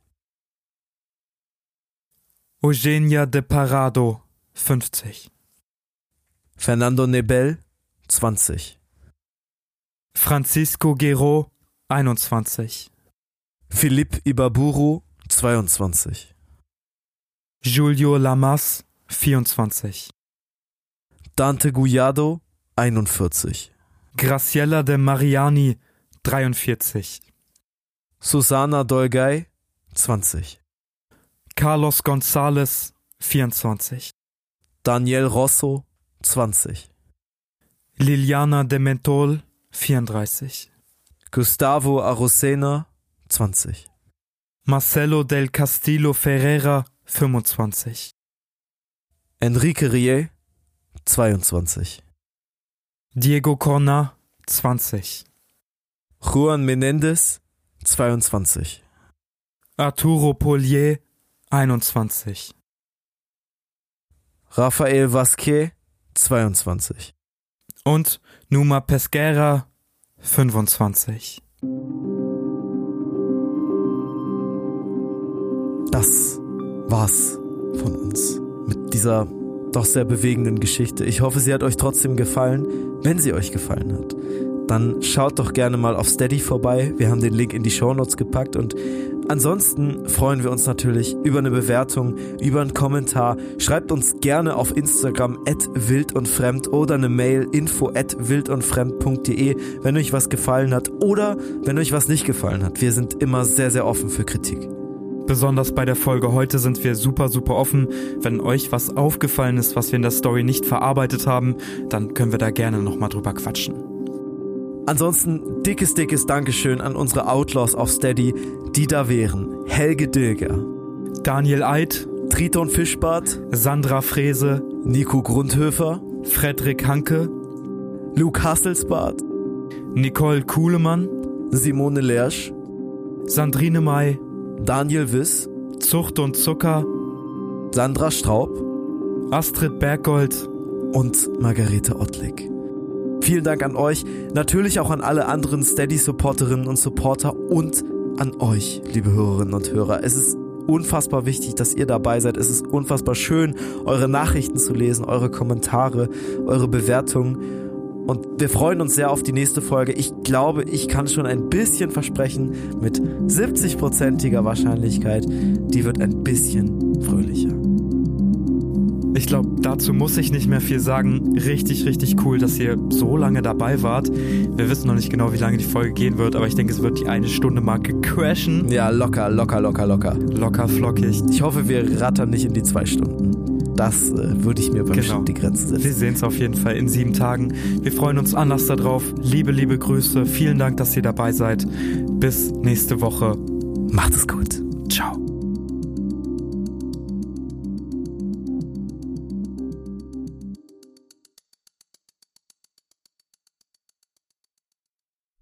Eugenia de Parado, 50. Fernando Nebel, 20. Francisco Guerrero, 21. Philippe Ibaburu, 22. Julio Lamas, 24. Dante Guyado, 41. Graciela de Mariani, 43. Susana Dolgay, 20. Carlos González, 24. Daniel Rosso, 20. Liliana de Mentol, 34. Gustavo Arocena, 20. Marcelo del Castillo Ferreira, 25. Enrique Rier, 22. Diego Corna, 20. Juan Menendez, 22. Arturo Polier, 21. Rafael Vasquez, 22. Und Numa Pesquera, 25. Das war's von uns mit dieser doch sehr bewegenden Geschichte. Ich hoffe, sie hat euch trotzdem gefallen. Wenn sie euch gefallen hat, dann schaut doch gerne mal auf Steady vorbei. Wir haben den Link in die Shownotes gepackt und ansonsten freuen wir uns natürlich über eine Bewertung, über einen Kommentar. Schreibt uns gerne auf Instagram @wildundfremd oder eine Mail info@wildundfremd.de, wenn euch was gefallen hat oder wenn euch was nicht gefallen hat. Wir sind immer sehr, sehr offen für Kritik. Besonders bei der Folge heute sind wir super, super offen. Wenn euch was aufgefallen ist, was wir in der Story nicht verarbeitet haben, dann können wir da gerne nochmal drüber quatschen. Ansonsten dickes Dankeschön an unsere Outlaws auf Steady, die da wären: Helge Dilger, Daniel Eid, Triton Fischbart, Sandra Frese, Nico Grundhöfer, Frederik Hanke, Luke Hasselsbart, Nicole Kuhlemann, Simone Lersch, Sandrine May, Daniel Wiss, Zucht und Zucker, Sandra Straub, Astrid Berggold und Margarete Ottlik. Vielen Dank an euch, natürlich auch an alle anderen Steady-Supporterinnen und Supporter und an euch, liebe Hörerinnen und Hörer. Es ist unfassbar wichtig, dass ihr dabei seid. Es ist unfassbar schön, eure Nachrichten zu lesen, eure Kommentare, eure Bewertungen. Und wir freuen uns sehr auf die nächste Folge. Ich glaube, ich kann schon ein bisschen versprechen, mit 70%iger Wahrscheinlichkeit, die wird ein bisschen fröhlicher. Ich glaube, dazu muss ich nicht mehr viel sagen. Richtig, richtig cool, dass ihr so lange dabei wart. Wir wissen noch nicht genau, wie lange die Folge gehen wird, aber ich denke, es wird die 1-Stunde-Marke crashen. Ja, locker. Locker flockig. Ich hoffe, wir rattern nicht in die 2 Stunden. Das würde ich mir wünschen, die Grenze setzen. Wir sehen es auf jeden Fall in 7 Tagen. Wir freuen uns anders darauf. Liebe Grüße. Vielen Dank, dass ihr dabei seid. Bis nächste Woche. Macht es gut. Ciao.